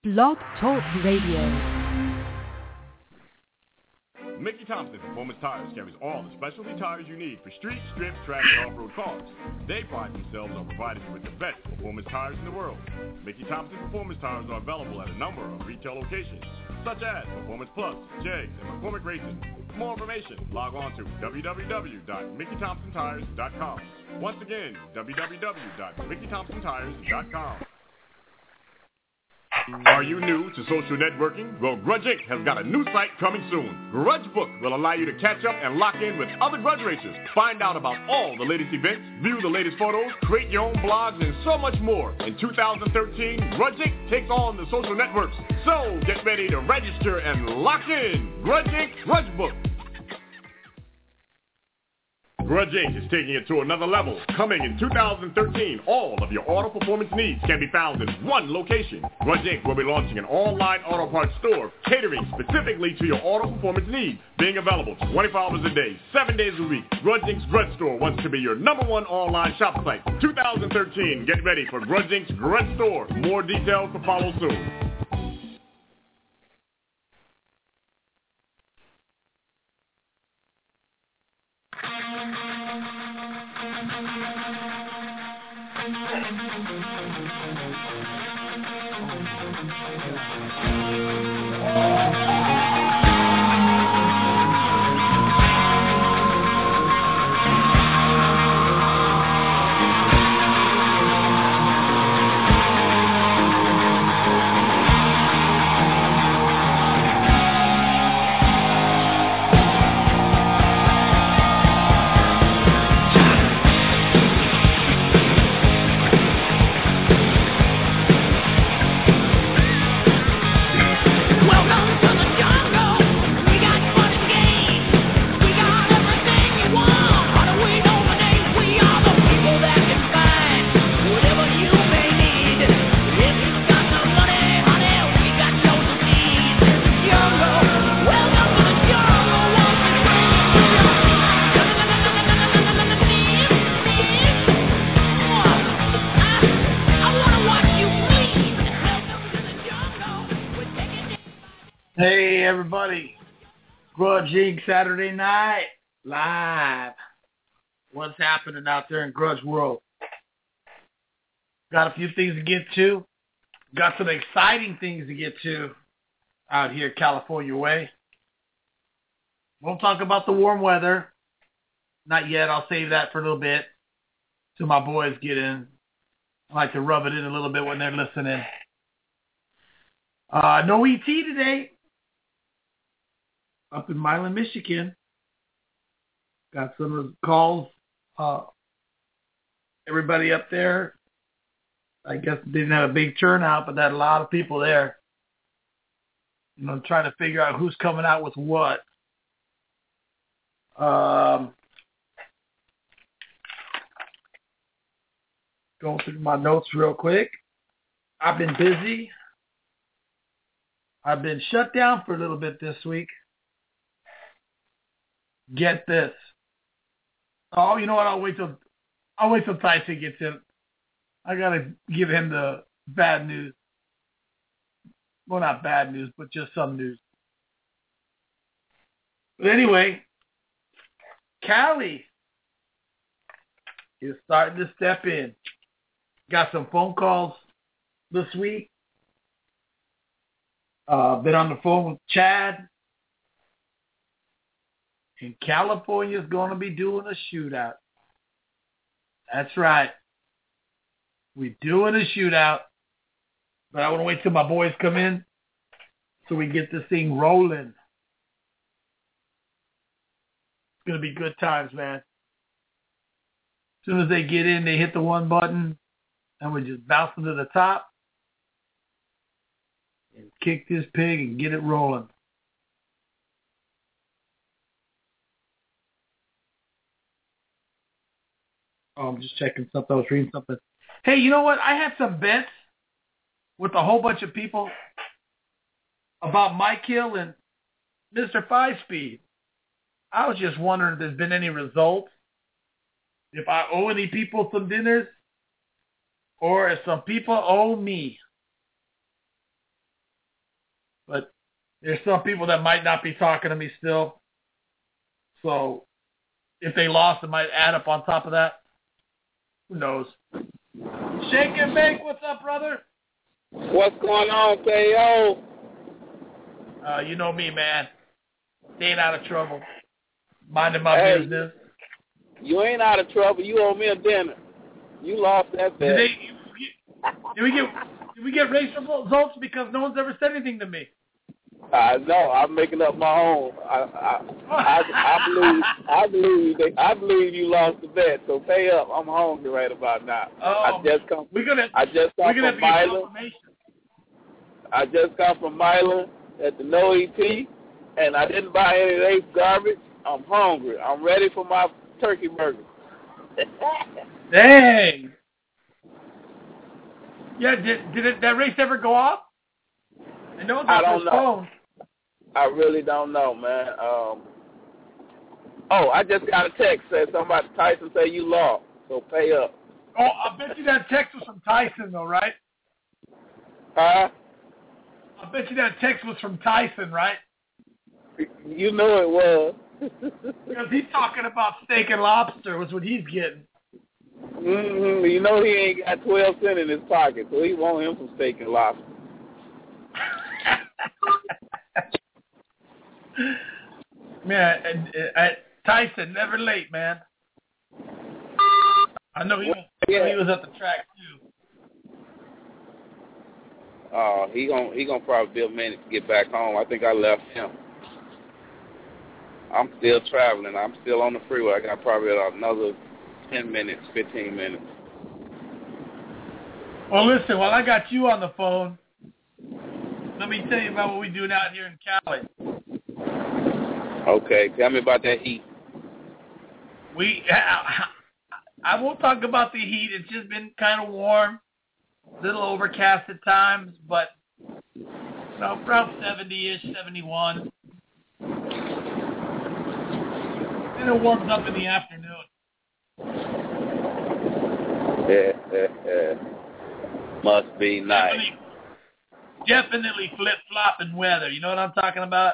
Blog Talk Radio. Mickey Thompson Performance Tires carries all the specialty tires you need for street, strip, track, and off-road cars. They pride themselves on providing you with the best performance tires in the world. Mickey Thompson Performance Tires are available at a number of retail locations, such as Performance Plus, JEGS, and McCormick Racing. For more information, log on to www.MickeyThompsonTires.com. Once again, www.MickeyThompsonTires.com. Are you new to social networking? Well, Grudge Inc. has got a new site coming soon. Grudge Book will allow you to catch up and lock in with other grudge racers. Find out about all the latest events, view the latest photos, create your own blogs, and so much more. In 2013, Grudge Inc. takes on the social networks. So get ready to register and lock in. Grudge Inc. Grudge Book. Grudge Inc. is taking it to another level. Coming in 2013, all of your auto performance needs can be found in one location. Grudge Inc. will be launching an online auto parts store catering specifically to your auto performance needs, being available 24 hours a day, 7 days a week. Grudge Inc.'s Grudge Store wants to be your #1 online shop site. 2013, get ready for Grudge Inc.'s Grudge Store. More details to follow soon. Hey everybody, Grudge Inc. Saturday night, live. What's happening out there in Grudge World? Got a few things to get to. Got some exciting things to get to out here California way. Won't talk about the warm weather. Not yet, I'll save that for a little bit till my boys get in. I like to rub it in a little bit when they're listening. No ET today. Up in Milan, Michigan. Got some of the calls. Everybody up there, I guess didn't have a big turnout, but had a lot of people there. You know, trying to figure out who's coming out with what. Going through my notes real quick. I've been busy. I've been shut down for a little bit this week. Get this. Oh, you know what? I'll wait till Tyson gets in. I gotta give him the bad news. Well, not bad news, but just some news. But anyway, Cali is starting to step in. Got some phone calls this week. Been on the phone with Chad. And California's going to be doing a shootout. That's right. We're doing a shootout. But I want to wait till my boys come in so we get this thing rolling. It's going to be good times, man. As soon as they get in, they hit the one button, and we just bounce them to the top and kick this pig and get it rolling. Oh, I'm just checking something. I was reading something. Hey, you know what? I had some bets with a whole bunch of people about Mike Hill and Mr. 5-Speed. I was just wondering if there's been any results. If I owe any people some dinners, or if some people owe me. But there's some people that might not be talking to me still. So if they lost, it might add up on top of that. Who knows? Shake and Bake, what's up, brother? What's going on, K.O.? You know me, man. Staying out of trouble. Minding my business. You ain't out of trouble. You owe me a dinner. You lost that bet. Did we get race results? Because no one's ever said anything to me. I know. I'm making up my own. I believe you lost the bet. So pay up. I'm hungry right about now. I just come from Milan at the No ET, and I didn't buy any of Ace garbage. I'm hungry. I'm ready for my turkey burger. Dang. Yeah, did that race ever go off? I know I don't know. I really don't know, man. I just got a text said somebody, Tyson, say you lost, so pay up. Oh, I bet you that text was from Tyson, though, right? Huh? I bet you that text was from Tyson, right? You know it was. Because he's talking about steak and lobster was what he's getting. Mm-hmm. You know he ain't got 12 cents in his pocket, so he want him some steak and lobster. Man, Tyson, never late, man. I know he was at the track, too. He gonna probably be a minute to get back home. I think I left him. I'm still traveling. I'm still on the freeway. I got probably another 10 minutes, 15 minutes. Well, listen, while I got you on the phone, let me tell you about what we do out here in Cali. Okay, tell me about that heat. I won't talk about the heat. It's just been kind of warm, a little overcast at times, but around 70-ish, 71. And it warms up in the afternoon. Must be nice. Definitely flip-flopping weather. You know what I'm talking about?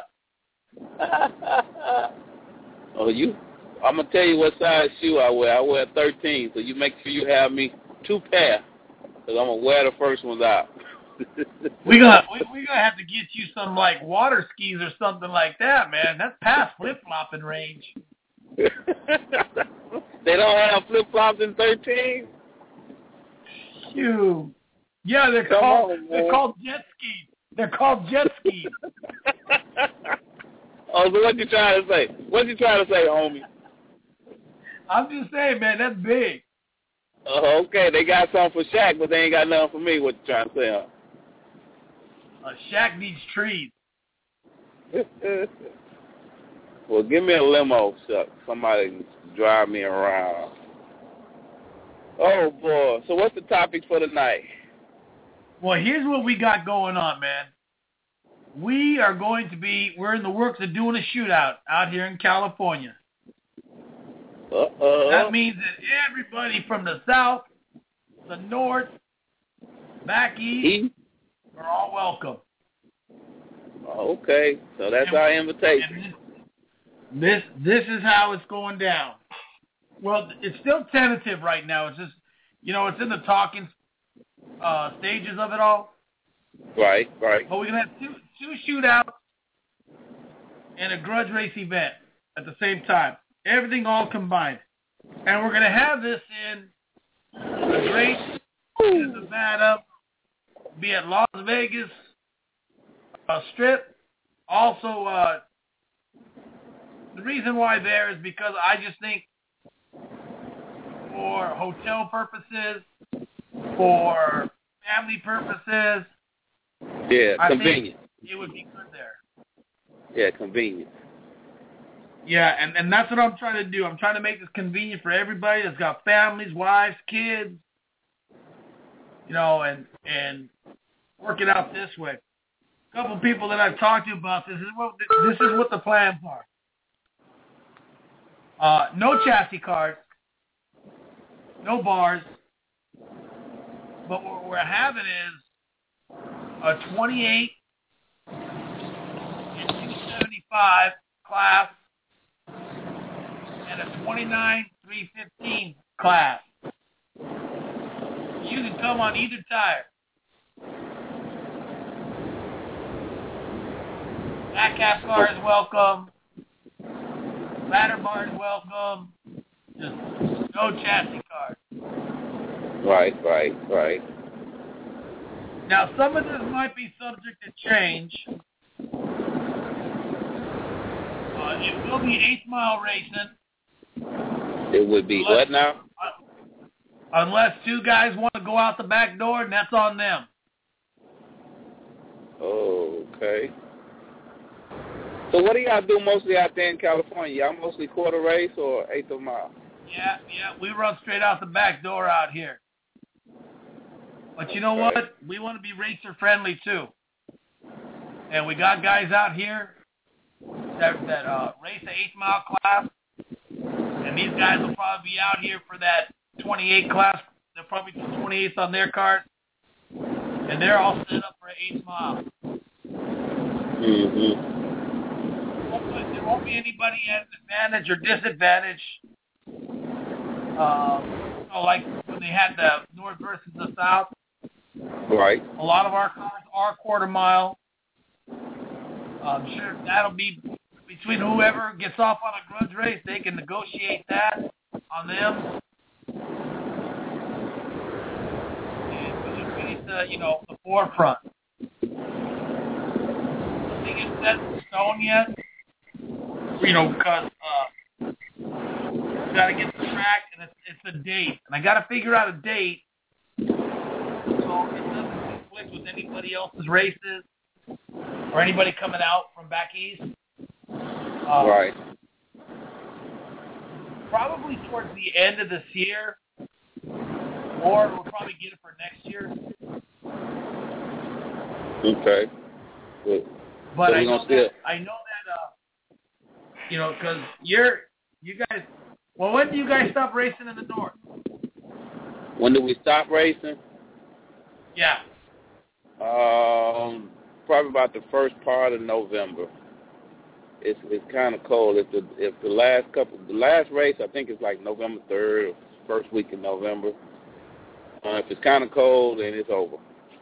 I'm going to tell you what size shoe I wear. I wear 13, so you make sure you have me 2 pair, because I'm going to wear the first ones out. We're gonna have to get you some, like, water skis or something like that, man. That's past flip-flopping range. They don't have flip-flops in 13? Shoot. Yeah, they're called jet skis. They're called jet skis. Oh, so what you trying to say? What you trying to say, homie? I'm just saying, man, that's big. Okay, they got something for Shaq, but they ain't got nothing for me. What you trying to say, huh? Shaq needs trees. Well, give me a limo, Chuck. Somebody can drive me around. Oh, boy. So what's the topic for tonight? Well, here's what we got going on, man. We're in the works of doing a shootout out here in California. That means that everybody from the south, the north, back east, are all welcome. Okay, so that's our invitation. This is how it's going down. Well, it's still tentative right now. It's just, it's in the talking stages of it all. Right. But we're going to have two shootouts and a grudge race event at the same time. Everything all combined. And we're going to have this in the Great Nevada, be at Las Vegas Strip. Also, the reason why there is because I just think for hotel purposes, for family purposes, convenient. It would be good there. Yeah, convenient. Yeah, and that's what I'm trying to do. I'm trying to make this convenient for everybody that's got families, wives, kids, and work it out this way. A couple people that I've talked to about this is what the plans are. No chassis cars, no bars, but what we're having is a 28 25 class and a 29-315 class. You can come on either tire. Back half car is welcome. Ladder bar is welcome. Just no chassis car. Right. Now, some of this might be subject to change. It will be 8-mile racing. It would be what now? Unless two guys want to go out the back door, and that's on them. Oh, okay. So what do y'all do mostly out there in California? Y'all mostly quarter race or 1/8 of a mile? Yeah, we run straight out the back door out here. But you know what? We want to be racer friendly too. And we got guys out here that race the 8-mile class. And these guys will probably be out here for that 28 class. They'll probably do 28th on their cart. And they're all set up for 8 mile. Mm-hmm. There won't be anybody at an advantage or disadvantage. Like when they had the north versus the south. Right. A lot of our cars are quarter mile. I'm sure that'll be between whoever gets off on a grudge race. They can negotiate that on them. And we need the forefront. Nothing is set in stone yet. Because we got to get the track, and it's a date. And I got to figure out a date so it doesn't conflict with anybody else's races or anybody coming out from back east. Right. Probably towards the end of this year, or we'll probably get it for next year. Okay. Good. But so I know that because you guys. Well, when do you guys stop racing in the north? When do we stop racing? Yeah. Probably about the first part of November. It's kind of cold. If the last race, I think it's like November 3rd, or first week in November. If it's kind of cold, then it's over.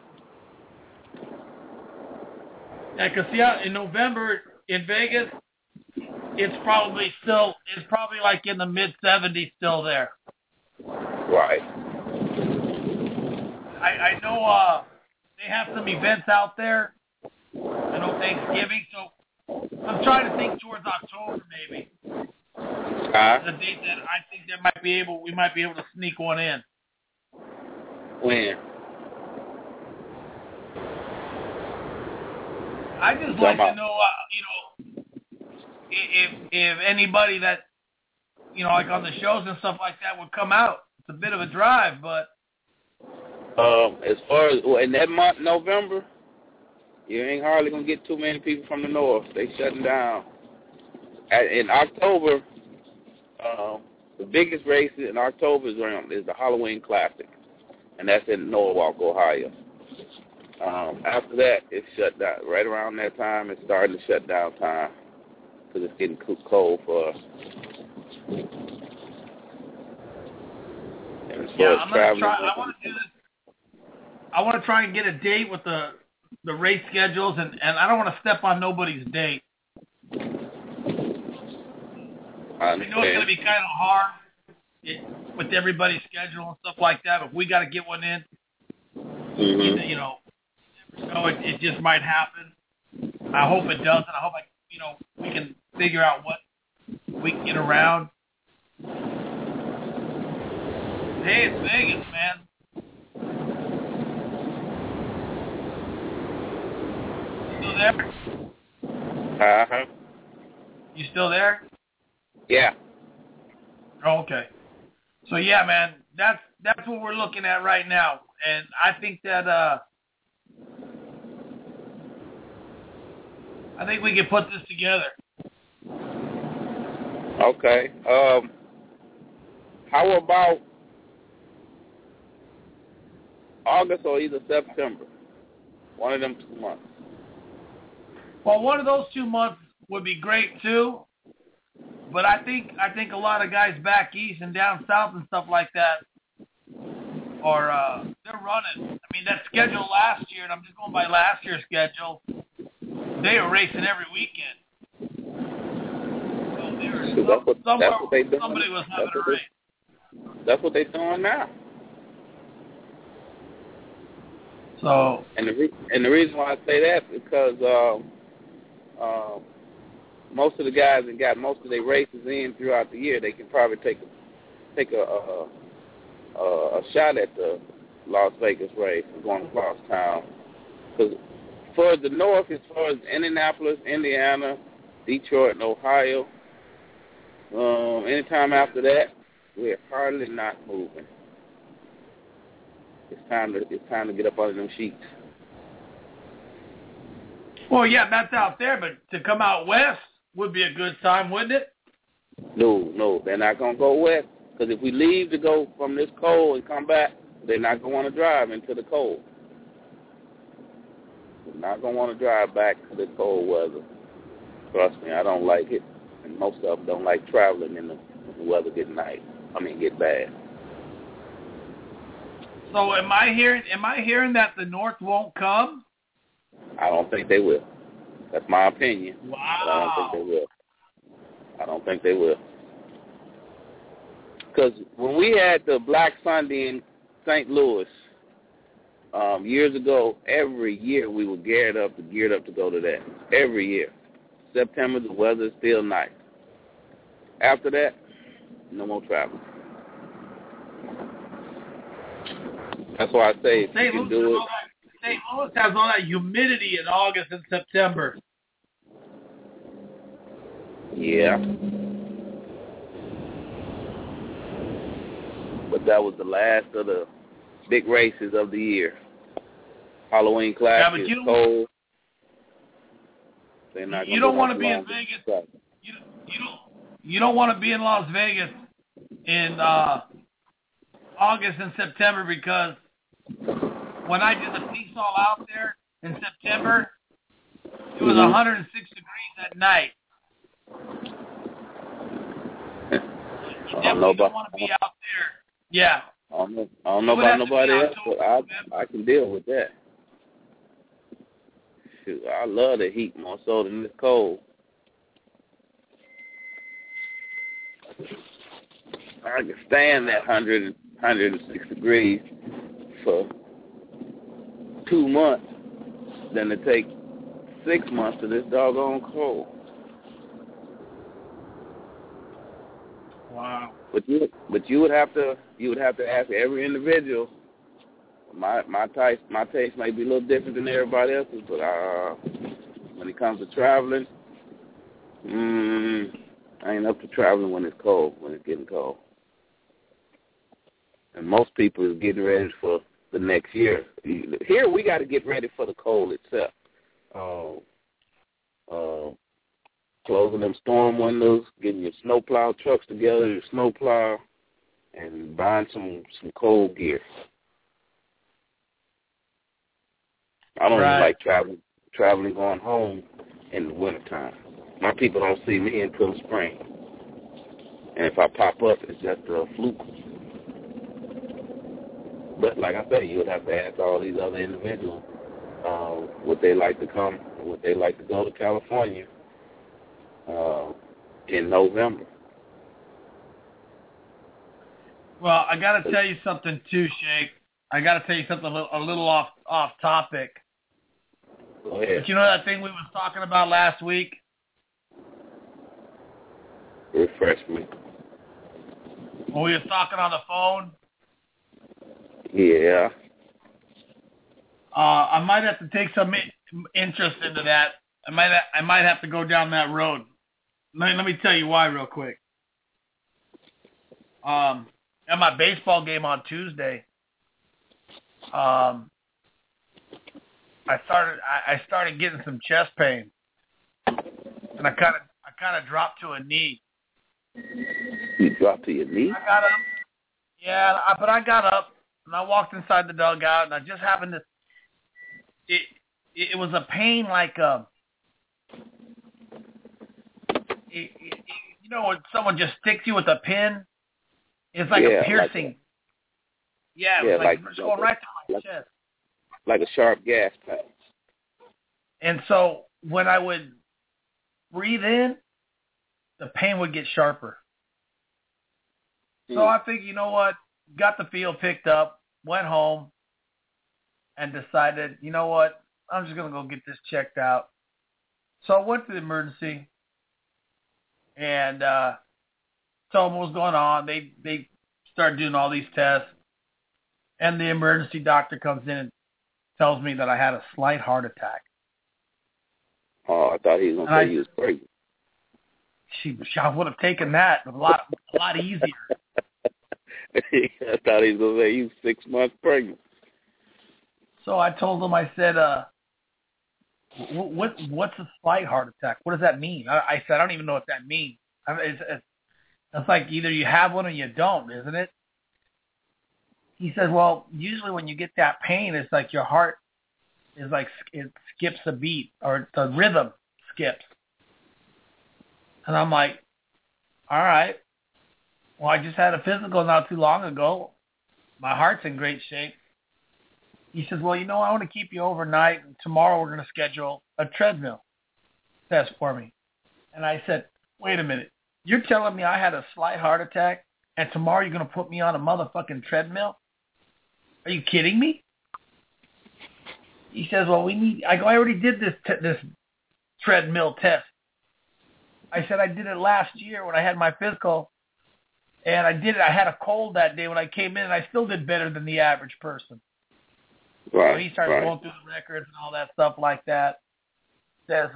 Yeah, because in November in Vegas, it's probably like in the mid-70s still there. Right. I know they have some events out there. I know Thanksgiving, so I'm trying to think towards October maybe. The date that I think that we might be able to sneak one in. When? I just like to know, if anybody that, like on the shows and stuff like that would come out. It's a bit of a drive, but. As far as in that month, November, you ain't hardly gonna get too many people from the north. They shutting down. In October, the biggest race in October is the Halloween Classic, and that's in Norwalk, Ohio. After that, it's shut down. Right around that time, it's starting to shut down time because it's getting cold for us. And I'm gonna try. I want to do this. I want to try and get a date with the race schedules, and I don't want to step on nobody's date. I know it's going to be kind of hard with everybody's schedule and stuff like that, but we got to get one in. It just might happen. I hope it doesn't. I hope we can figure out what we can get around. Hey, it's Vegas, man. Still there? Uh-huh. You still there? Yeah. Oh, okay. So yeah, man, that's what we're looking at right now, and I think that I think we can put this together. Okay. How about August or either September? One of them 2 months. Well, one of those 2 months would be great too. But I think a lot of guys back east and down south and stuff like that are they're running. I mean, that schedule last year, and I'm just going by last year's schedule, they were racing every weekend. So somebody was having a race. That's what they're doing now. So and the reason why I say that is because most of the guys that got most of their races in throughout the year, they can probably take a shot at the Las Vegas race and going across town. Because for the north, as far as Indianapolis, Indiana, Detroit, and Ohio, anytime after that, we're hardly not moving. It's time to get up under them sheets. Well, yeah, that's out there, but to come out west would be a good time, wouldn't it? No, they're not gonna go west. Because if we leave to go from this cold and come back, they're not gonna want to drive into the cold. They're not gonna want to drive back to the cold weather. Trust me, I don't like it, and most of them don't like traveling in the weather get bad. So am I hearing that the North won't come? I don't think they will. That's my opinion. Wow. But I don't think they will. Because when we had the Black Sunday in St. Louis years ago, every year we were geared up to go to that. Every year. September, the weather is still nice. After that, no more travel. That's why I say if you can do it. St. Louis has all that humidity in August and September. Yeah. But that was the last of the big races of the year. Halloween Classic is cold. You don't want to be in Vegas. You don't want to be in Las Vegas in August and September, because when I did the Peace All out there in September, it was 106 degrees at night. You definitely don't want to be out there. Yeah. I don't know about nobody else, but I can deal with that. Shoot, I love the heat more so than this cold. I can stand that 106 degrees for 2 months than to take 6 months of this doggone cold. Wow. But you would have to ask every individual. My taste may be a little different than everybody else's, but when it comes to traveling, I ain't up to traveling when it's cold, when it's getting cold. And most people is getting ready for the next year. Here we got to get ready for the cold itself. Closing them storm windows, getting your snowplow trucks together, your snowplow, and buying some cold gear. I don't even like traveling going home in the wintertime. My people don't see me until the spring. And if I pop up, it's just a fluke. But like I say, you would have to ask all these other individuals would they like to come, would they like to go to California in November. Well, I got to tell you something too, Shake. I got to tell you something a little off topic. Go ahead. But you know that thing we was talking about last week? Refresh me. When we was talking on the phone? Yeah. I might have to take some interest into that. I might have to go down that road. Let me tell you why real quick. At my baseball game on Tuesday, I started getting some chest pain, and I kind of dropped to a knee. You dropped to your knee? I got up. Yeah, but I got up and I walked inside the dugout, and I just happened to. It was a pain like you know when someone just sticks you with a pin? It's like a piercing. It was like it's going right through my chest. Like a sharp gas pipe. And so when I would breathe in, the pain would get sharper. So I figured, you know what? Got the feel picked up, went home, and decided, you know what? I'm just going to go get this checked out. So I went to the emergency and told them what was going on. They started doing all these tests. And the emergency doctor comes in and tells me that I had a slight heart attack. Oh, I thought he was going to say he was pregnant. I would have taken that a lot easier. I thought he was going to say he was 6 months pregnant. So I told him, I said, what's a slight heart attack? What does that mean? I said, I don't even know what that means. It's like either you have one or you don't, isn't it? He says, well, usually when you get that pain, it's like your heart is like, it skips a beat, or the rhythm skips. And I'm like, all right. Well, I just had a physical not too long ago. My heart's in great shape. He says, well, you know, I want to keep you overnight, and tomorrow we're going to schedule a treadmill test for me. And I said, wait a minute. You're telling me I had a slight heart attack, and tomorrow you're going to put me on a motherfucking treadmill? Are you kidding me? He says, well, I already did this treadmill test. I said, I did it last year when I had my physical, and I did it. I had a cold that day when I came in, and I still did better than the average person. Right. So he started going through the records and all that stuff like that. Says,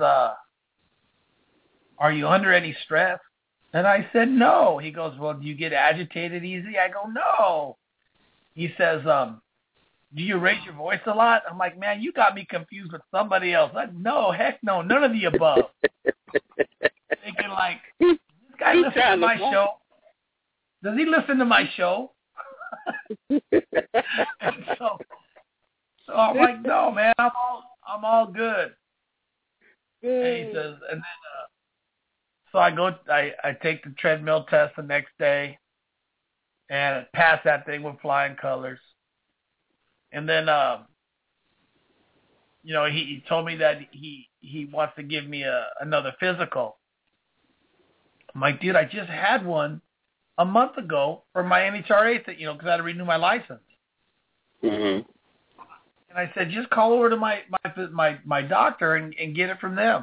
are you under any stress? And I said, no. He goes, well, do you get agitated easy? I go, no. He says, do you raise your voice a lot? I'm like, man, you got me confused with somebody else. No, heck no, none of the above. Thinking like, this guy listen to my show? Does he listen to my show? And so I'm like, no, man, I'm all good. And he says, and then so I take the treadmill test the next day, and pass that thing with flying colors. And then, you know, he told me that he wants to give me another physical. I'm like, dude, I just had one a month ago for my NHRA, because I had to renew my license. Mm-hmm. And I said, just call over to my doctor and get it from them.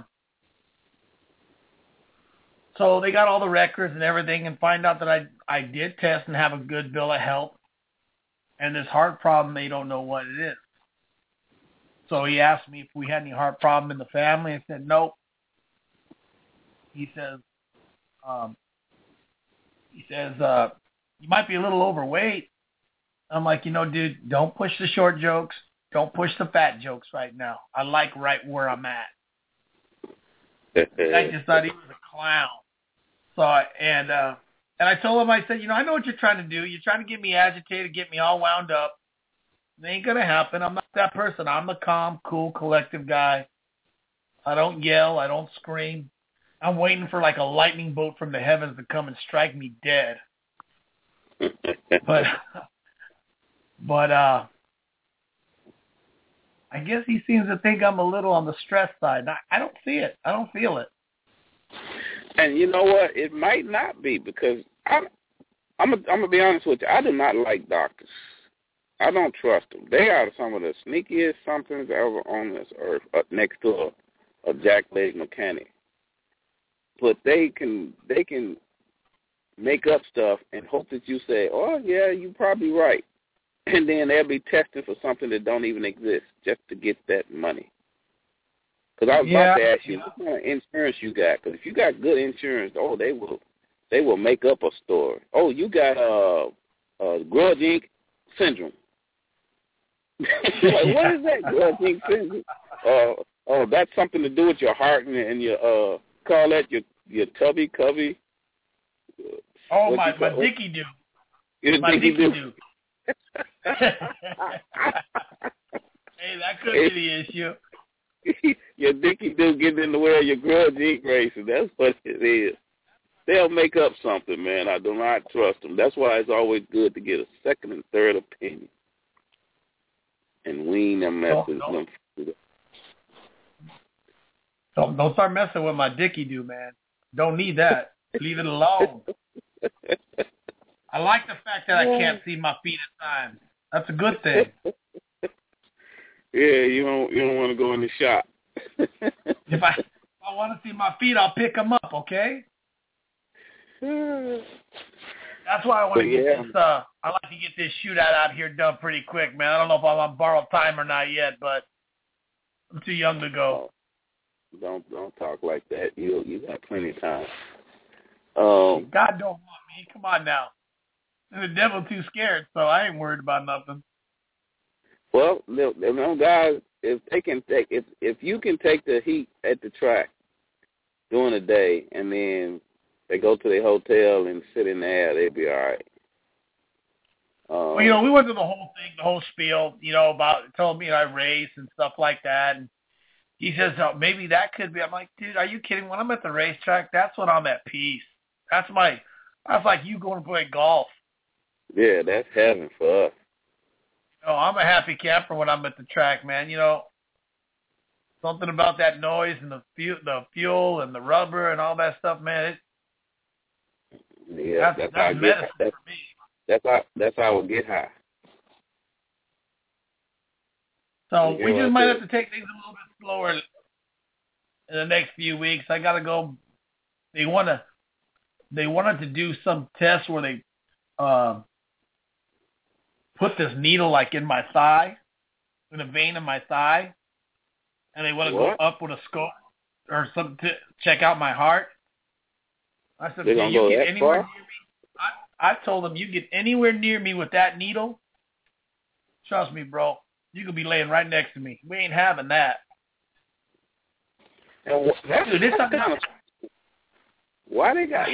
So they got all the records and everything and find out that I did test and have a good bill of health. And this heart problem, they don't know what it is. So he asked me if we had any heart problem in the family. I said, nope. He says, you might be a little overweight. I'm like, dude, don't push the short jokes. Don't push the fat jokes right now. I like right where I'm at. I just thought he was a clown. So, and I told him, I said, I know what you're trying to do. You're trying to get me agitated, get me all wound up. It ain't going to happen. I'm not that person. I'm the calm, cool, collective guy. I don't yell. I don't scream. I'm waiting for like a lightning bolt from the heavens to come and strike me dead. But I guess he seems to think I'm a little on the stress side. I don't see it. I don't feel it. And you know what? It might not be, because I'm gonna be honest with you. I do not like doctors. I don't trust them. They are some of the sneakiest somethings ever on this earth, next to a jackleg mechanic. But they can make up stuff and hope that you say, oh yeah, you're probably right, and then they'll be testing for something that don't even exist just to get that money. Because I was about to ask you, what kind of insurance you got? Because if you got good insurance, they will make up a story. Oh, you got Grudge Inc. syndrome. Like, what is that, Grudge Inc. syndrome? Oh, that's something to do with your heart and your call that your tubby covey. Oh, my dicky do. My dicky do. Hey, that could be the issue. Your dicky do getting in the way of your Grudge Inc. racing. That's what it is. they'll make up something, man. I do not trust them. That's why it's always good to get a second and third opinion and wean them messes. Don't start messing with my dicky-do, man. Don't need that. Leave it alone. I like the fact that I can't see my feet at times. That's a good thing. Yeah, you don't want to go in the shop. If I want to see my feet, I'll pick them up, okay? That's why I want to get this. I like to get this shootout out here done pretty quick, man. I don't know if I'm on borrowed time or not yet, but I'm too young to go. Don't talk like that. You got plenty of time. God don't want me. Come on now. And the devil too scared, so I ain't worried about nothing. Well, them guys, if you can take the heat at the track during the day, and then they go to their hotel and sit in the air, they'll be all right. Well, we went through the whole thing, the whole spiel, about told me I race and stuff like that. And he says, oh, maybe that could be. I'm like, dude, are you kidding? When I'm at the racetrack, that's when I'm at peace. That's like you going to play golf. Yeah, that's heaven for us. I'm a happy camper when I'm at the track, man. Something about that noise and the fuel and the rubber and all that stuff, man. That's medicine for me. That's how I get high. So we just might have to take things a little bit slower in the next few weeks. I got to go. They wanted to do some test where they put this needle like in my thigh, in a vein in my thigh, and they want to go up with a scope or something to check out my heart. I said, "Can you get anywhere near me?" I told them, "You get anywhere near me with that needle, trust me, bro, you could be laying right next to me. We ain't having that." And why they got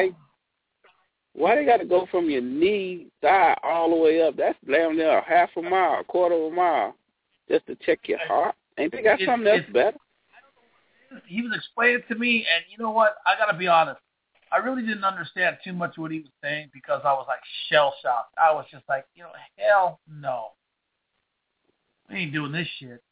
to go from your knee, thigh, all the way up? That's damn near a half a mile, a quarter of a mile, just to check your heart. Ain't they got something else better? He was explaining to me, and you know what? I got to be honest. I really didn't understand too much what he was saying because I was like shell-shocked. I was just like, hell no. I ain't doing this shit.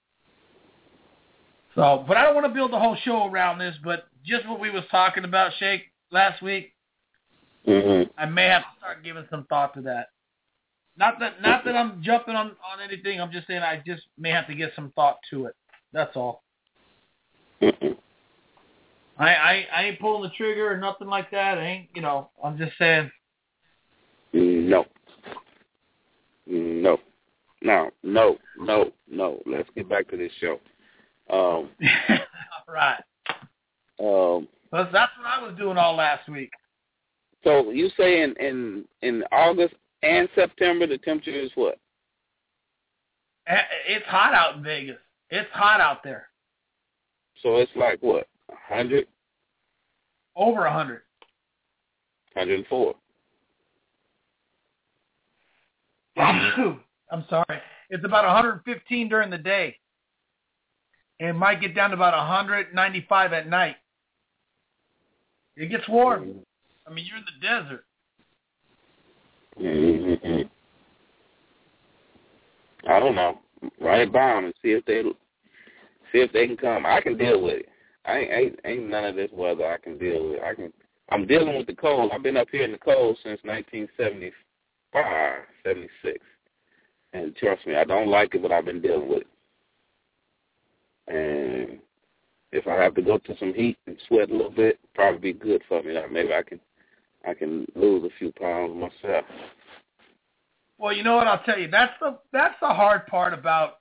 So, but I don't want to build the whole show around this, but just what we was talking about, Shake, last week, I may have to start giving some thought to that. Not that I'm jumping on anything. I'm just saying I just may have to give some thought to it. That's all. I ain't pulling the trigger or nothing like that. I ain't, I'm just saying. No. Let's get back to this show. All right. That's what I was doing all last week. So you say in August and September the temperature is what? It's hot out in Vegas. It's hot out there. So it's like what? 100? Over 100. 104. I'm sorry. It's about 115 during the day. And it might get down to about 195 at night. It gets warm. I mean, you're in the desert. Mm-hmm. I don't know. Run it by them and see if they can come. I can deal with it. Ain't none of this weather I can deal with. I'm dealing with the cold. I've been up here in the cold since 1975, 76. And trust me, I don't like it, but I've been dealing with it. And if I have to go to some heat and sweat a little bit, probably be good for me. Maybe I can lose a few pounds myself. Well, you know what I'll tell you. That's the hard part about,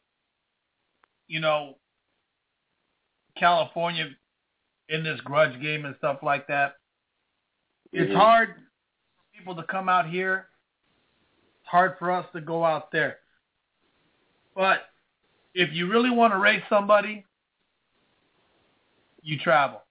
California in this grudge game and stuff like that. It's hard for people to come out here. It's hard for us to go out there. But if you really want to race somebody, you travel.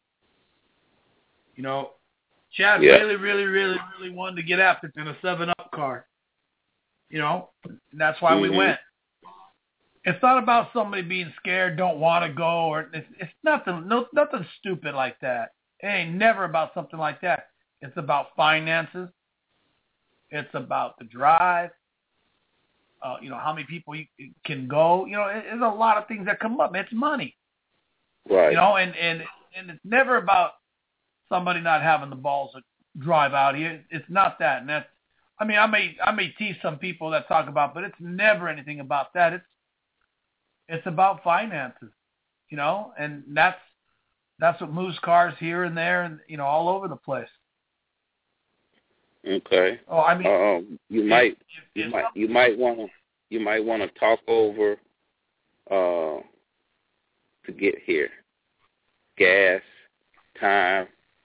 Chad really wanted to get after it in a 7-Up car. And that's why we went. It's not about somebody being scared, don't want to go, or it's nothing stupid like that. It ain't never about something like that. It's about finances. It's about the drive. How many people you can go. There's a lot of things that come up. It's money. Right. And it's never about somebody not having the balls to drive out here. It's not that. And that's, I may tease some people that talk about, but it's never anything about that. It's about finances, and that's what moves cars here and there and, all over the place. Okay. Oh, you might want to talk over to get here. Gas, time.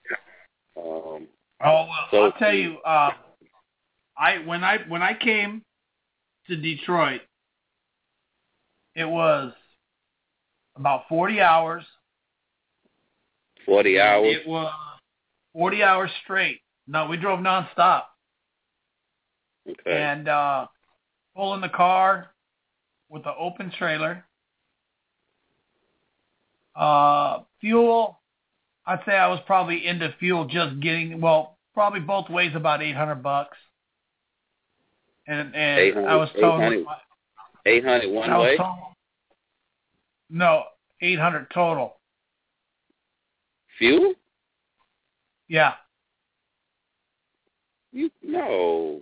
I'll tell you. When I came to Detroit, it was about 40 hours. 40 hours? It was 40 hours straight. No, we drove nonstop. Okay. And pulling the car with an open trailer. Fuel, I'd say I was probably into fuel just getting, probably both ways about $800. And 800, I was told 800 one way? No, 800 total. Fuel? Yeah. No.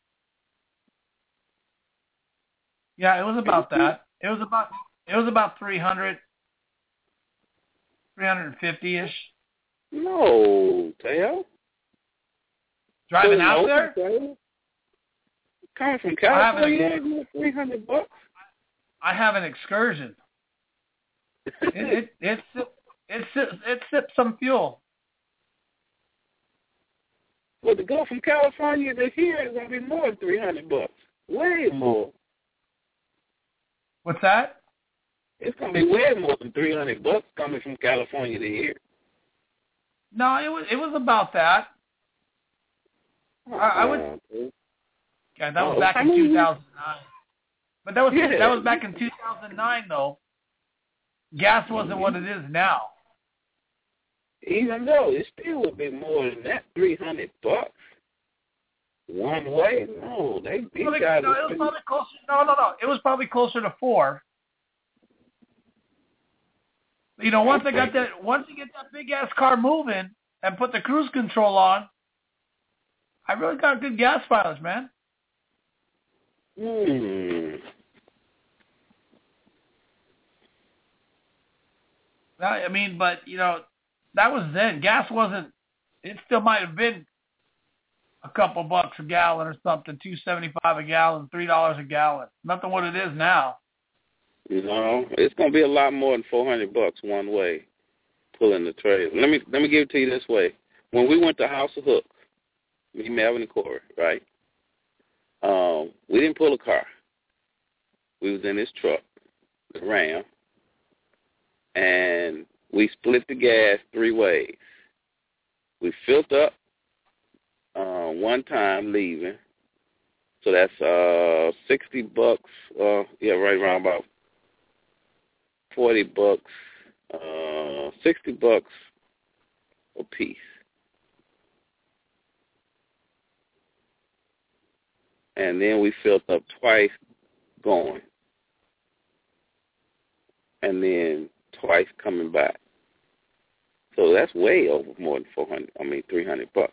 Yeah, it was about that. It was about 300, 350-ish. No, Teo. Driving out there? Teo? Coming from California, $300. I have an excursion. It sips some fuel. Well, to go from California to here is gonna be more than $300. Way more. What's that? It's gonna be way more than $300 coming from California to here. No, it was about that. I would. Yeah, that was back in 2009. But that was back in 2009 though. Gas wasn't what it is now. Even though it still would be more than that, $300 one way. No, these guys. No, it was probably closer. No. It was probably closer to 4. Once you get that big ass car moving and put the cruise control on, I really got good gas mileage, man. But that was then. Gas wasn't. It still might have been a couple bucks a gallon or something, $2.75 a gallon, $3 a gallon. Nothing what it is now. No, it's gonna be a lot more than $400 one way pulling the trailer. Let me give it to you this way. When we went to House of Hook, me, Melvin, and Corey, right? We didn't pull a car. We was in this truck, the Ram, and we split the gas 3 ways. We filled up one time leaving, so that's $60. Right around about $40, $60 a piece. And then we filled up twice going, and then twice coming back. So that's way over more than $300.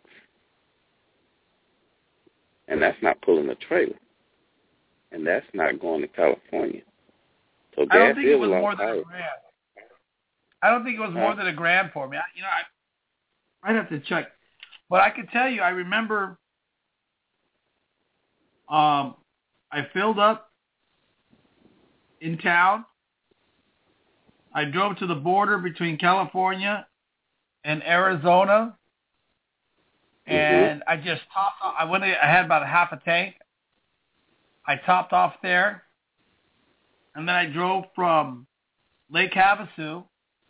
And that's not pulling a trailer. And that's not going to California. So I don't think it was more than $1,000. I don't think it was more than $1,000 for me. I'd have to check. But I could tell you, I remember I filled up in town. I drove to the border between California and Arizona, and I just topped off. I had about a half a tank. I topped off there, and then I drove from Lake Havasu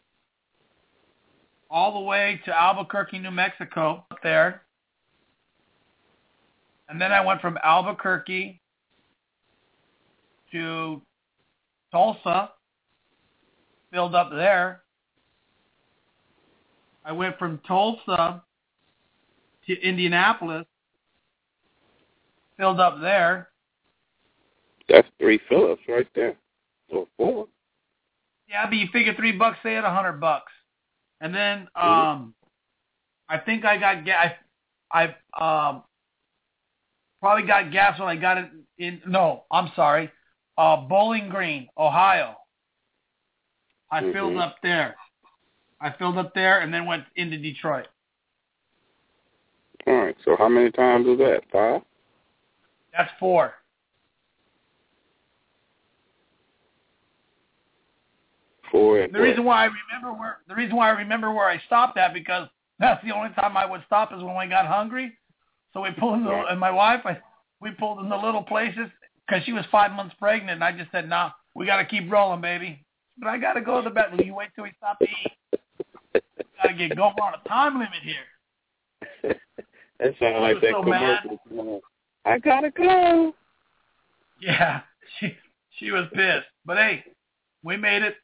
all the way to Albuquerque, New Mexico, up there. And then I went from Albuquerque to Tulsa, filled up there. I went from Tulsa to Indianapolis, filled up there. That's 3 fill-ups right there. Or 4. Yeah, but you figure $3, say at $100. And then I think I got gas. I probably got gas when I got it in. No, I'm sorry. Bowling Green, Ohio. I filled up there. And then went into Detroit. All right. So how many times was that? 5? That's 4. The reason why I remember where I stopped at, because that's the only time I would stop is when I got hungry. So we pulled in and my wife, we pulled in the little places because she was 5 months pregnant, and I just said, "Nah, we got to keep rolling, baby." But I got to go to the bed. Will you wait till we stop to eat? Got to get going. We're on a time limit here. That sounds like that commercial. I gotta go. Yeah, she was pissed, but hey, we made it.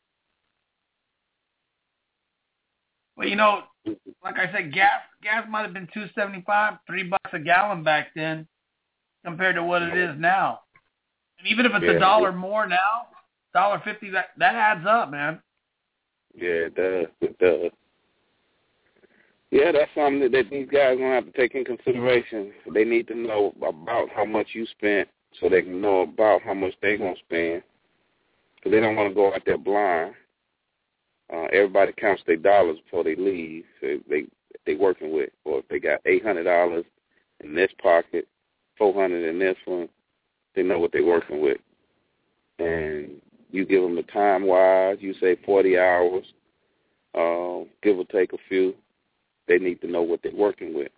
Well, you know, like I said, gas might have been $2.75, $3 a gallon back then, compared to what it is now. And even if it's $1 more now, $1.50, that adds up, man. Yeah, it does. It does. Yeah, that's something that these guys gonna have to take in consideration. They need to know about how much you spent, so they can know about how much they're gonna spend. Because they don't want to go out there blind. Everybody counts their dollars before they leave. So they working with, or if they got $800 in this pocket, $400 in this one, they know what they're working with. And you give them the time wise. You say 40 hours, give or take a few. They need to know what they're working with.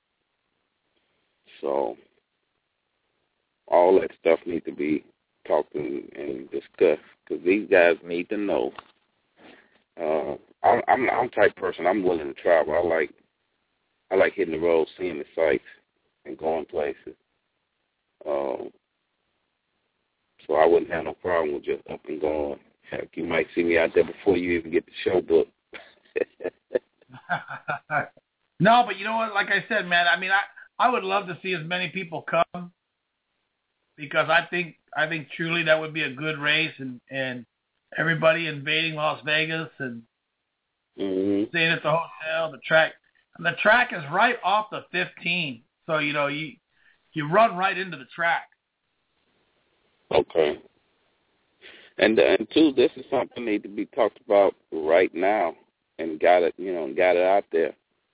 So all that stuff needs to be talked and discussed, because these guys need to know. I'm the type of person, I'm willing to travel. I like hitting the road, seeing the sights, and going places. So I wouldn't have no problem with just up and going. Heck, you might see me out there before you even get the show booked. No, but you know what? Like I said, man, I mean, I would love to see as many people come, because I think truly that would be a good race, and everybody invading Las Vegas and staying at the hotel, the track. And the track is right off the 15. So, you know, you run right into the track. Okay. And two, this is something that needs to be talked about right now, and got it out there.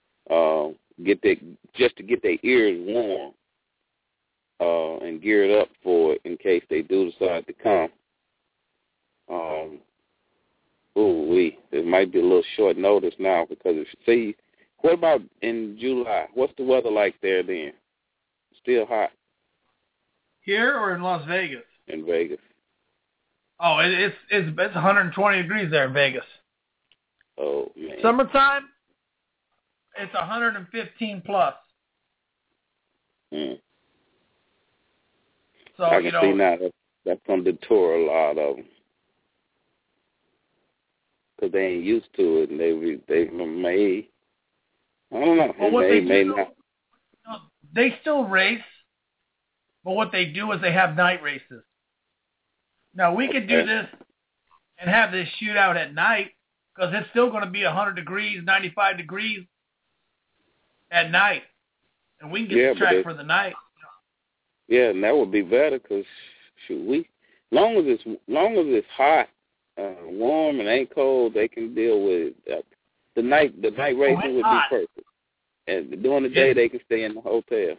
Just to get their ears warm, and geared up for it in case they do decide to come. It might be a little short notice now, because what about in July? What's the weather like there then? Still hot? Here or in Las Vegas? In Vegas. Oh, it's 120 degrees there in Vegas. Oh, man. Summertime, it's 115 plus. So, I can see now that's going to deter a lot of them, because they ain't used to it, and they may, I don't know, they still race, but what they do is they have night races. Now, we could do this and have this shootout at night, because it's still going to be 100 degrees, 95 degrees at night, and we can get the track for the night. Yeah, and that would be better, because long as it's hot, warm, and ain't cold, they can deal with it. The night racing would be perfect, and during the day they can stay in the hotel.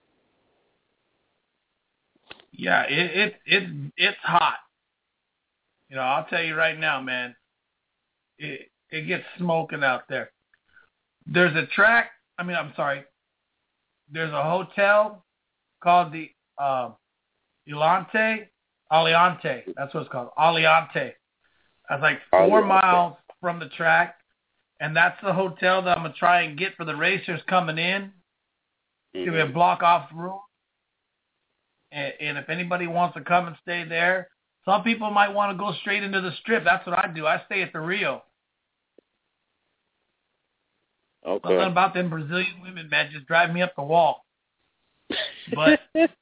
Yeah, it's hot. You know, I'll tell you right now, man. It gets smoking out there. There's a track. There's a hotel called the Aliante. That's what it's called. Aliante. That's like 4 miles from the track, and that's the hotel that I'm gonna try and get for the racers coming in. Give me a block off room, and if anybody wants to come and stay there. Some people might want to go straight into the Strip. That's what I do. I stay at the Rio. Okay. Something about them Brazilian women, man, just drive me up the wall. But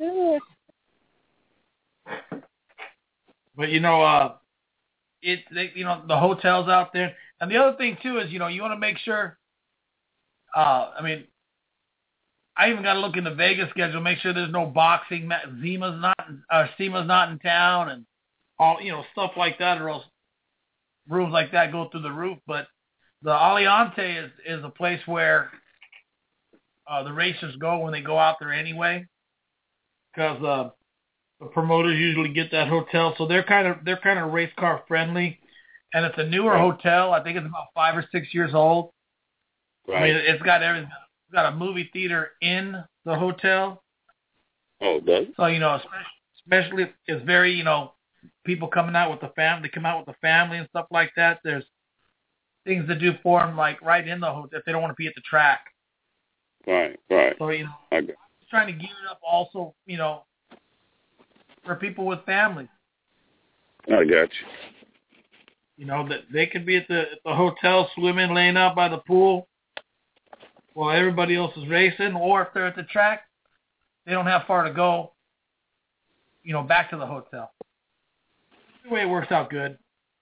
you know, the hotels out there, and the other thing too is, you know, you want to make sure. I mean, I even got to look in the Vegas schedule, make sure there's no boxing. SEMA's not in town, and all, you know, stuff like that, or else rooms like that go through the roof. But the Aliante is a place where the racers go when they go out there anyway, because the promoters usually get that hotel, so they're kind of race car friendly, and it's a newer hotel. I think it's about 5 or 6 years old. Right. I mean, it's got everything. It's got a movie theater in the hotel. Oh, does it? So, you know, especially it's very, you know, people coming out with the family, they come out with the family and stuff like that. There's things to do for them, like right in the hotel if they don't want to be at the track. Right. So, you know, I'm just trying to gear it up also, you know, for people with families. I got you. You know, that they could be at the hotel swimming, laying out by the pool while everybody else is racing, or if they're at the track, they don't have far to go, you know, back to the hotel. Anyway, it works out good.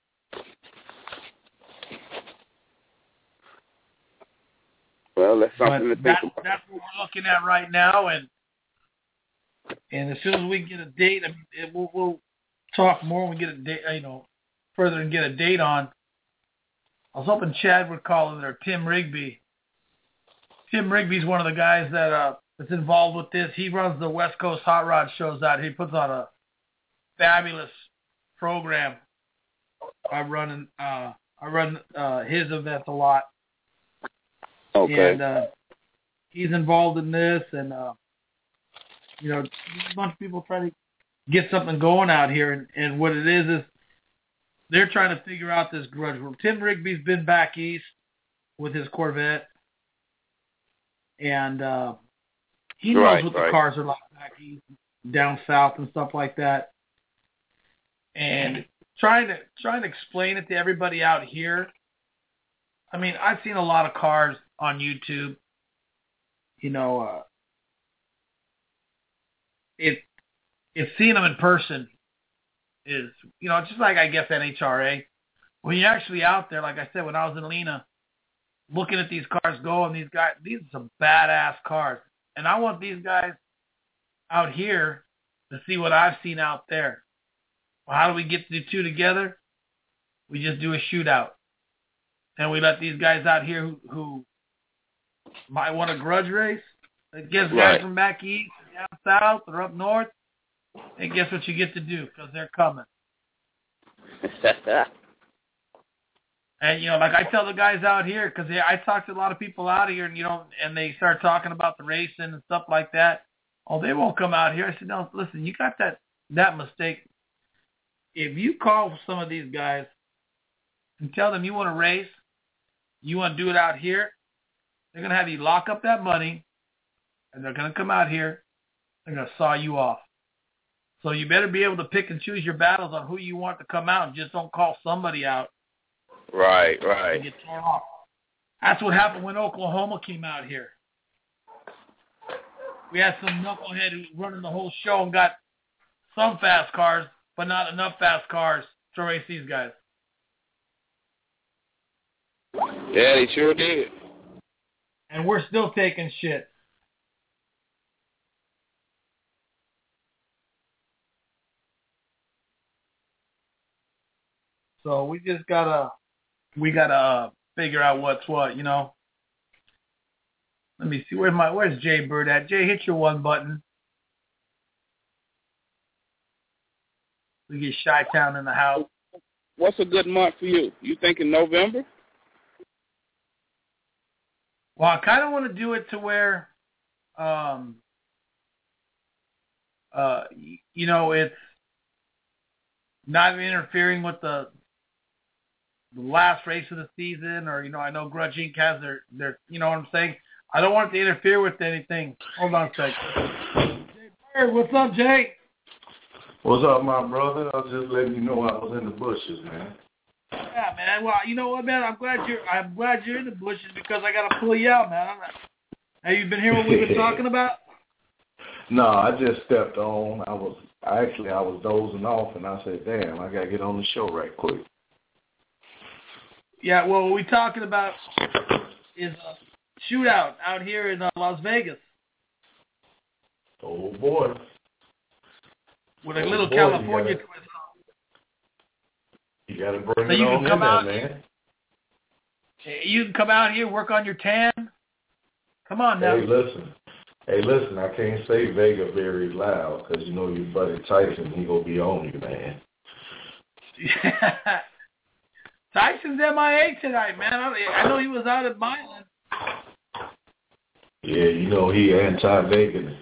Well, that's something to think about. That's what we're looking at right now, and as soon as we get a date, I mean, we'll talk more when we get a date, you know, further and get a date on. I was hoping Chad would call in, or Tim Rigby. Tim Rigby's one of the guys that's involved with this. He runs the West Coast Hot Rod shows out. He puts on a fabulous program. I run his events a lot. Okay. And he's involved in this, and you know, a bunch of people trying to get something going out here, and what it is they're trying to figure out this grudge world. Tim Rigby's been back east with his Corvette, and he knows what the cars are like back east, down south, and stuff like that. And trying to explain it to everybody out here. I mean, I've seen a lot of cars on YouTube. You know, it's seeing them in person is, you know, it's just like, I guess, NHRA. When you're actually out there, like I said, when I was in Lena, looking at these cars go, and these are some badass cars. And I want these guys out here to see what I've seen out there. Well, how do we get the two together? We just do a shootout. And we let these guys out here who might want a grudge race. It gives guys from back east, down south, or up north. And guess what you get to do, because they're coming. And, you know, like I tell the guys out here, because I talk to a lot of people out here, and, you know, and they start talking about the racing and stuff like that. Oh, they won't come out here. I said, no, listen, you got that mistake. If you call some of these guys and tell them you want to race, you want to do it out here, they're going to have you lock up that money, and they're going to come out here, they're going to saw you off. So you better be able to pick and choose your battles on who you want to come out, and just don't call somebody out. Right. And get torn off. That's what happened when Oklahoma came out here. We had some knucklehead who was running the whole show and got some fast cars, but not enough fast cars to race these guys. Yeah, they sure did. And we're still taking shit. So we gotta figure out what's what, you know. Let me see, where's Jay Bird at? Jay, hit your one button. We get Chi-Town in the house. What's a good month for you? You thinking November? Well, I kind of want to do it to where, you know, it's not interfering with the last race of the season, or, you know, I know Grudge Inc. has their, you know what I'm saying? I don't want it to interfere with anything. Hold on a second. Jay Bird, what's up, Jay? What's up, my brother? I was just letting you know I was in the bushes, man. Yeah, man. Well, you know what, man? I'm glad you're in the bushes because I gotta pull you out, man. Have you been hearing what we've been talking about? No, I just stepped on. I was dozing off, and I said, "Damn, I gotta get on the show right quick." Yeah. Well, what we're talking about is a shootout out here in Las Vegas. Oh boy. With a little California twist. You got to bring it on in there, man. You can come out here, work on your tan. Come on now. Hey, listen. I can't say Vega very loud because you know your buddy Tyson, he gonna be on you, man. Tyson's MIA tonight, man. I know he was out at Milan. Yeah, you know he anti-Vega.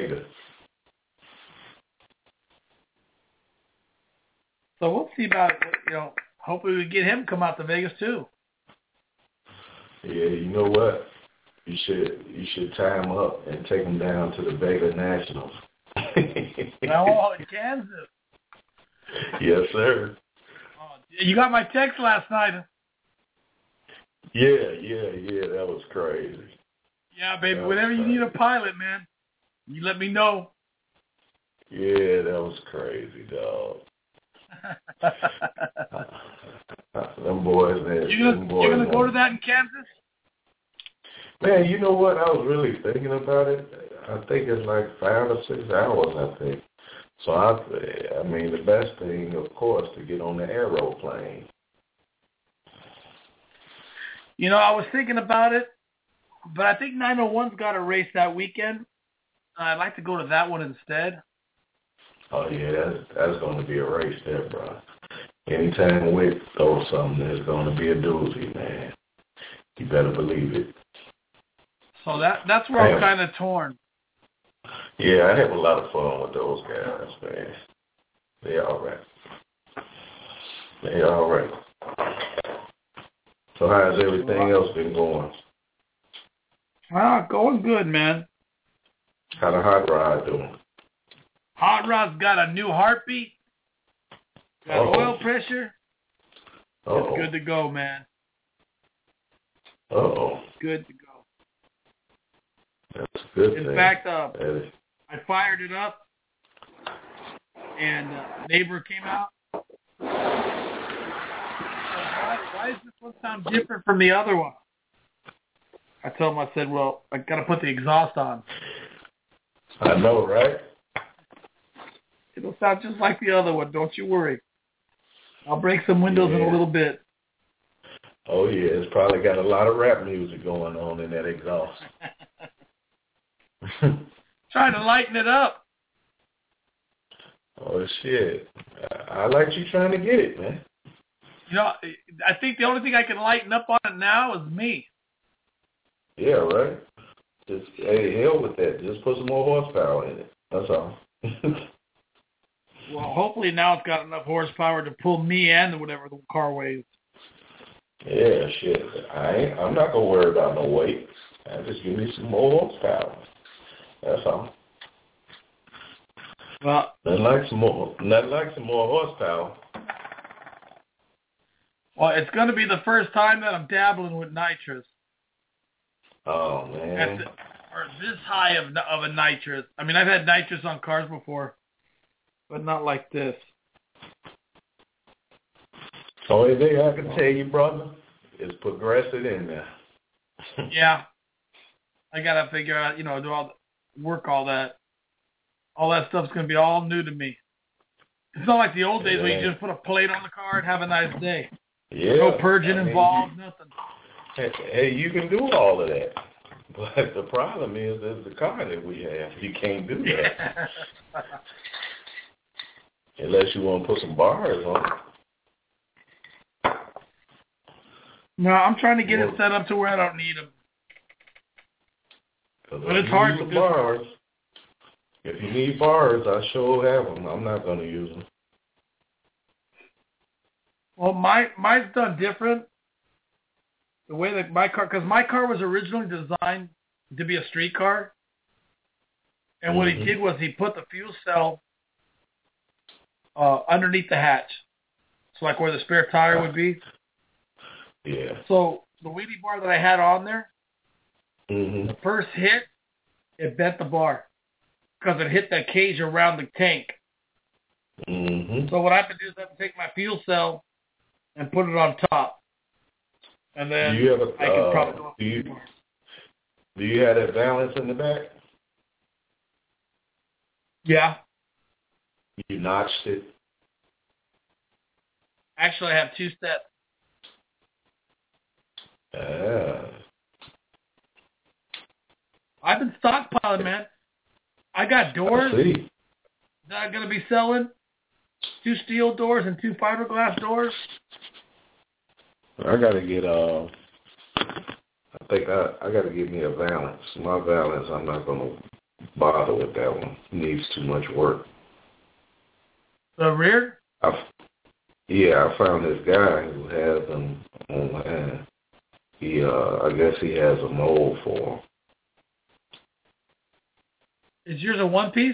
So we'll see about, hopefully we get him to come out to Vegas too. Yeah, you know what? You should tie him up and take him down to the Vega Nationals. Oh, in Kansas. Yes, sir. Oh, you got my text last night. Yeah, that was crazy. Yeah, baby, whenever you need a pilot, man, you let me know. Yeah, that was crazy, dog. Them boys, man. You're gonna go to that in Kansas? Man, you know what? I was really thinking about it. I think it's like 5 or 6 hours, I think. So, I mean, the best thing, of course, to get on the aeroplane. I was thinking about it, but I think 901's got a race that weekend. I'd like to go to that one instead. Oh, yeah, that's going to be a race there, bro. Anytime we throw something, there's going to be a doozy, man. You better believe it. So that's where I'm kind of torn. Yeah, I have a lot of fun with those guys, man. They're all right. So how's everything else been going? Going good, man. How the hot rod doing? Hot rod's got a new heartbeat. Got oil pressure. It's good to go, man. Good to go. That's a good thing. In fact, I fired it up, and neighbor came out. Why does this one sound different from the other one? I told him, I said, well, I got to put the exhaust on. I know, right? It'll sound just like the other one. Don't you worry. I'll break some windows in a little bit. Oh, yeah. It's probably got a lot of rap music going on in that exhaust. Trying to lighten it up. Oh, shit. I like you trying to get it, man. I think the only thing I can lighten up on it now is me. Yeah, right? Just, hey, hell with that. Just put some more horsepower in it. That's all. Well, hopefully now it's got enough horsepower to pull me and whatever the car weighs. Yeah, shit. I'm not going to worry about no weight. Just give me some more horsepower. That's all. Well, Nothing like some more horsepower. Well, it's going to be the first time that I'm dabbling with nitrous. Oh, man. Or this high of a nitrous. I mean, I've had nitrous on cars before, but not like this. Only thing I can tell you, brother, is progress it in there. Yeah. I got to figure out, work all that. All that stuff's going to be all new to me. It's not like the old days where you just put a plate on the car and have a nice day. Yeah. No purging involved, nothing. Hey, you can do all of that. But the problem is the car that we have. You can't do that. Unless you want to put some bars on it. No, I'm trying to get it set up to where I don't need them. But it's hard with this bars. If you need bars, I sure have them. I'm not going to use them. Well, mine's done different. The way that because my car was originally designed to be a street car. And what he did was he put the fuel cell underneath the hatch. So like where the spare tire would be. Yeah. So the wheelie bar that I had on there, Mm-hmm. the first hit, it bent the bar because it hit that cage around the tank. Mm-hmm. So what I have to do is I have to take my fuel cell and put it on top, and then Do you have I can probably go off the bar. Do you have that balance in the back? Yeah. You notched it. Actually, I have 2 steps. I've been stockpiling, man. I got doors I see. that I'm going to be selling. 2 steel doors and 2 fiberglass doors. I gotta get I think I gotta get me a Valance. My Valance, I'm not gonna bother with that one. It needs too much work. The rear? I found this guy who has them online. He I guess he has a mold for them. Is yours a 1-piece?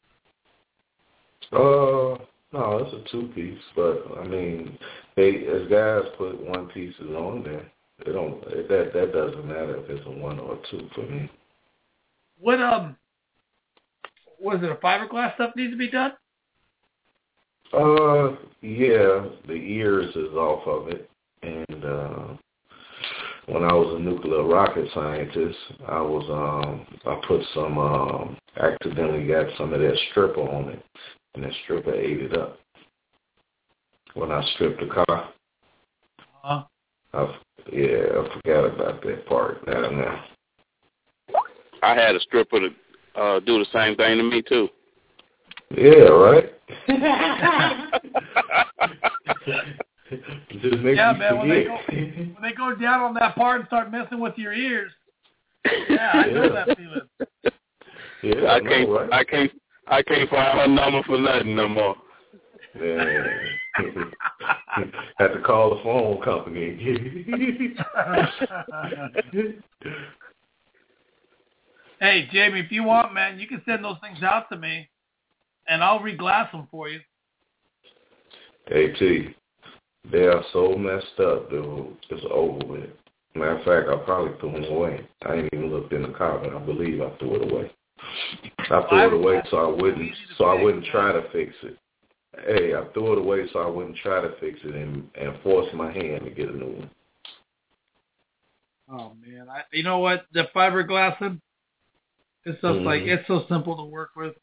No, it's a 2-piece, but I mean, as guys put 1 pieces on there, that doesn't matter if it's a 1 or a 2 for me. What was it, a fiberglass stuff needs to be done? Yeah, the ears is off of it, and when I was a nuclear rocket scientist, I put some accidentally got some of that stripper on it. And that stripper ate it up. When I stripped the car, I forgot about that part now. I had a stripper to do the same thing to me, too. Yeah, right? Just makes yeah, you man, forget. when they go down on that part and start messing with your ears. Yeah, I know that feeling. Yeah, I can't find her number for nothing no more. Yeah. Had to call the phone company. Hey, Jamie, if you want, man, you can send those things out to me, and I'll reglass them for you. Hey, T, they are so messed up, dude. It's over with. Matter of fact, I probably threw them away. I ain't even looked in the car, but I believe I threw it away. I threw it away so I wouldn't try to fix it. Hey, I threw it away so I wouldn't try to fix it and force my hand to get a new one. Oh man, you know what? The fiberglassing, it's just it's so simple to work with.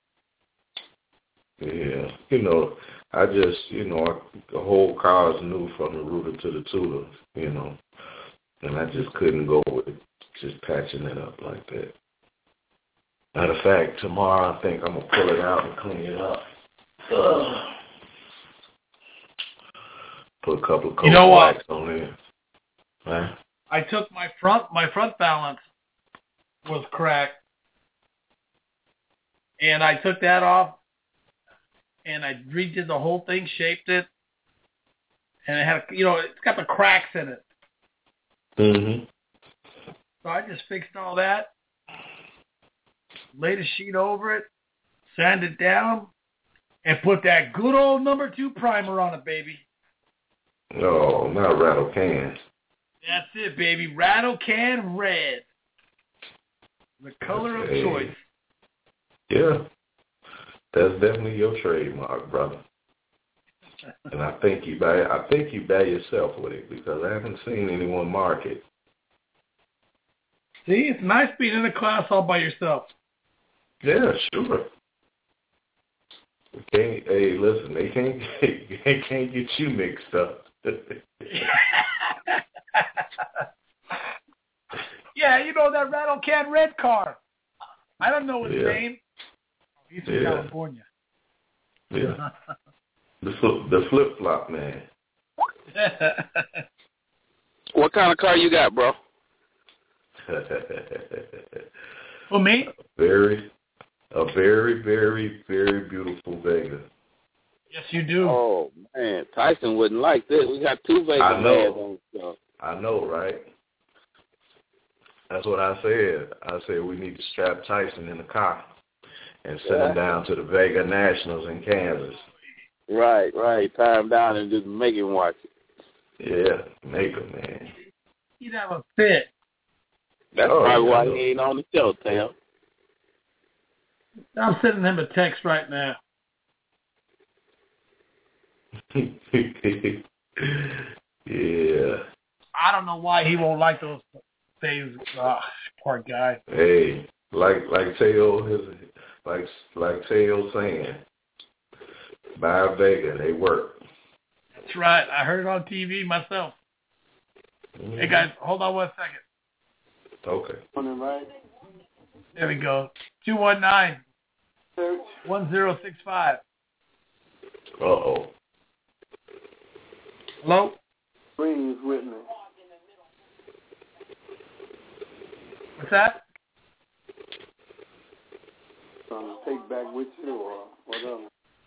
Yeah, I just the whole car is new from the rooter to the tutor, and I just couldn't go with just patching it up like that. Matter of fact, tomorrow I think I'm gonna pull it out and clean it up. Put a couple of coat wax on there. Huh? I took my front balance was cracked, and I took that off, and I redid the whole thing, shaped it, and it had it's got the cracks in it. Mhm. So I just fixed all that, laid a sheet over it, sanded it down, and put that good old number 2 primer on it, baby. No, not rattle cans. That's it, baby. Rattle Can Red. The color of choice. Yeah. That's definitely your trademark, brother. And I think you buy yourself with it because I haven't seen anyone mark it. See, it's nice being in a class all by yourself. Yeah, sure. Hey, listen, they can't get you mixed up. Yeah, that Rattle Can Red car. I don't know his name. He's from California. Yeah. The flip-flop man. What kind of car you got, bro? For me? A very, very, very beautiful Vega. Yes, you do. Oh, man. Tyson wouldn't like this. We got 2 Vega I know. on stuff. I know, right? That's what I said. I said we need to strap Tyson in the car and send him down to the Vega Nationals in Kansas. Right. Tie him down and just make him watch it. Yeah, make him, man. He'd have a fit. That's probably why he ain't on the show, Tam. I'm sending him a text right now. Yeah. I don't know why he won't like those things. Poor guy. Hey, like Teo saying, buy Vega, they work. That's right. I heard it on TV myself. Mm-hmm. Hey guys, hold on 1 second. Okay. There we go. 219-1065. Uh-oh. Hello? Brings with me. What's that? Trying to take back with you or whatever.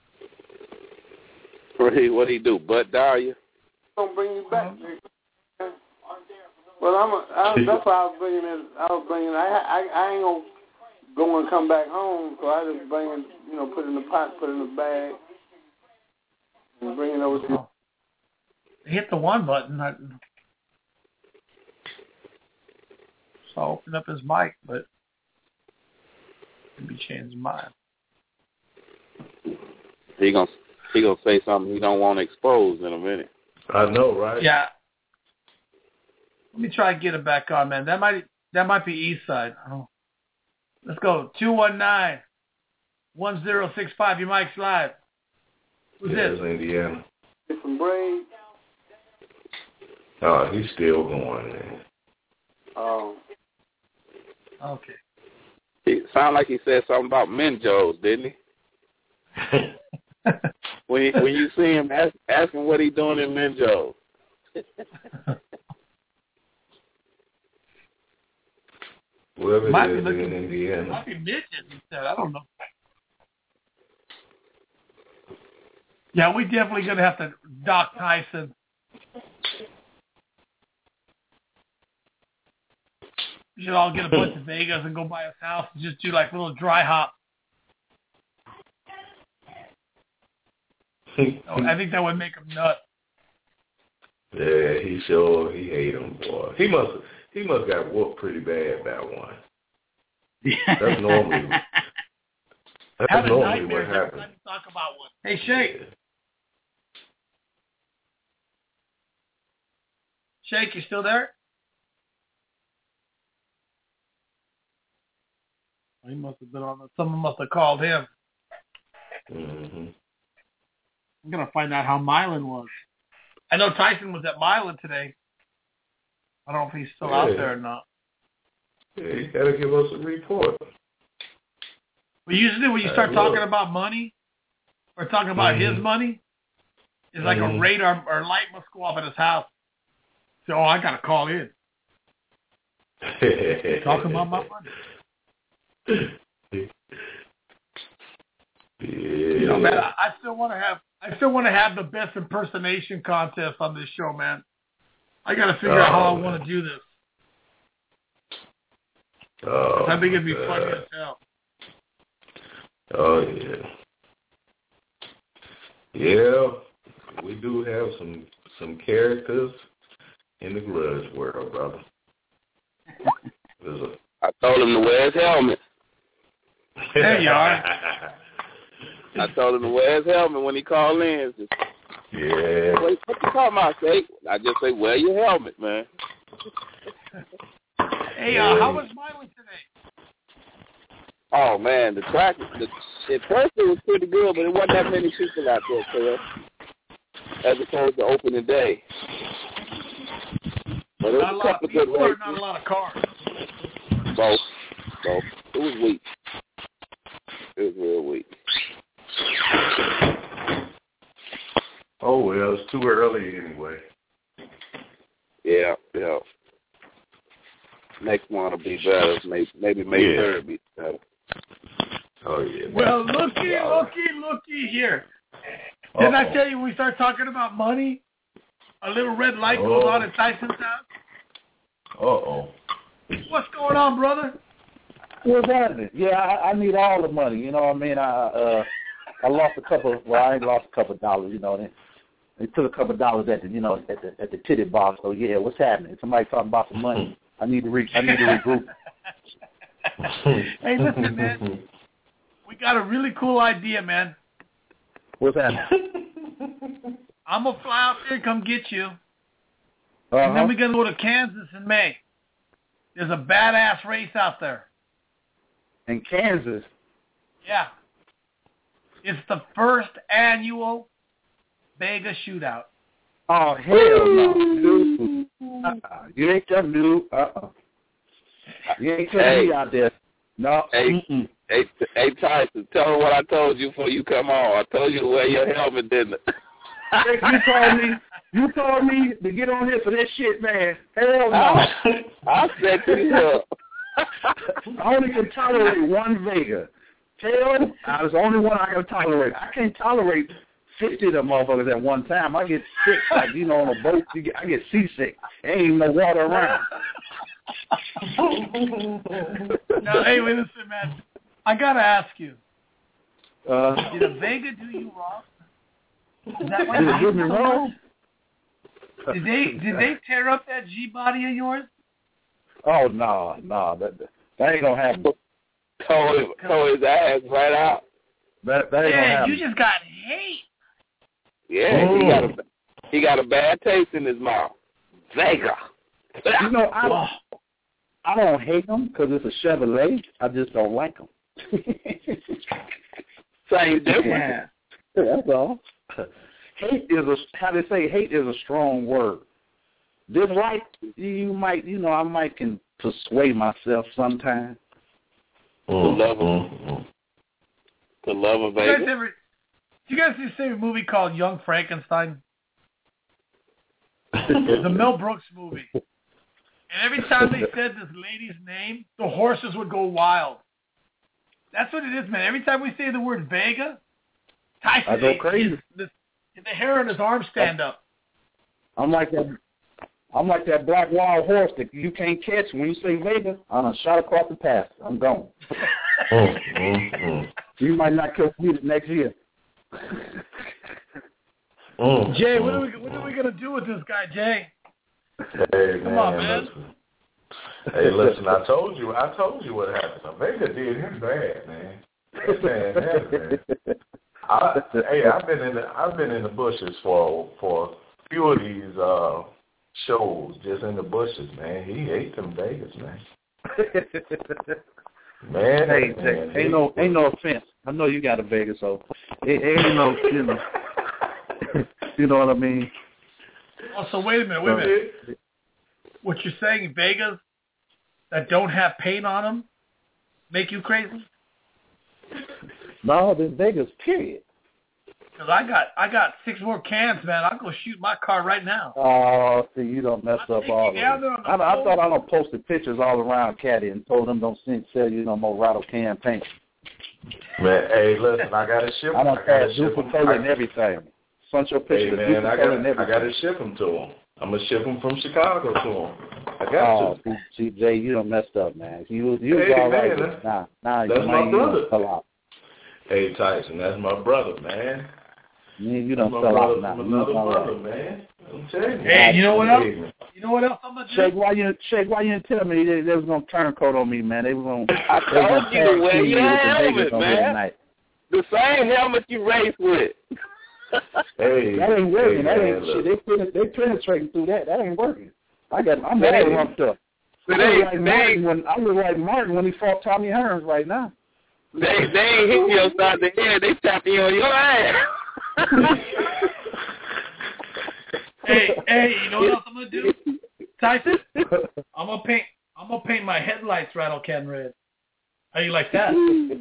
What he do? Butt dial you? Don't bring you back. Well, that's why I was bringing it. I ain't gonna go and come back home, so I just bring it. Put it in the pot, put it in the bag, and bring it over to you. Hit the one button. So I opened up his mic, but maybe changed his mind. He gonna say something he don't want to expose in a minute. I know, right? Yeah. Let me try and get it back on, man. That might be East Side. Oh. Let's go. 219-1065. Your mic's live. Who's this? Indiana. It's from Braid. Oh, he's still going, man. Oh. Okay. He sounded like he said something about Menjo's, didn't he? when you see him, ask him what he doing in Menjo's. Whoever might it is be looking, in Indiana. Might be midget, he said. I don't know. Yeah, we definitely going to have to dock Tyson. We should all get a bunch of Vegas and go by his house and just do like little dry hop. I think that would make him nuts. Yeah, he hate him, boy. He must got whooped pretty bad that one. That's normally what happens. Talk about one. Hey, Shake. Yeah. Shake, you still there? He must have been on. Someone must have called him. Mm-hmm. I'm gonna find out how Milan was. I know Tyson was at Milan today. I don't know if he's still out there or not. Yeah, you gotta give us a report. Well, usually when you start talking about money or talking about his money, it's like a radar or light must go off at his house. So, I gotta call in. Talking about my money. Yeah. Man, I still want to have the best impersonation contest on this show, man. I got to figure out how I want to do this. I think it'd be funny as hell. Oh yeah. Yeah, we do have some characters in the grudge world, brother. I told him to wear his helmet. There you are. I told him to wear his helmet when he called in. Yeah. Wait, what you talking about, Jake? I just say, wear your helmet, man. Hey, how was Milan today? Oh, man, the track, at first it was pretty good, but it wasn't that many people out there, Phil, as opposed to opening day. But it was a couple of good races. Not a lot of cars. Both. It was weak. It was real weak. Oh, well, it's too early anyway. Yeah. Next one will be better. Maybe May 3rd will be better. Oh, yeah. Well, looky here. Didn't I tell you when we start talking about money, a little red light goes on at Tyson's house? Uh-oh. What's going on, brother? What's happening? Yeah, I need all the money. You know what I mean? I lost a couple. Well, I ain't lost a couple of dollars. You know what I mean? They took a couple of dollars at the titty bar. So yeah, what's happening? Somebody talking about some money. I need to regroup. Hey, listen, man. We got a really cool idea, man. What's happening? I'm gonna fly out there and come get you, Uh-huh. and then we're gonna go to Kansas in May. There's a badass race out there. In Kansas. Yeah. It's the first annual Vegas shootout. Oh, hell no. You ain't telling me. You ain't telling me out there. No. Hey, hey, Tyson, tell her what I told you before you come on. I told you to wear your helmet, didn't I? You told me to get on here for this shit, man. Hell no. I set you up. I only can tolerate one Vega. Hell, I was the only one I can tolerate. I can't tolerate 50 of them motherfuckers at one time. I get sick, like, on a boat. I get seasick. There ain't even no water around. Now, hey, wait, listen, man. I gotta ask you. Did a Vega do you wrong? Is that why did it do me wrong? Did they tear up that G body of yours? Oh no, that ain't gonna happen. Tore his ass right out. That ain't gonna happen. You just got hate. Yeah, he got a bad taste in his mouth. Vega. I don't hate him because it's a Chevrolet. I just don't like him. Same difference. Yeah, that's all. Hate is a strong word. Dislike, you might, I might can persuade myself sometimes. The love of Vegas. You guys see a movie called Young Frankenstein? The Mel Brooks movie. And every time they said this lady's name, the horses would go wild. That's what it is, man. Every time we say the word Vega, Tyson, I go crazy. The hair on his arm stand up. I'm like that black wild horse that you can't catch. When you say Vega, I'm a shot across the path. I'm gone. You might not catch me the next year. Jay, what are we gonna do with this guy, Jay? Hey, come on, man. Listen. Hey, listen. I told you what happened. Vega did him bad, man. That man, I've been in the bushes for a few of these shows, just in the bushes, man. He ate them Vegas, man. Man, hey, ain't no offense. I know you got a Vegas, so it ain't no, you know what I mean. Oh, so wait a minute. What you're saying, Vegas that don't have paint on them make you crazy? No, there's Vegas, period. Because I got 6 more cans, man. I'll go shoot my car right now. Oh, see, you don't mess up all of it. I thought I done posted pictures all around Caddy and told them don't sell you no more Rattle can paint. Man, hey, listen, I got to ship them. I done had duplicate and everything. Sent your pictures hey, man, I got to ship them to them. I'm going to ship them from Chicago to them. I got to. See, Jay, you done messed up, man. You was all right. Nah, that's you my brother. Sell out. Hey, Tyson, that's my brother, man. You don't sell out now. Another brother, man. I'm telling you. Hey, you know what else? You know what else I'm gonna do? Shake, why you didn't tell me they was gonna turncoat on me, man? They was gonna. I told you to wear your helmet, man. The same helmet you raced with. Hey, that ain't working. That man, ain't shit. They penetrating through that. That ain't working. I'm all lumped up. I look like Martin when he fought Tommy Hearns right now. They ain't hitting you upside the head. They tapping you on your ass. Hey, you know what else I'm gonna do, Tyson? I'm gonna paint my headlights rattle can red. How you like that?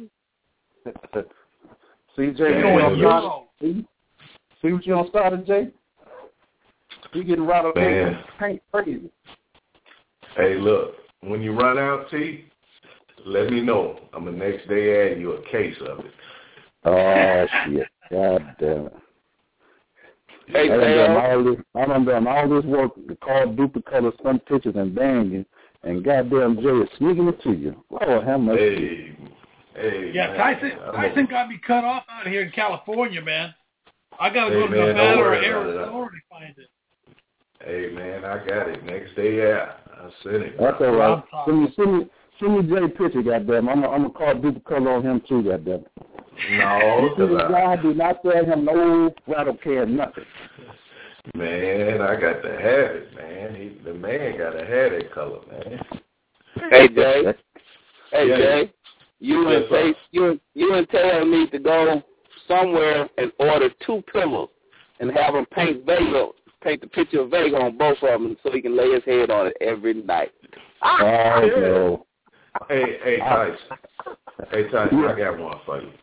See, Jay, see what you done started, Jay? You getting rattle can paint crazy. Hey, look, when you run out, T, let me know. I'm the next day add you a case of it. Oh, shit. God damn it. Hey, I done done all this work to call duplicate some pictures and bang you, and goddamn Jay is sneaking it to you. Lord, how much? Hey, yeah, Tyson got me cut off out here in California, man. I got to go to Nevada or Arizona to find it. Hey, man, I got it. Next day out. I sent it. That's all right. Send me Jay picture, goddamn. I'm going to call Duke Color on him, too, goddamn. No, this guy do not sell him no rattle can, nothing. Man, I got to have it, man. The man got to have that color, man. Hey, Jay. Jay. You and Taylor need to go somewhere and order 2 pillows and have him paint the picture of Vega on both of them so he can lay his head on it every night. No. Hey, Tyson. Hey, Tyson, I got one for you.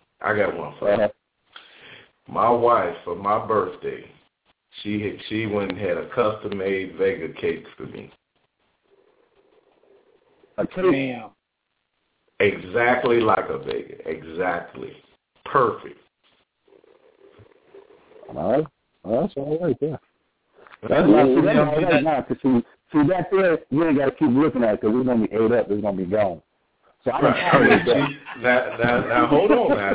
My wife, for my birthday, she went and had a custom-made Vega cake for me. A cake? Exactly like a Vega. Exactly. Perfect. All right. Well, that's all right, yeah. That's right now, because see, that there, you ain't got to keep looking at it because it's going to be ate up. It's going to be gone. So Now, hold on, man.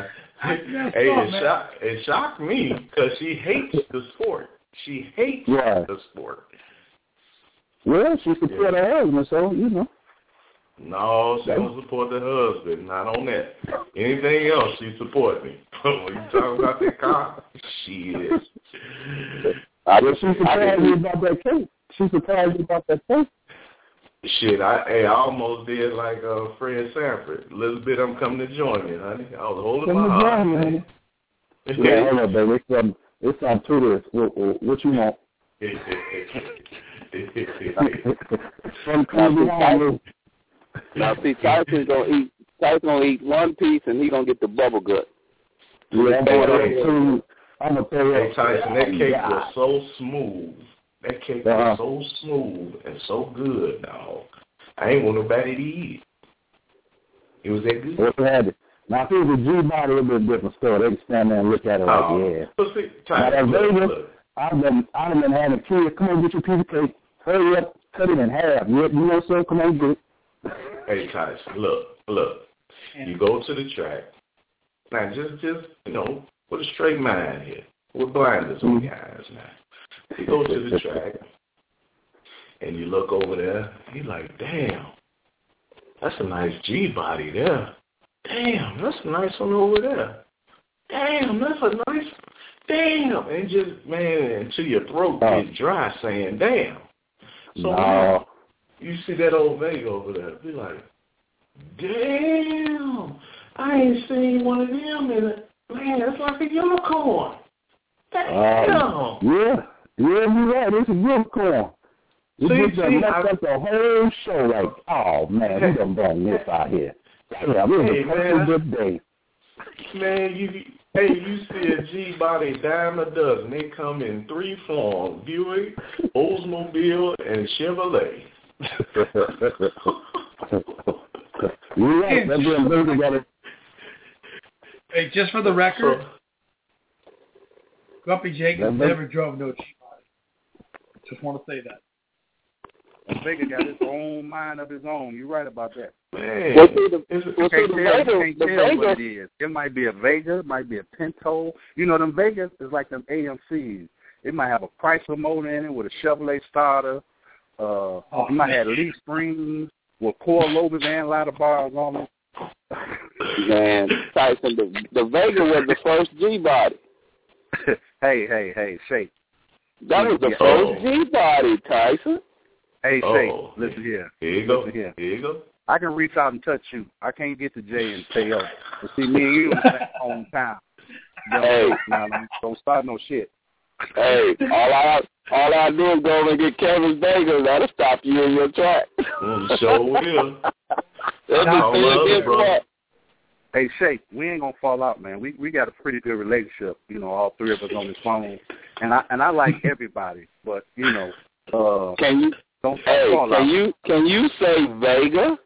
It shocked me because she hates the sport. She hates the sport. Well, she supports her husband, so, you know. No, she don't support the husband. Not on that. Anything else, she support me. When you talk about that car, she is. She surprised me about that cake. She surprised me about that cake. Shit, I almost did like Fred Sanford. A little bit, I'm coming to join me, honey. I was holding my heart. Yeah, hold on, baby. It's on to this. What you want? Now, see, Tyson's gonna eat 1 piece, and he's gonna get the bubble gut. Yeah, I'm gonna tell you. Hey, Tyson, that cake was so smooth. That cake was so smooth and so good, dog. I ain't want nobody to eat it. It was that good. What's had it? Now, if it was a G-body, it would be a different story. They can stand there and look at it like, yeah. But see, Tyson, look. I've been having kids. Come on, get your piece of cake. Hurry up, cut it in half. You know so? Come on, get it. Hey, Tyson, look. You go to the track. Now, just with a straight mind here. With blinders on your eyes now. You go to the track, and you look over there. You're like, damn, that's a nice G-body there. Damn, that's a nice one over there. Damn, that's a nice, damn. And just, man, until your throat gets dry saying, damn. So now, you see that old Vega over there, be like, damn, I ain't seen one of them in it. Man, that's like a unicorn. Damn. You're right. It's a unicorn. It messed up the whole show. Like, oh, man, we done done this out here. Damn, it was a good day. Man, you see a G-body dime a dozen. They come in 3 forms, Buick, Oldsmobile, and Chevrolet. You're right. That's what I'm together. Hey, just for the record, Grumpy Jenkins never drove no G-body. Just want to say that. Vega got his own mind of his own. You're right about that. Man, you can't tell what it is. It might be a Vega, it might be a Pinto. You know, them Vegas is like them AMCs. It might have a Chrysler motor in it with a Chevrolet starter. It might have leaf springs with coilovers and a lot of bars on it. Man, Tyson, the Vega was the first G-body. Hey, Shake. That was the first G-body, Tyson. Hey, Shake, listen here. Here you go. I can reach out and touch you. I can't get to Jay and say, yo, but see, me and you in the same hometown. Hey. Now, don't start no shit. Hey, all I do is go over and get Kevin's Vegas. That'll stop you in your track. Sure will. Hey, Shake, we ain't gonna fall out, man. We got a pretty good relationship, you know, all 3 of us on this phone, and I like everybody, but you know, don't fall out. Can you say Vega?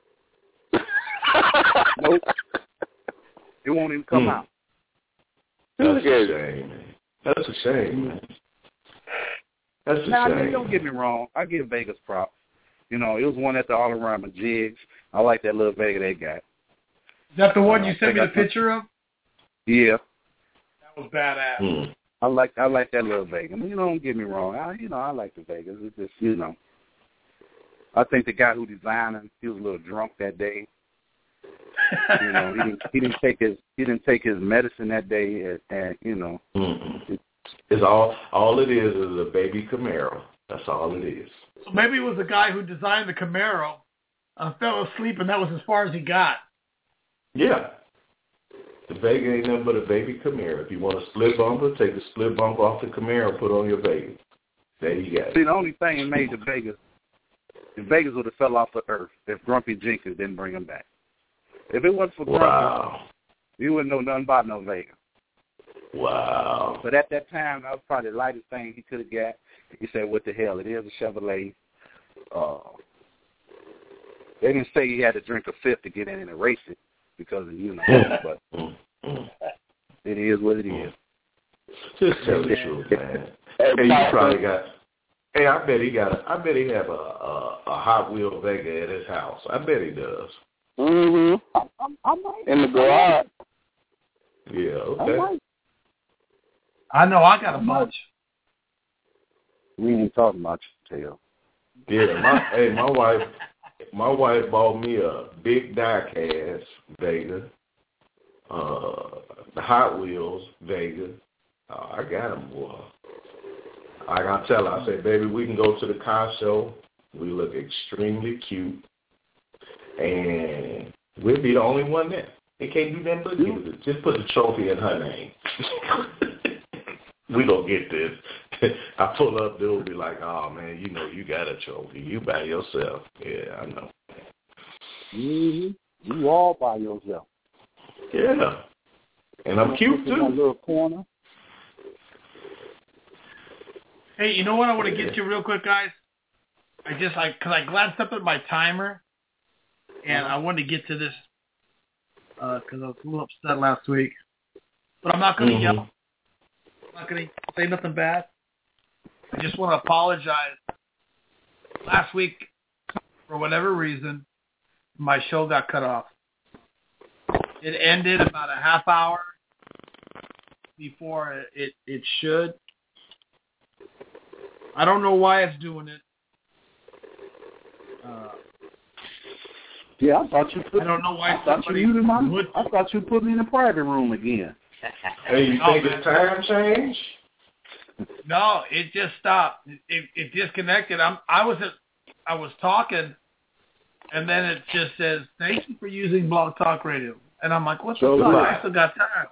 Nope. It won't even come out. That's a shame, man. That's a shame, man. That's a shame. Don't get me wrong. I give Vegas props. You know, it was one at the all-around with Jigs. I like that little Vega they got. Is that the one you sent me the picture of? Yeah. That was badass. I like that little Vegas. You know, don't get me wrong. I like the Vegas. It's just, you know, I think the guy who designed it, he was a little drunk that day. You know, he didn't take his medicine that day, and you know, it's all it is a baby Camaro. That's all it is. So maybe it was the guy who designed the Camaro, fell asleep, and that was as far as he got. Yeah. The Vega ain't nothing but a baby Camaro. If you want a split bumper, take the split bumper off the Camaro, put on your Vega. There you go. See, the only thing that made the Vegas would have fell off the earth if Grumpy Jenkins didn't bring him back. If it wasn't for Grumpy, you wouldn't know nothing about no Vega. Wow. But at that time, that was probably the lightest thing he could have got. He said, what the hell, it is a Chevrolet. They didn't say he had to drink a fifth to get in and race it because of, you know, but it is what it is. Just tell the truth, man. Hey, you probably got... Hey, I bet he have a Hot Wheel Vega at his house. I bet he does. In the garage. Yeah, okay. I know I got a bunch. We ain't talking about you, Tail. Yeah, my wife bought me a big die-cast Vega, the Hot Wheels Vega. I got them, boy. I gotta tell her, I said, baby, we can go to the car show. We look extremely cute, and we'll be the only one there. They can't do nothing but give it. Just put the trophy in her name. We gonna get this. I pull up, they'll be like, oh, man, you know you got a trophy. You by yourself. Yeah, I know. You all by yourself. Yeah. And I'm cute, too. In that little corner. Hey, you know what I want to get to real quick, guys? Because I glanced up at my timer, and I wanted to get to this because I was a little upset last week. But I'm not going to yell. I'm not going to say nothing bad. I just want to apologize. Last week, for whatever reason, my show got cut off. It ended about a half hour before it should. I don't know why it's doing it. Yeah, I thought you put. I don't know why. I thought you put me in a private room again. Hey, you think it's time change? No, it just stopped. It disconnected. I was talking, and then it just says, "Thank you for using Blog Talk Radio." And I'm like, "What the fuck? I still got time."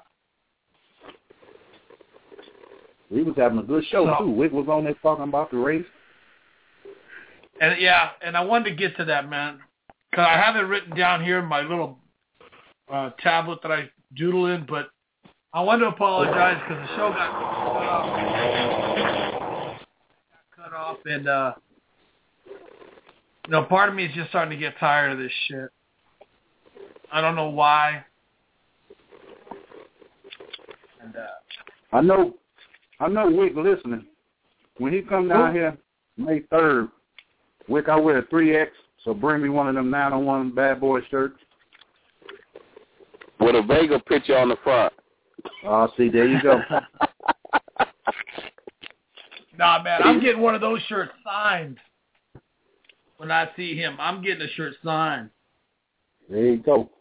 We was having a good show too. Wick was on there talking about the race. And I wanted to get to that, man, because I have it written down here in my little tablet that I doodle in, but I want to apologize because the show got cut off, and you know, part of me is just starting to get tired of this shit. I don't know why. And I know Wick listening. When he come down here May 3rd, Wick, I wear a 3X, so bring me one of them 901 Bad Boy shirts. With a Vega picture on the front. Oh, see, there you go. Nah, man, I'm getting one of those shirts signed. When I see him, I'm getting a shirt signed. There you go.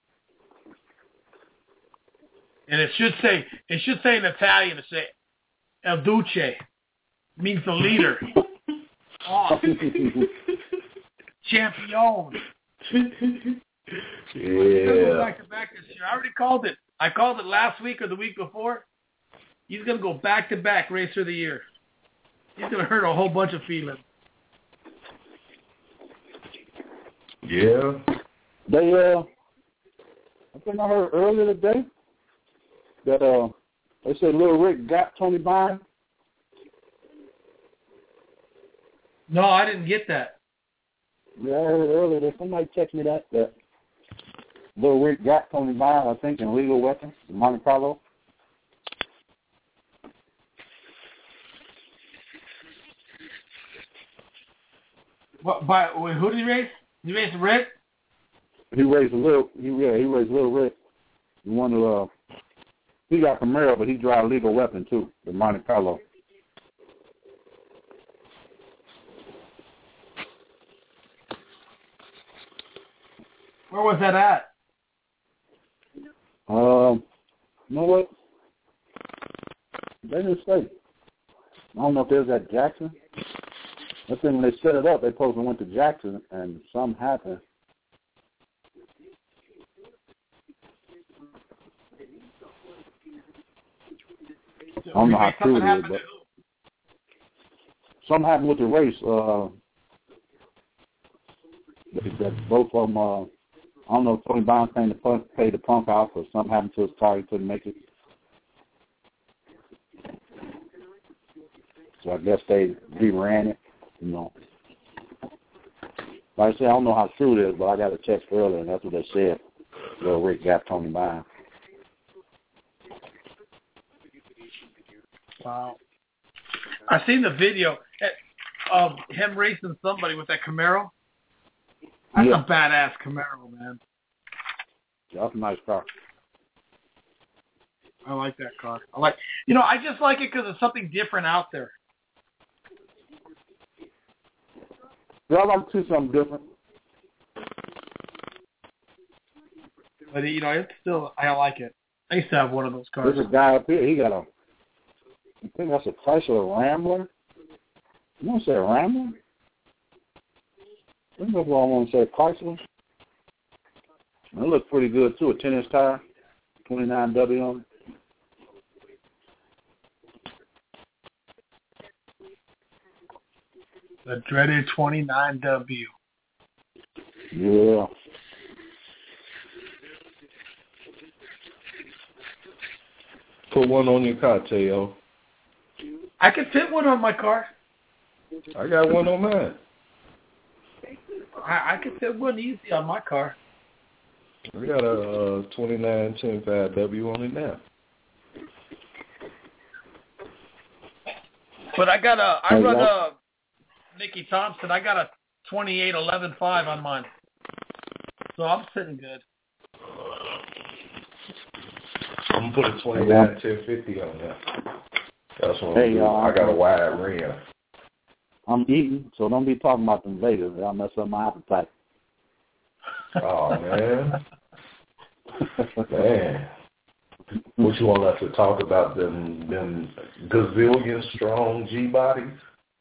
And it should say in Italian, it say El Duce, means the leader. Oh, champion. Yeah. Go back to back this year. I already called it. I called it last week or the week before. He's going to go back to back Racer of the Year. He's going to hurt a whole bunch of feelings. Yeah. They I think I heard earlier today that they said Lil Rick got Tony Bond. No, I didn't get that. Yeah, I heard earlier that somebody texted me that Lil Rick got Tony Bond, I think, in Legal Weapons in Monte Carlo. What? Who did he race? He raced Rick? He raised Lil Rick. He won He got Camaro, but he drive Legal Weapon too, the Monte Carlo. Where was that at? You know what? They didn't say. I don't know if they was at Jackson. I think when they set it up, they supposed to went to Jackson, and something happened. I don't know how true it is, but something happened with the race. That both of them, I don't know if Tony Barnes came to pay the punk off or something happened to his car. He couldn't make it. So I guess they reran it, you know. Like I said, I don't know how true it is, but I got a text earlier, and that's what they said. Little Rick got Tony Barnes. Wow. I seen the video of him racing somebody with that Camaro. That's a badass Camaro, man. Yeah, that's a nice car. I like that car. I just like it because it's something different out there. Yeah, I like to see something different. But, it's still, I like it. I used to have one of those cars. There's a guy up here, he got I think that's a Chrysler Rambler. You want to say Rambler? I think that's what I want to say, Chrysler. It looks pretty good, too. A 10-inch tire, 29W on it. The dreaded 29W. Yeah. Put one on your car, Teo. I can fit one on my car. I got one on mine. I can fit one easy on my car. We got a 2910.5W on it now. But I run a Mickey Thompson. I got a 2811.5 on mine. So I'm sitting good. I'm going to put a 2910.50 on that. That's what I got a wide rim. I'm eating, so don't be talking about them Vegas. I'll mess up my appetite. Oh, man. Man. What you want us to talk about, them gazillion strong G-bodies?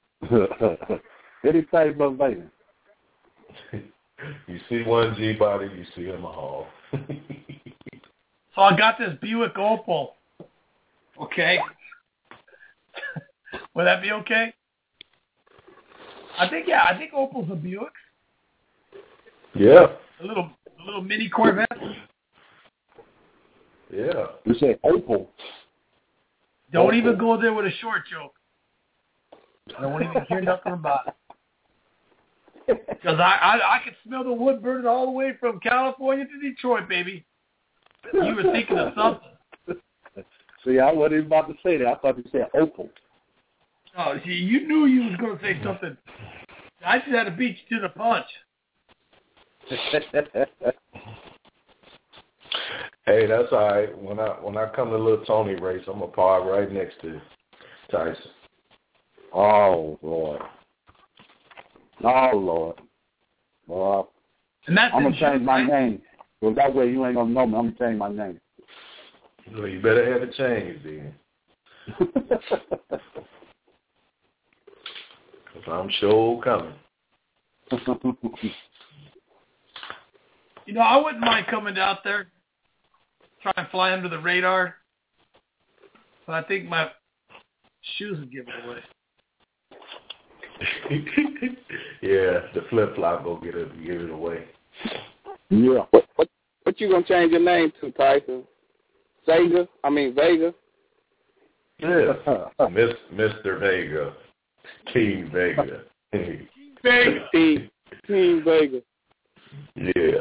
Any type of Vegas. You see one G-body, you see him a hall. So I got this Buick Opal. Okay. Would that be okay? I think Opal's a Buick. Yeah. A little mini Corvette. Yeah. You say Opal. Don't even go there with a short joke. I don't want to even hear nothing about it. Because I could smell the wood burning all the way from California to Detroit, baby. You were thinking of something. See, I wasn't even about to say that. I thought you said Opal. Oh, see, you knew you was going to say something. I just had to beat you to the punch. Hey, that's all right. When I come to Little Tony race, I'm going to park right next to Tyson. Oh, Lord. Oh, Lord. Well, and that's I'm going to change my name. Well, that way you ain't going to know me. I'm going to change my name. Well, you better have a change then. Because I'm sure coming. I wouldn't mind coming out there, try and fly under the radar. But I think my shoes would give it away. Yeah, the flip-flop will give it away. Yeah. What you gonna change your name to, Tyson? Vega? Yeah. Mr. Vega. King Vega. King Vega. Yeah.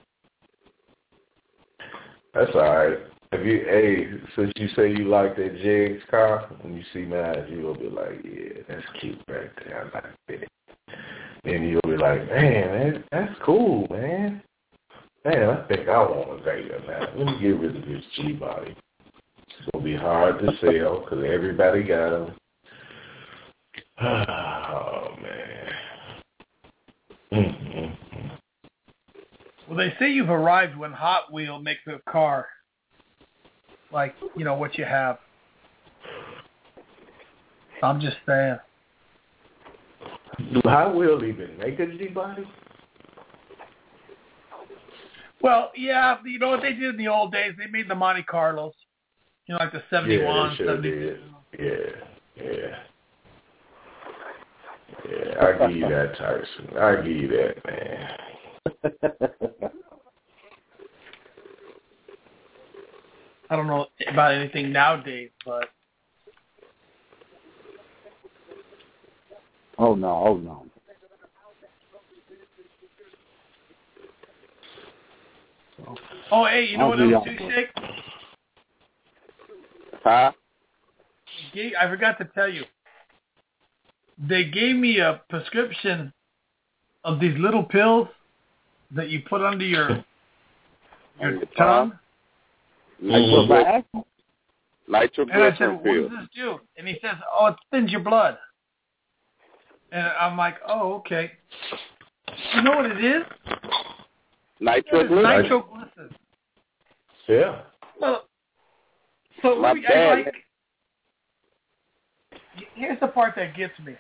That's all right. Since you say you like that Jiggs car, when you see mine, you'll be like, yeah, that's cute right there. I like that. Then you'll be like, man, that's cool, man. Man, I think I want a Vega now. Let me get rid of this G-body. It's going to be hard to sell because everybody got them. Oh, man. Mm-hmm. Well, they say you've arrived when Hot Wheel makes a car like, you know, what you have. I'm just saying. Do Hot Wheels even make a G-Body? Well, yeah, you know what they did in the old days? They made the Monte Carlos. You know, like the 71, Yeah, they sure 72. did. Yeah. I give you that, Tyson. I give you that, man. I don't know about anything nowadays, but... Oh, no. Oh, hey, you know what else too, Shake? Huh? I forgot to tell you. They gave me a prescription of these little pills that you put under your tongue. Nitroglycerin And I said, what pills. does this do? And he says, oh, it thins your blood. And I'm like, oh, okay. You know what it is? Nitroglycerin. Nitroglycerin. Yeah. Well, so My bad. Here's the part that gets me.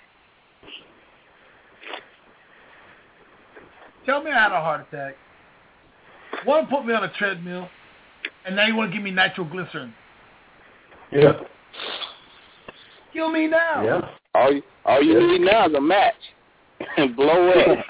Tell me I had a heart attack. Want to put me on a treadmill, and now you want to give me nitroglycerin. Yeah. Kill me now. Yeah. All you need now is a match and blow up.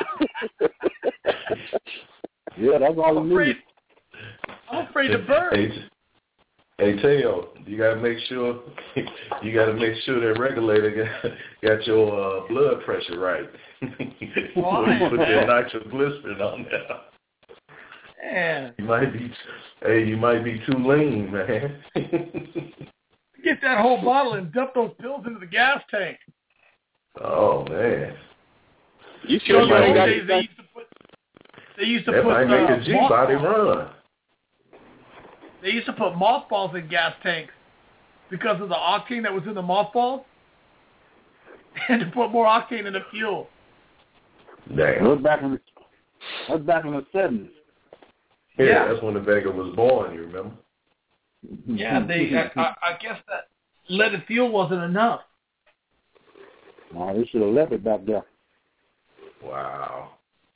Yeah, that's all we need. I'm afraid to burn. Hey, Teo, you gotta make sure that regulator got your blood pressure right. Before you put that nitroglycerin on there. Man. You might be too lean, man. Get that whole bottle and dump those pills into the gas tank. Oh man. You sure you ain't got anything? They used to that put might make a G-Body run. They used to put mothballs in gas tanks because of the octane that was in the mothballs, and to put more octane in the fuel. Damn. That was back in the 70s. Yeah, that's when the Vega was born. You remember? Yeah, I guess that leaded fuel wasn't enough. No, they should have left it back there. Wow.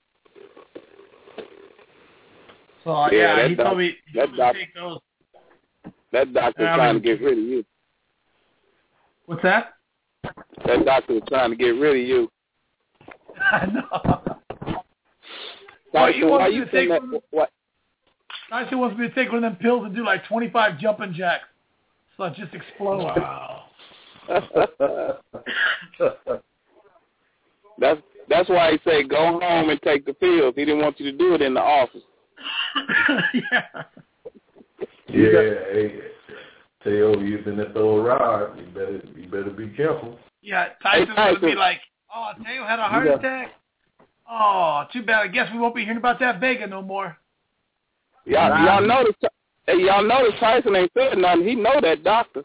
So he told me to take those. That doctor was trying to get rid of you. What's that? That doctor was trying to get rid of you. I know. Tyson, why you saying that? What? Tyson wants me to take one of them pills and do like 25 jumping jacks, so I just explode. Wow. That's why he said go home and take the pills. He didn't want you to do it in the office. Yeah. Hey, Teo, you've been at the old rod. You better be careful. Yeah, Tyson's going to be like, oh, Teo had a heart attack? Oh, too bad. I guess we won't be hearing about that Vega no more. Y'all notice Tyson ain't said nothing. He know that doctor.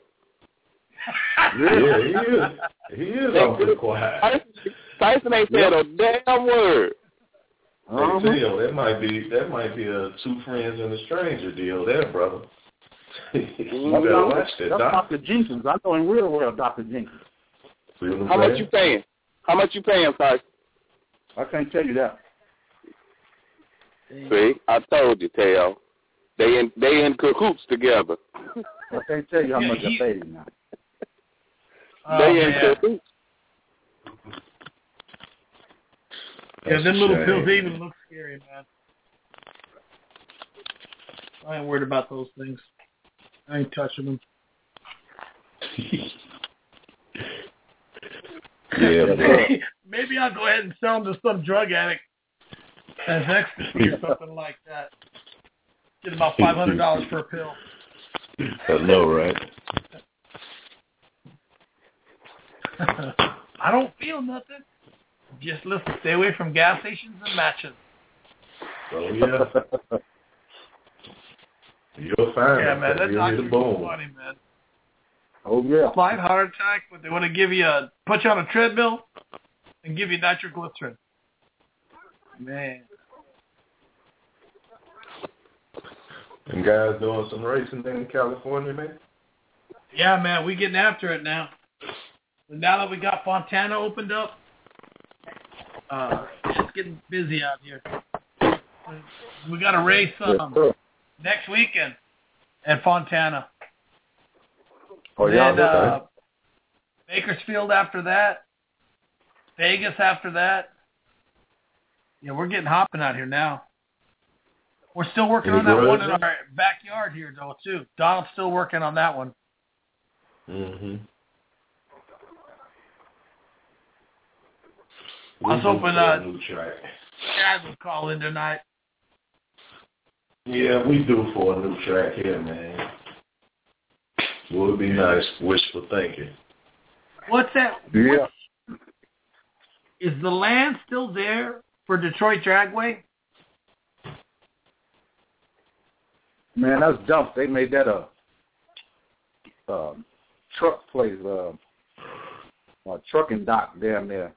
Yeah, he is awfully quiet. Tyson ain't said a damn word. Hey, Teo, that might be a two friends and a stranger deal there, brother. You better watch that, That's Dr. Jenkins. I know him real well, Dr. Jenkins. How much you paying? Tyson? I can't tell you that. See, I told you, Teo. They in cahoots together. I can't tell you how much I paid him now. They in cahoots. Yeah, them little pills, they even look scary, man. I ain't worried about those things. I ain't touching them. Yeah, maybe I'll go ahead and sell them to some drug addict as ecstasy or something like that. Get about $500 for a pill. I know, right? I don't feel nothing. Just listen, stay away from gas stations and matches. Oh, yeah. You'll find man, that's really not the boom. funny, man. Oh, yeah. Slight heart attack, but they want to put you on a treadmill and give you nitroglycerin. Man. And guys doing some racing in California, man? Yeah, man, we getting after it now. And now that we got Fontana opened up, it's getting busy out here. We got a race next weekend at Fontana. Oh, yeah. Then Bakersfield after that. Vegas after that. Yeah, we're getting hopping out here now. We're still working on that one in our backyard here, though, too. Donald's still working on that one. Mm-hmm. I was hoping Chad would call in tonight. Yeah, we do for a new track here, man. Would be nice. Wishful thinking. What's that? Yeah. Is the land still there for Detroit Dragway? Man, that's dumb. They made that a truck place, a trucking dock down there.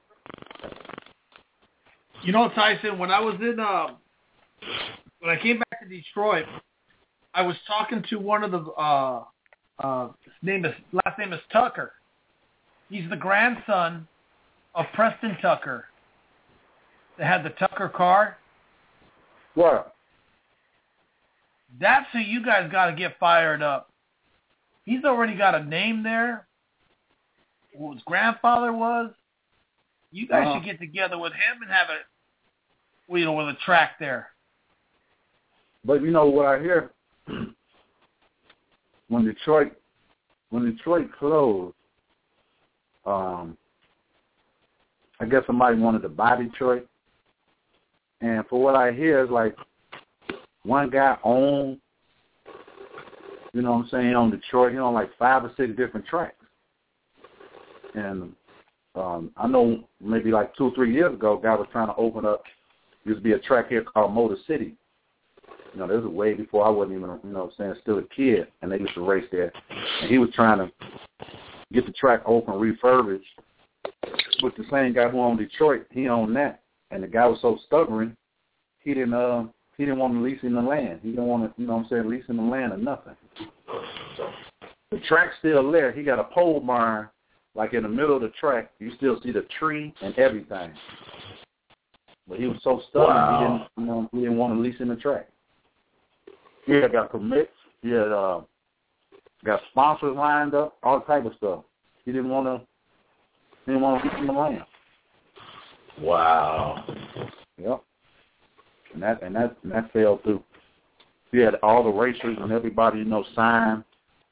You know, Tyson, when I was when I came back to Detroit, I was talking to one of the last name is Tucker. He's the grandson of Preston Tucker. They had the Tucker car. What? That's who you guys got to get fired up. He's already got a name there. Who his grandfather was. You guys should get together with him and have with a track there. But you know what I hear? When Detroit closed, I guess somebody wanted to buy Detroit. And for what I hear, it's like one guy owned, you know what I'm saying, on Detroit, he owned like 5 or 6 different tracks. And I know maybe like 2 or 3 years ago, a guy was trying to open up, used to be a track here called Motor City. You know, this was way before I wasn't even, you know what I'm saying, still a kid, and they used to race there. And he was trying to get the track open, refurbished. With the same guy who owned Detroit, he owned that. And the guy was so stubborn, he didn't want to lease in the land. He didn't want to, you know what I'm saying, lease in the land or nothing. The track's still there. He got a pole barn, like in the middle of the track. You still see the tree and everything. But he was so stubborn, he didn't want to lease in the track. He had got permits. He had got sponsors lined up, all type of stuff. He didn't want to lease in the land. Wow. Yep. And that fell through. He had all the racers and everybody, you know, sign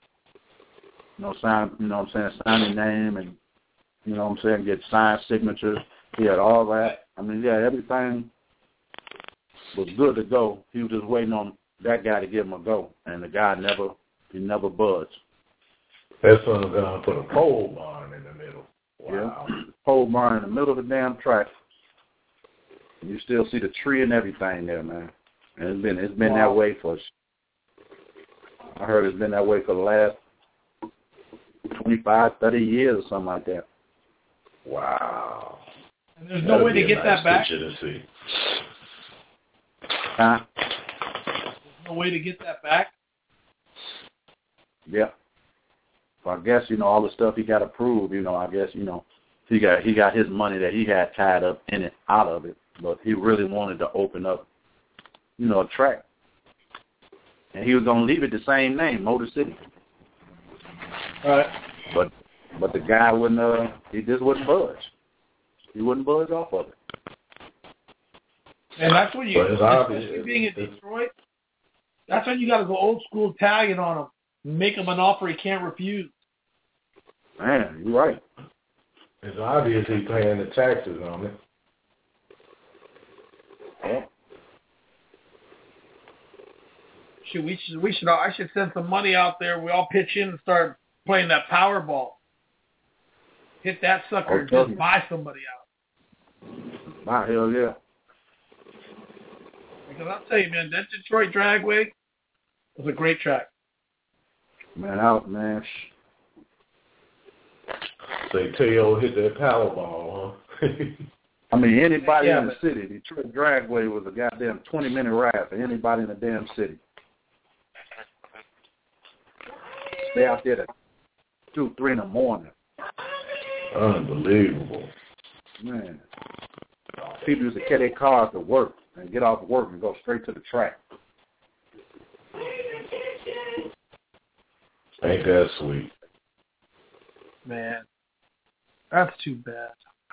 sign their name and, you know what I'm saying, get signed signatures. He had all that. I mean, yeah, everything was good to go. He was just waiting on that guy to give him a go, and the guy never budged. That son's gonna put a pole barn in the middle. Wow. Yeah, pole barn in the middle of the damn track. You still see the tree and everything there, man. And it's been that way I heard it's been that way for the last 25, 30 years or something like that. Wow. And there's no way to get that back? To see. Huh? There's no way to get that back? Yeah. So I guess, you know, all the stuff he got approved, you know, I guess, you know, he got his money that he had tied up in it out of it. But he really wanted to open up, you know, a track. And he was going to leave it the same name, Motor City. All right. But the guy wouldn't, he just wouldn't budge. He wouldn't budge off of it. And that's when especially being in Detroit, that's when you got to go old school Italian on him. Make him an offer he can't refuse. Man, you're right. It's obvious he's paying the taxes on it. Yeah. I should send some money out there. We all pitch in and start playing that Powerball. Hit that sucker and just buy somebody out. My hell yeah. Because I'll tell you, man, that Detroit Dragway was a great track. Man, Say Teo hit that Powerball, huh? I mean, anybody in the city, Detroit Dragway was a goddamn 20-minute ride for anybody in the damn city. Stay out there at 2, 3 in the morning. Unbelievable. Man. People used to carry their cars to work and get off work and go straight to the track. Ain't that sweet? Man, that's too bad.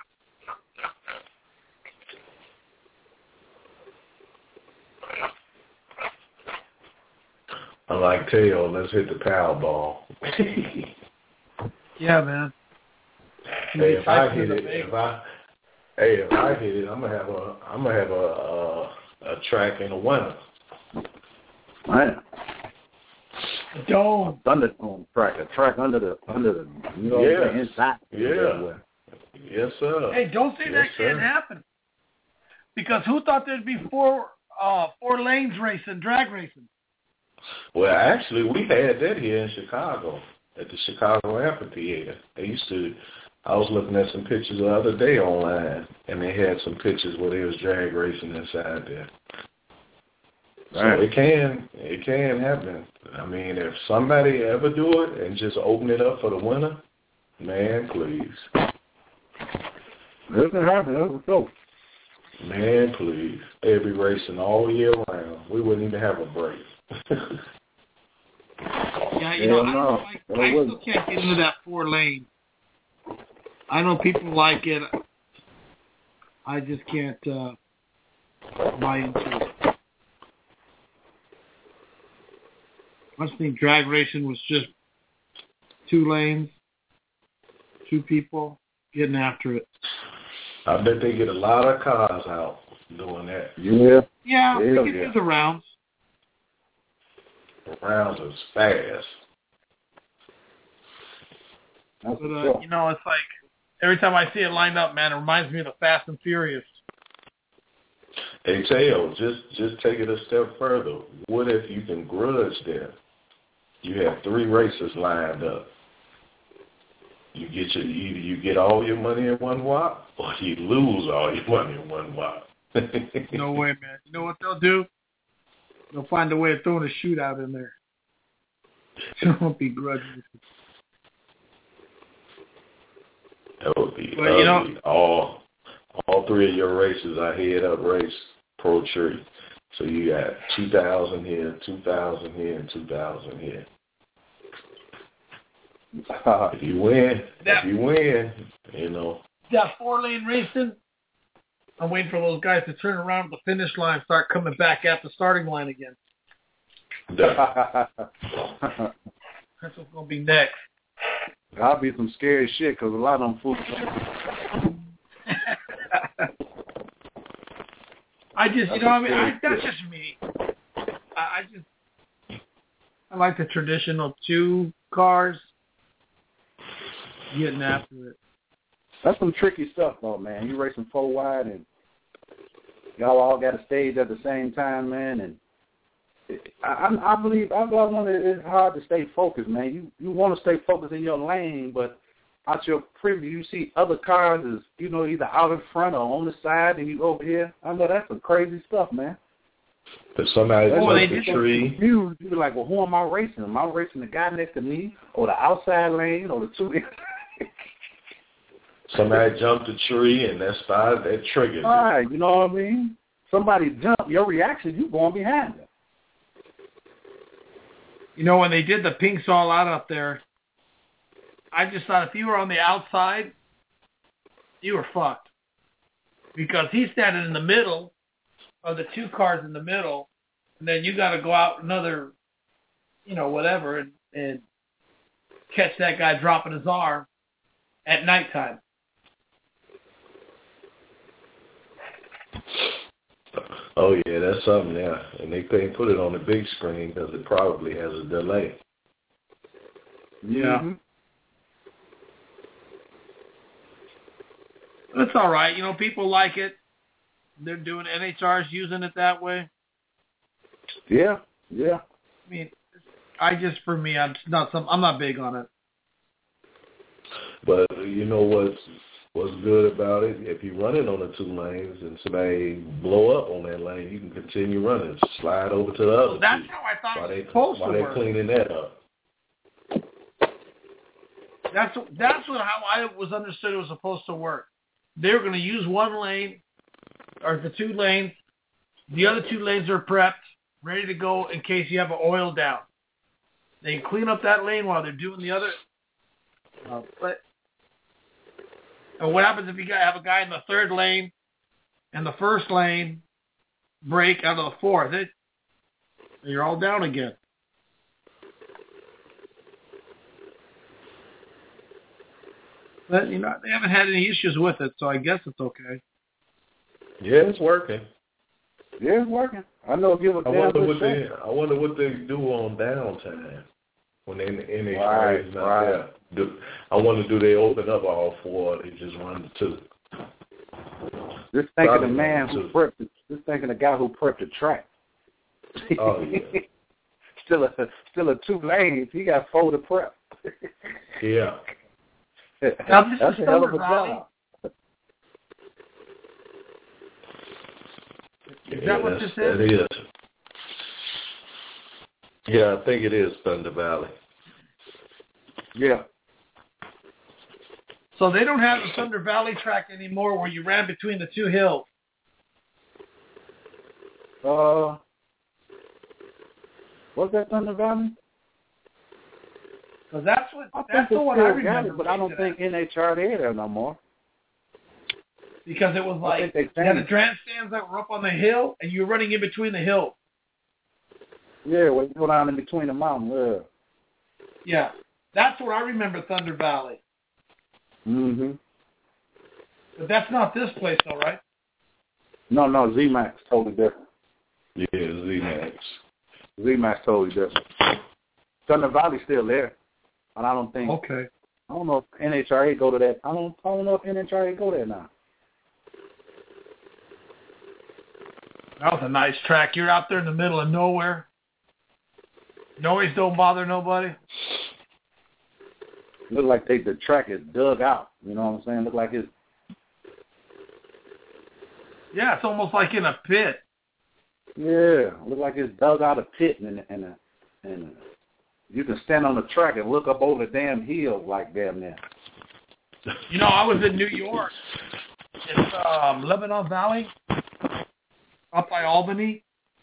I like Teo, let's hit the Powerball. Yeah, man. Hey, if I hit it, I'm gonna have a track in the winter. Man. Don't. Thunderdome track, a track under the you know, inside. Yeah. Yes, sir. Hey, don't say that can't happen. Because who thought there'd be four lanes racing, drag racing? Well, actually, we had that here in Chicago at the Chicago Amphitheater. I was looking at some pictures the other day online, and they had some pictures where they was drag racing inside there. So it can happen. I mean, if somebody ever do it and just open it up for the winter, man, please. It can happen. That's so. Man, please. They'd be racing all year round. We wouldn't even have a break. Yeah, you know, I still can't get into that 4 lane. I know people like it. I just can't buy into it. I just think drag racing was just 2 lanes, 2 people getting after it. I bet they get a lot of cars out doing that. Yeah. Yeah, we can do the rounds. The rounds is fast. But, you know, it's like every time I see it lined up, man, it reminds me of the Fast and Furious. Hey, Teo, just take it a step further. What if you can grudge there? You have 3 races lined up. Either you get all your money in one whop, or you lose all your money in one whop. No way, man. You know what they'll do? They'll find a way of throwing a shootout in there. It won't be grudges. That would be ugly. You know, all 3 of your races are head-up race pro tree. So you got 2,000 here, 2,000 here, and 2,000 here. If you win, you know. That 4-lane racing, I'm waiting for those guys to turn around at the finish line and start coming back at the starting line again. That's what's going to be next. I'll be some scary shit because a lot of them fools. That's just me. I like the traditional 2 cars getting after it. That's some tricky stuff, though, man. You racing 4 wide, and y'all all got a stage at the same time, man. And I believe it's hard to stay focused, man. You want to stay focused in your lane, but out your preview, you see other cars is, you know, either out in front or on the side, and you over here. I know that's some crazy stuff, man. If somebody jumped the tree, you be like, well, who am I racing? Am I racing the guy next to me, or the outside lane, or the 2? Somebody jumped the tree, and that triggered. All right, you know what I mean? Somebody jumped, your reaction, you going behind them. You know, when they did the pinks all out up there, I just thought if you were on the outside, you were fucked. Because he's standing in the middle of the 2 cars in the middle, and then you got to go out another, you know, whatever, and catch that guy dropping his arm at nighttime. Oh, yeah, that's something, yeah. And they couldn't put it on the big screen because it probably has a delay. Yeah. Mm-hmm. It's all right. You know, people like it. They're doing NHR's using it that way. Yeah. I mean, I'm not big on it. But you know what's good about it? If you're running on the 2 lanes and somebody blow up on that lane, you can continue running. Slide over to the other. So that's how I thought it was supposed to work. While they're cleaning that up. That's how I was understood it was supposed to work. They were going to use 1 lane, or the 2 lanes. The other 2 lanes are prepped, ready to go in case you have an oil down. They can clean up that lane while they're doing the other. And what happens if you have a guy in the 3rd lane and the 1st lane break out of the 4th? You're all down again. But, they haven't had any issues with it, so I guess it's okay. Yeah, it's working. Yeah, it's working. I know. I wonder what they do on downtime when they right. there. I wonder, do they open up all 4 or they just run the 2? Just thinking the man who prepped. Just thinking the guy who prepped the track. Oh yeah. still a 2 lanes. He got 4 to prep. Yeah. That's a hell of a job. Is that what this is? That is. Yeah, I think it is Thunder Valley. Yeah. So they don't have the Thunder Valley track anymore where you ran between the 2 hills. Was that Thunder Valley? Because that's the one I remember. But I don't think NHRA there no more. Because it was like, you had the grandstands that were up on the hill, and you were running in between the hills. Yeah, we go down in between the mountains. Yeah, that's where I remember Thunder Valley. Mm-hmm. But that's not this place, though, right? No, Z-Max, totally different. Yeah, Z-Max. Z-Max, totally different. Thunder Valley's still there, and I don't think. Okay. I don't know if NHRA go to that. I don't know if NHRA go there now. That was a nice track. You're out there in the middle of nowhere. Noise don't bother nobody. Look like the track is dug out. You know what I'm saying? Look like it's. Yeah, it's almost like in a pit. Yeah, look like it's dug out a pit and you can stand on the track and look up over the damn hill like damn near. I was in New York. It's Lebanon Valley, up by Albany,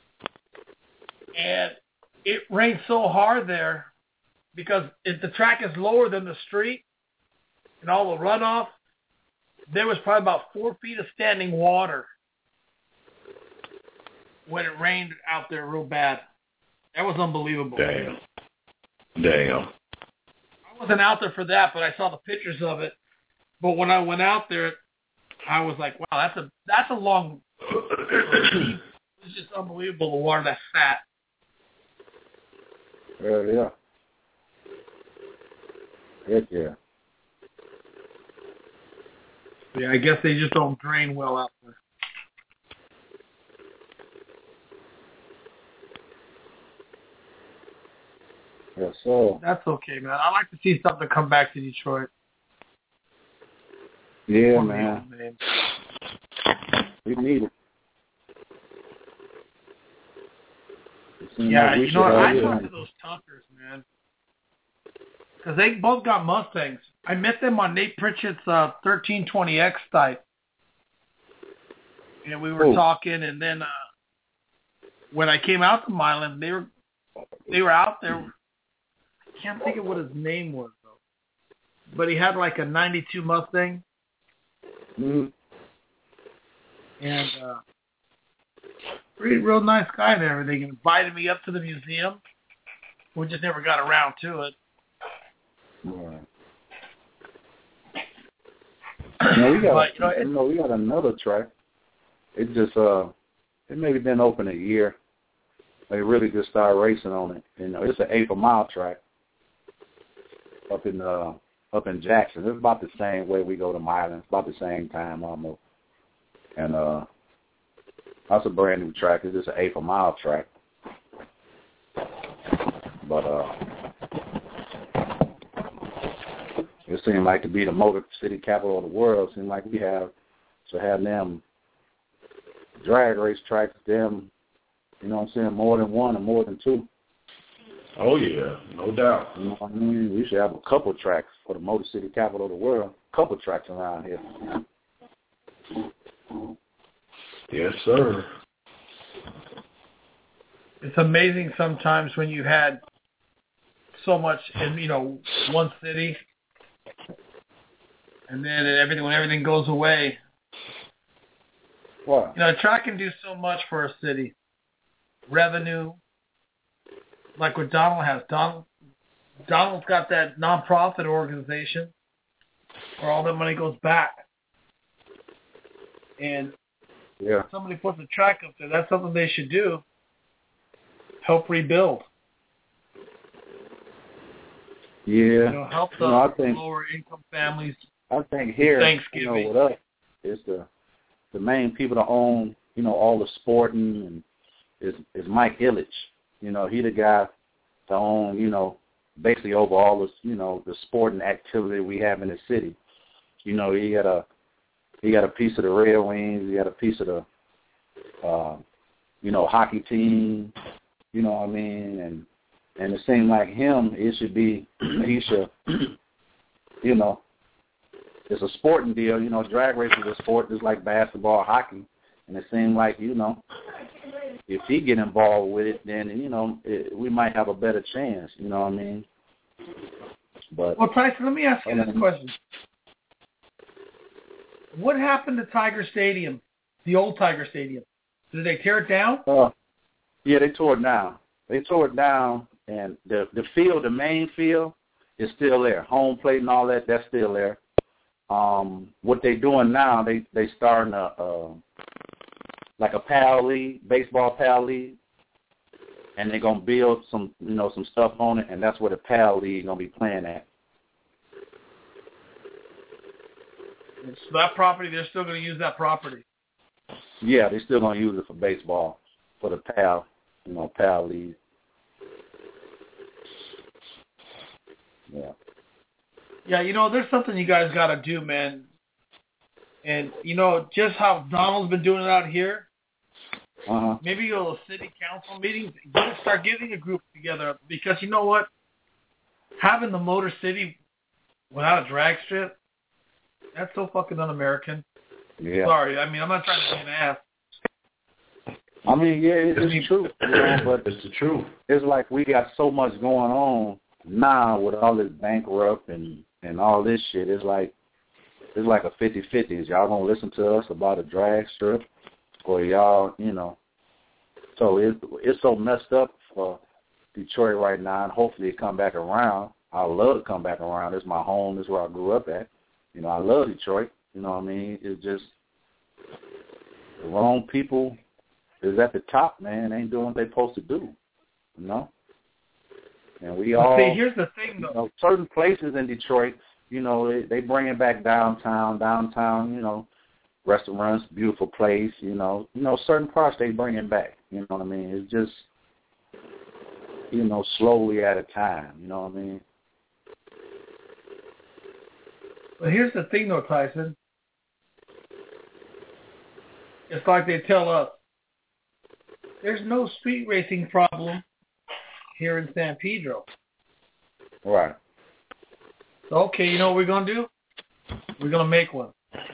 and it rained so hard there because the track is lower than the street and all the runoff. There was probably about 4 feet of standing water when it rained out there real bad. That was unbelievable. Damn. I wasn't out there for that, but I saw the pictures of it. But when I went out there, I was like, wow, that's a long. It's just unbelievable, the water that's fat. Yeah. Heck yeah. Yeah, I guess they just don't drain well out there. Yeah, so. That's okay, man. I like to see something come back to Detroit. Yeah, man. We need it. Yeah, you know what? I talked to those Tuckers, man. Because they both got Mustangs. I met them on Nate Pritchett's 1320X site. And we were talking, and then when I came out to Milan, they were out there. I can't think of what his name was, though. But he had like a 92 Mustang. Mm-hmm. And real nice guy and everything. Invited me up to the museum. We just never got around to it. Right. We got another track. It just it maybe been open a year. They really just started racing on it. It's an 8 mile track up in Jackson. It's about the same way we go to Milan. It's about the same time almost. And that's a brand new track. It's just an 8 mile track. But it's seem like to be the motor city capital of the world. Seem like we have to have them drag race tracks, them, you know what I'm saying, more than one or more than two. Oh, yeah, no doubt. You know what I mean? We should have a couple tracks for the motor city capital of the world. A couple tracks around here. Yes, sir. It's amazing sometimes when you had so much in, you know, one city, and then when everything goes away. What? You know, a track can do so much for a city. Revenue, like what Donald has. Donald's got that nonprofit organization where all that money goes back. And yeah, somebody puts a track up there, that's something they should do. Help rebuild. Yeah. You know, help the lower income families. I think here, Thanksgiving. you know, with us, it's the main people that own, you know, all the sporting, and is Mike Ilitch. You know, he the guy to own, you know, basically over all this, you know, the sporting activity we have in the city. You know, he got a piece of the Red Wings, he got a piece of the, you know, hockey team. You know what I mean? And it seems like him, he should, you know, it's a sporting deal. You know, drag racing is a sport just like basketball, hockey. And it seems like, you know, if he get involved with it, then, you know, we might have a better chance. You know what I mean? But well, Tyson, let me ask you this question. What happened to Tiger Stadium, the old Tiger Stadium? Did they tear it down? Yeah, they tore it down. They tore it down, and the field, the main field, is still there. Home plate and all that, that's still there. What they doing now, they starting like a PAL league, baseball PAL league, and they're gonna build some, you know, some stuff on it, and that's where the PAL league gonna be playing at. So that property, they're still gonna use that property. Yeah, they're still gonna use it for baseball, for the PAL, you know, PAL league. Yeah. Yeah, you know, there's something you guys got to do, man. And, you know, just how Donald's been doing it out here, maybe go to city council meetings, start getting a group together. Because you know what? Having the Motor City without a drag strip, that's so fucking un-American. Yeah. Sorry, I mean, I'm not trying to be an ass. I mean, yeah, it's true, you know, but it's the truth. It's like we got so much going on now with all this bankrupt and all this shit. It's like a 50-50. Is y'all gonna listen to us about a drag strip, or y'all, you know? So it's so messed up for Detroit right now, and hopefully it come back around. I love to come back around. It's my home. It's where I grew up at. You know, I love Detroit. You know what I mean? It's just the wrong people is at the top, man. They ain't doing what they supposed to do. You know? And we all see, here's the thing, though. You know, certain places in Detroit, you know, they bring it back downtown, you know, restaurants, beautiful place, you know, certain parts they bring it back. You know what I mean? It's just, you know, slowly at a time. You know what I mean? But here's the thing, though, Tyson. It's like they tell us, there's no street racing problem here in San Pedro. Right. So, okay, you know what we're going to do? We're going to make one.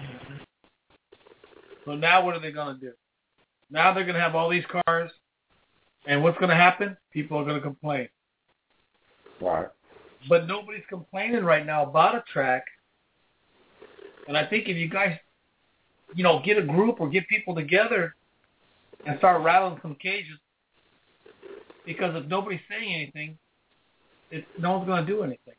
So now what are they going to do? Now they're going to have all these cars, and what's going to happen? People are going to complain. Right. But nobody's complaining right now about a track. And I think if you guys, you know, get a group or get people together and start rattling some cages, because if nobody's saying anything, no one's going to do anything.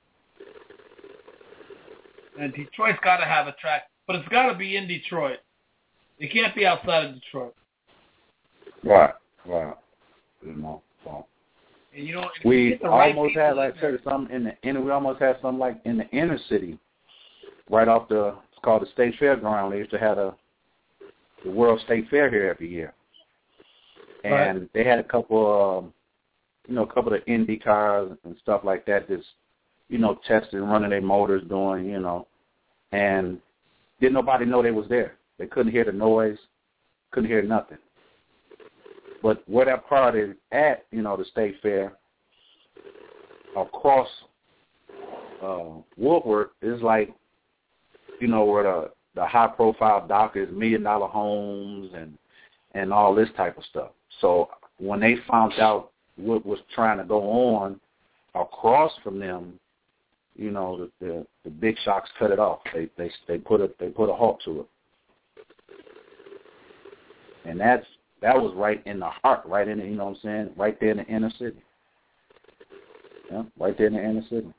And Detroit's got to have a track, but it's got to be in Detroit. It can't be outside of Detroit. Right. You know, so. And you know, we almost had like something we almost had something like in the inner city, right off it's called the State Fairground. They used to have the World State Fair here every year. And They had a couple of Indy cars and stuff like that. Just testing, running their motors, doing, and didn't nobody know they was there. They couldn't hear the noise, couldn't hear nothing. But where that part is at, the state fair, across Woodward is like, where the high-profile doctors, $1 million homes, and all this type of stuff. So when they found out what was trying to go on across from them, the big shots cut it off. They put a halt to it, and that was right in the heart, right in the, right there in the inner city. Yeah, right there in the inner city.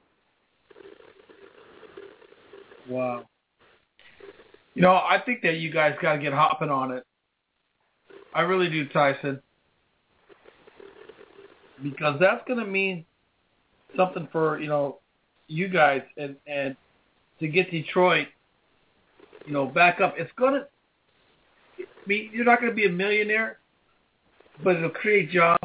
Wow. I think that you guys got to get hopping on it. I really do, Tyson. Because that's going to mean something for, you guys and to get Detroit, back up. It's going to be, you're not going to be a millionaire, but it'll create jobs.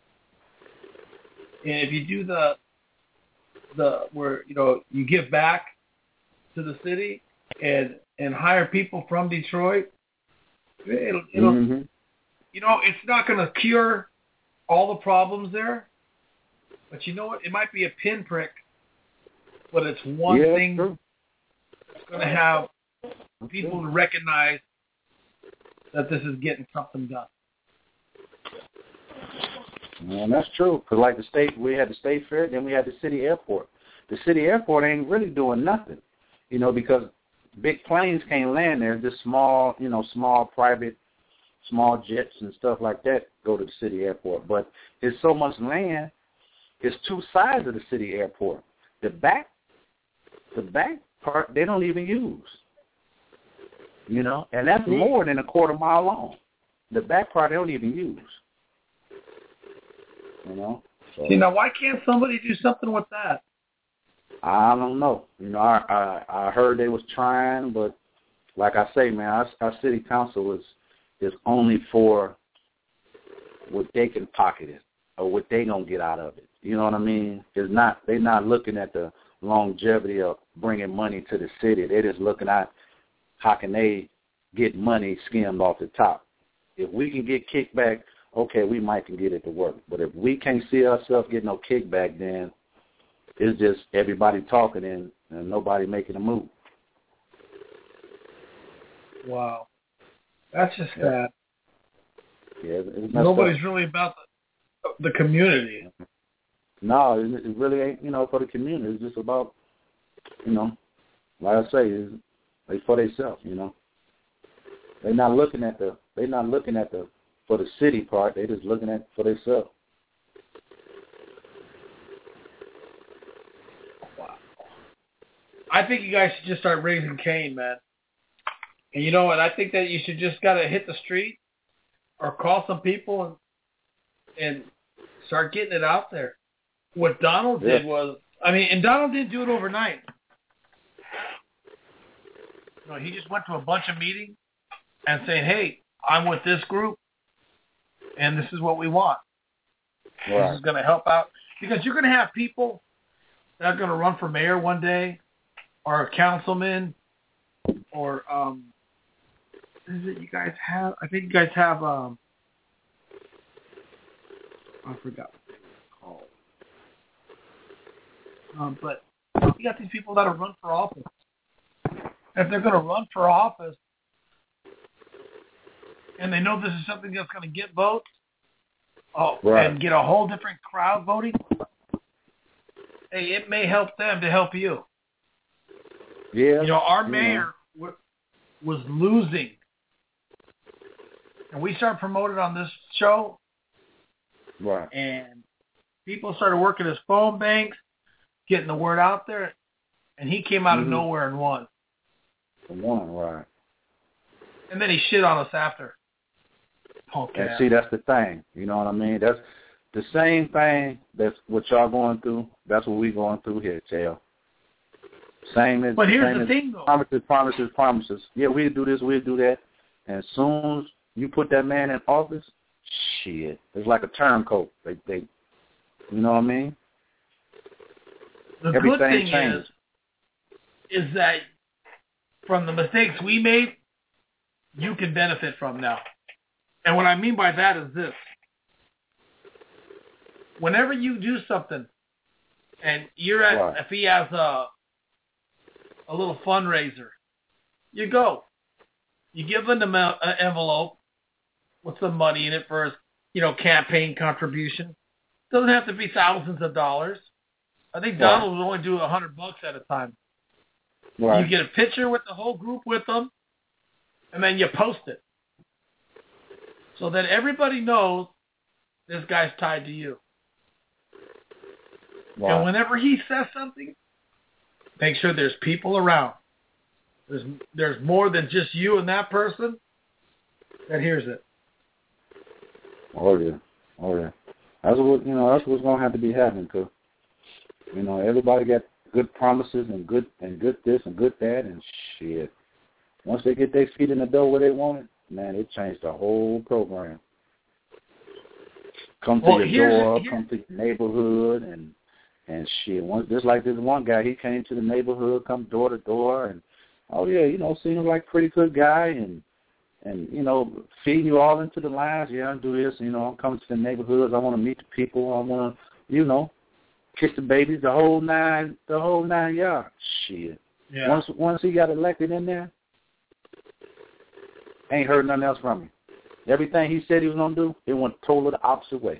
And if you do the where, you give back to the city and hire people from Detroit, it'll it's not going to cure all the problems there, but you know what? It might be a pinprick, but it's one thing that's going to have people to recognize that this is getting something done. And that's true, because like we had the state fair, then we had the city airport. The city airport ain't really doing nothing, because big planes can't land there. Just small, small private, small jets and stuff like that go to the city airport. But there's so much land. It's two sides of the city airport. The back part they don't even use, and that's more than a quarter mile long. The back part they don't even use, So. See, now why can't somebody do something with that? I don't know. I heard they was trying, but like I say, man, our city council is only for what they can pocket it or what they gonna get out of it. You know what I mean? They're not looking at the longevity of bringing money to the city. They're just looking at how can they get money skimmed off the top. If we can get kickback, okay, we might can get it to work. But if we can't see ourselves getting no kickback, then it's just everybody talking and nobody making a move. Wow. That's just sad. Yeah, nobody's really about the community. No, it really ain't, for the community. It's just about, like I say, it's for themselves, They're not looking at for the city part. They're just looking at for themselves. Wow. I think you guys should just start raising Cain, man. And you know what? I think that you should just got to hit the street or call some people and start getting it out there. What Donald did was, and Donald didn't do it overnight. He just went to a bunch of meetings and saying, hey, I'm with this group, and this is what we want. Right. This is going to help out. Because you're going to have people that are going to run for mayor one day or a councilman or is it you guys have? I think you guys have. I forgot what they're called. But you got these people that are run for office. If they're going to run for office, and they know this is something that's going to get votes, and get a whole different crowd voting, hey, it may help them to help you. Yeah. Our mayor was losing. And we started promoting on this show. Right. And people started working his phone banks, getting the word out there, and he came out of nowhere and won. Right. And then he shit on us after. Okay. And see, that's the thing. You know what I mean? That's the same thing that's what y'all going through. That's what we going through here, Tail. But here's the thing, though. Promises. Yeah, we'll do this, we'll do that. And as soon as you put that man in office, shit, it's like a turncoat. They you know what I mean? The Everything good thing changed. is that from the mistakes we made, you can benefit from now. And what I mean by that is this. Whenever you do something, and you're at, Right. if he has a little fundraiser, you go. You give him an envelope with some money in it for his, campaign contribution. Doesn't have to be thousands of dollars. I think Donald would only do $100 at a time. Right. You get a picture with the whole group with them, and then you post it. So that everybody knows this guy's tied to you. Right. And whenever he says something, make sure there's people around. There's more than just you and that person that hears it. Oh yeah. That's what's gonna have to be happening, cause everybody got good promises and good this and good that and shit. Once they get their feet in the door where they want it, man, it changed the whole program. Come to your door, come to your neighborhood, and shit. Just like this one guy, he came to the neighborhood, come door to door, and seemed like a pretty good guy, and feeding you all into the lines. Yeah, I do this. I'm coming to the neighborhoods. I want to meet the people. I want to, kiss the babies, the whole nine yards. Shit. Yeah. Once he got elected in there, ain't heard nothing else from him. Everything he said he was gonna do, it went totally the opposite way.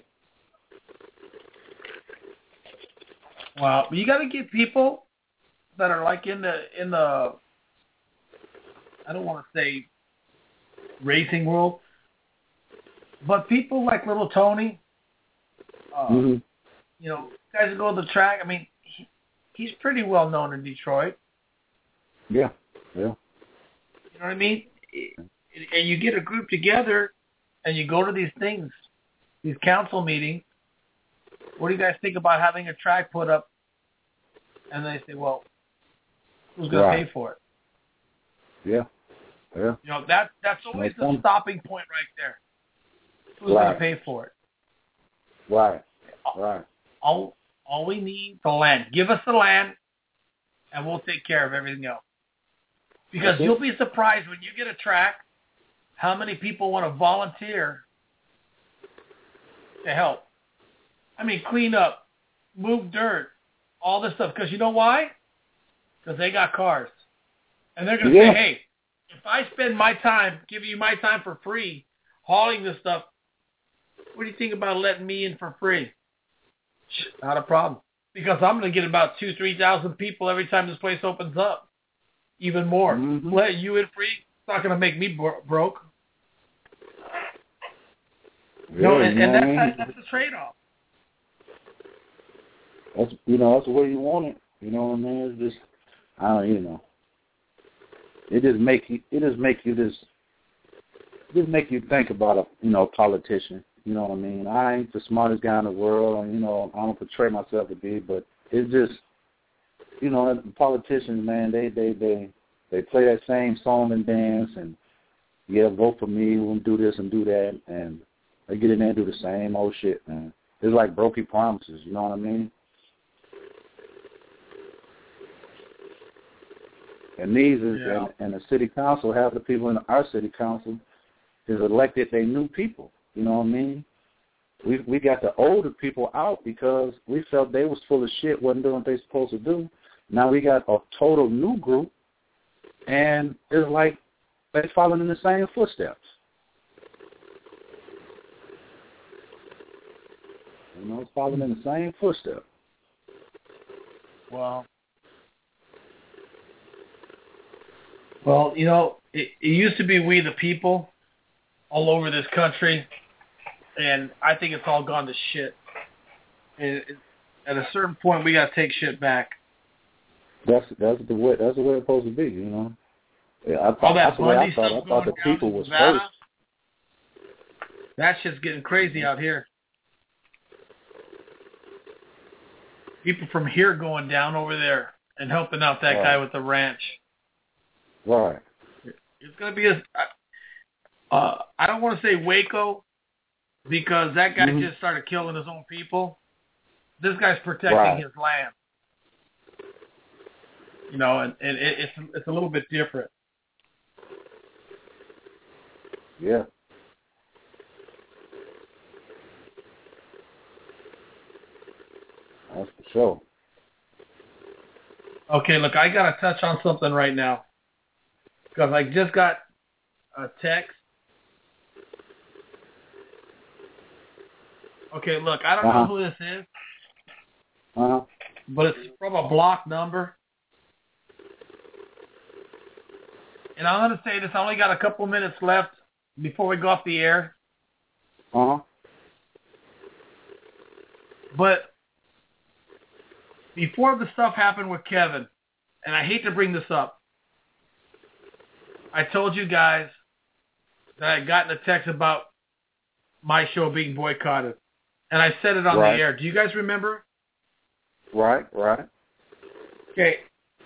Wow, you got to get people that are like in the I don't want to say racing world, but people like Little Tony, guys that go to the track. I mean, he's pretty well known in Detroit. Yeah. You know what I mean? And you get a group together, and you go to these things, these council meetings. What do you guys think about having a track put up? And they say, well, who's going to pay for it? Yeah. That's always the stopping point right there. Who's going to pay for it? Right. All we need the land. Give us the land, and we'll take care of everything else. Because you'll be surprised when you get a track, how many people want to volunteer to help. I mean, clean up, move dirt, all this stuff. Because you know why? Because they got cars. And they're going to say, hey, if I spend my time, giving you my time for free, hauling this stuff, what do you think about letting me in for free? Not a problem. Because I'm going to get about 2,000 to 3,000 people every time this place opens up. Even more. Mm-hmm. Let you in free. It's not going to make me broke. And that's the trade-off. That's that's the way you want it. You know what I mean? It's just it just make you think about a politician. You know what I mean? I ain't the smartest guy in the world, and I don't portray myself to be, but it's just the politicians, man, they play that same song and dance, and vote for me, we'll do this and do that, and they get in there and do the same old shit, man. It's like broken promises, you know what I mean? And and the city council, half the people in our city council is elected they new people, you know what I mean? We got the older people out because we felt they was full of shit, wasn't doing what they supposed to do. Now we got a total new group, and it's like they're following in the same footsteps. It's following in the same footsteps. Wow. Well, it used to be we the people all over this country, and I think it's all gone to shit. And at a certain point, we got to take shit back. That's the way it's supposed to be, Yeah, I thought the people was first. That shit's getting crazy out here. People from here going down over there and helping out that guy with the ranch. Right. It's going to be I don't want to say Waco, because that guy just started killing his own people. This guy's protecting his land. You know, and it's a little bit different. Yeah. That's for sure. Okay, look, I got to touch on something right now because I just got a text. Okay, look, I don't know who this is, but it's from a blocked number. And I'm going to say this, I only got a couple minutes left before we go off the air. But before the stuff happened with Kevin, and I hate to bring this up, I told you guys that I had gotten a text about my show being boycotted. And I said it on the air. Do you guys remember? Right. Okay.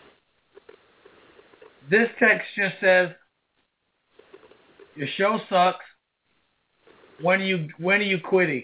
This text just says, your show sucks. When are you quitting?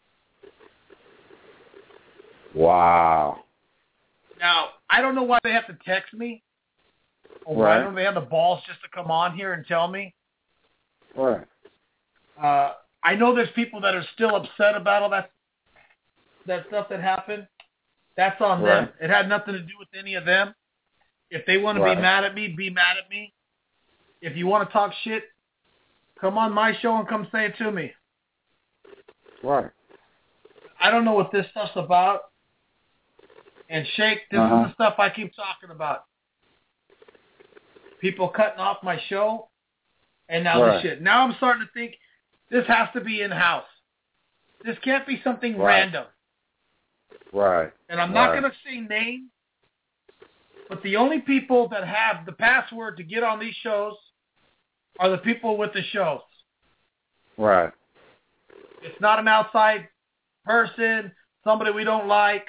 Wow. Now, I don't know why they have to text me. Or why don't they have the balls just to come on here and tell me? Right. I know there's people that are still upset about all that stuff that happened. That's on them. It had nothing to do with any of them. If they want to be mad at me, be mad at me. If you want to talk shit, come on my show and come say it to me. Right. I don't know what this stuff's about. And Shake, this is the stuff I keep talking about. People cutting off my show, and now this shit. Now I'm starting to think this has to be in-house. This can't be something random. Right. And I'm not going to say names, but the only people that have the password to get on these shows are the people with the shows. Right. It's not an outside person, somebody we don't like.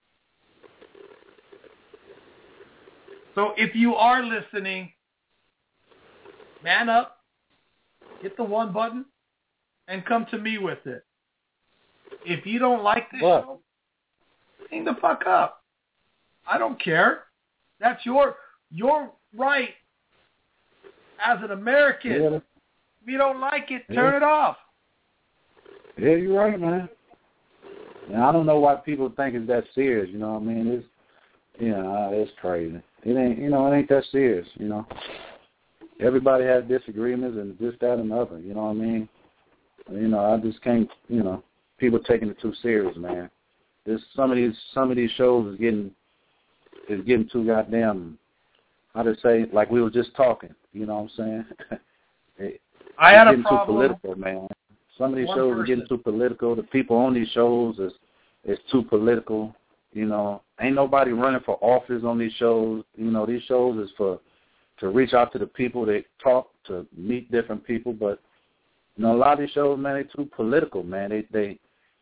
So if you are listening, man up, hit the one button, and come to me with it. If you don't like this show, hang the fuck up. I don't care. That's your right as an American. Yeah. If you don't like it, turn it off. Yeah, you're right, man. And I don't know why people think it's that serious. You know what I mean? It's, it's crazy. It ain't, it ain't that serious. Everybody has disagreements and this, that, and the other. You know what I mean? I just can't. People taking it too serious, man. Some of these shows is getting too goddamn. How to say? Like we were just talking. You know what I'm saying? I had a problem. Too political, man. Some of these shows are getting too political. The people on these shows is too political. Ain't nobody running for office on these shows. These shows is to reach out to the people, they talk, to meet different people. But a lot of these shows, man, they too political, man. They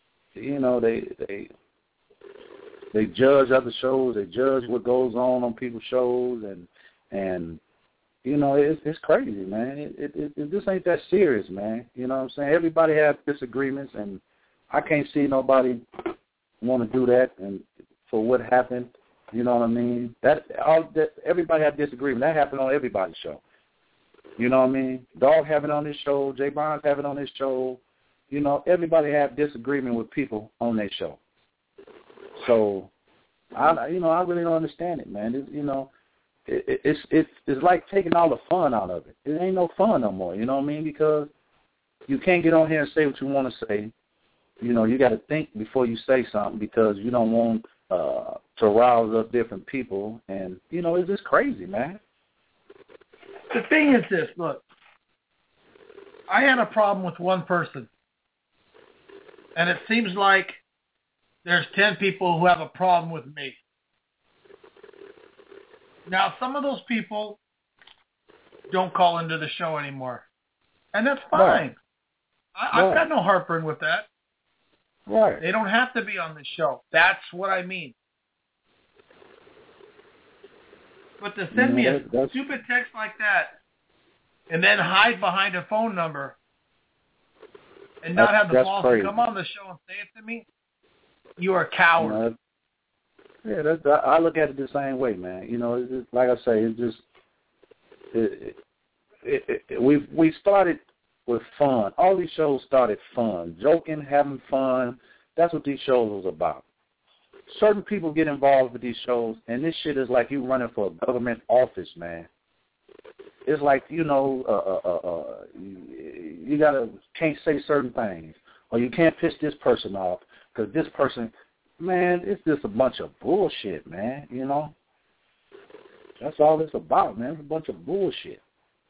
judge other shows. They judge what goes on people's shows, and it's crazy, man. It just ain't that serious, man. You know what I'm saying? Everybody has disagreements, and I can't see nobody want to do that. And for what happened, you know what I mean? Everybody had disagreement. That happened on everybody's show. You know what I mean? Dog having on his show, Jay Barnes having on his show. Everybody had disagreement with people on their show. So, I really don't understand it, man. It's like taking all the fun out of it. It ain't no fun no more. You know what I mean? Because you can't get on here and say what you want to say. You got to think before you say something because you don't want to rouse up different people. And it's just crazy, man. The thing is this, look, I had a problem with one person, and it seems like there's 10 people who have a problem with me. Now, some of those people don't call into the show anymore, and that's fine. I've got no heartburn with that. Right. They don't have to be on the show. That's what I mean. But to send me a stupid text like that and then hide behind a phone number and not have the balls to come on the show and say it to me, you are a coward. Yeah, I look at it the same way, man. You know, it's just, like I say, it's just we started with fun. All these shows started fun, joking, having fun. That's what these shows was about. Certain people get involved with these shows, and this shit is like you running for a government office, man. It's like, you know, you can't say certain things, or you can't piss this person off because this person, man, it's just a bunch of bullshit, man. You know, that's all it's about, man. It's a bunch of bullshit.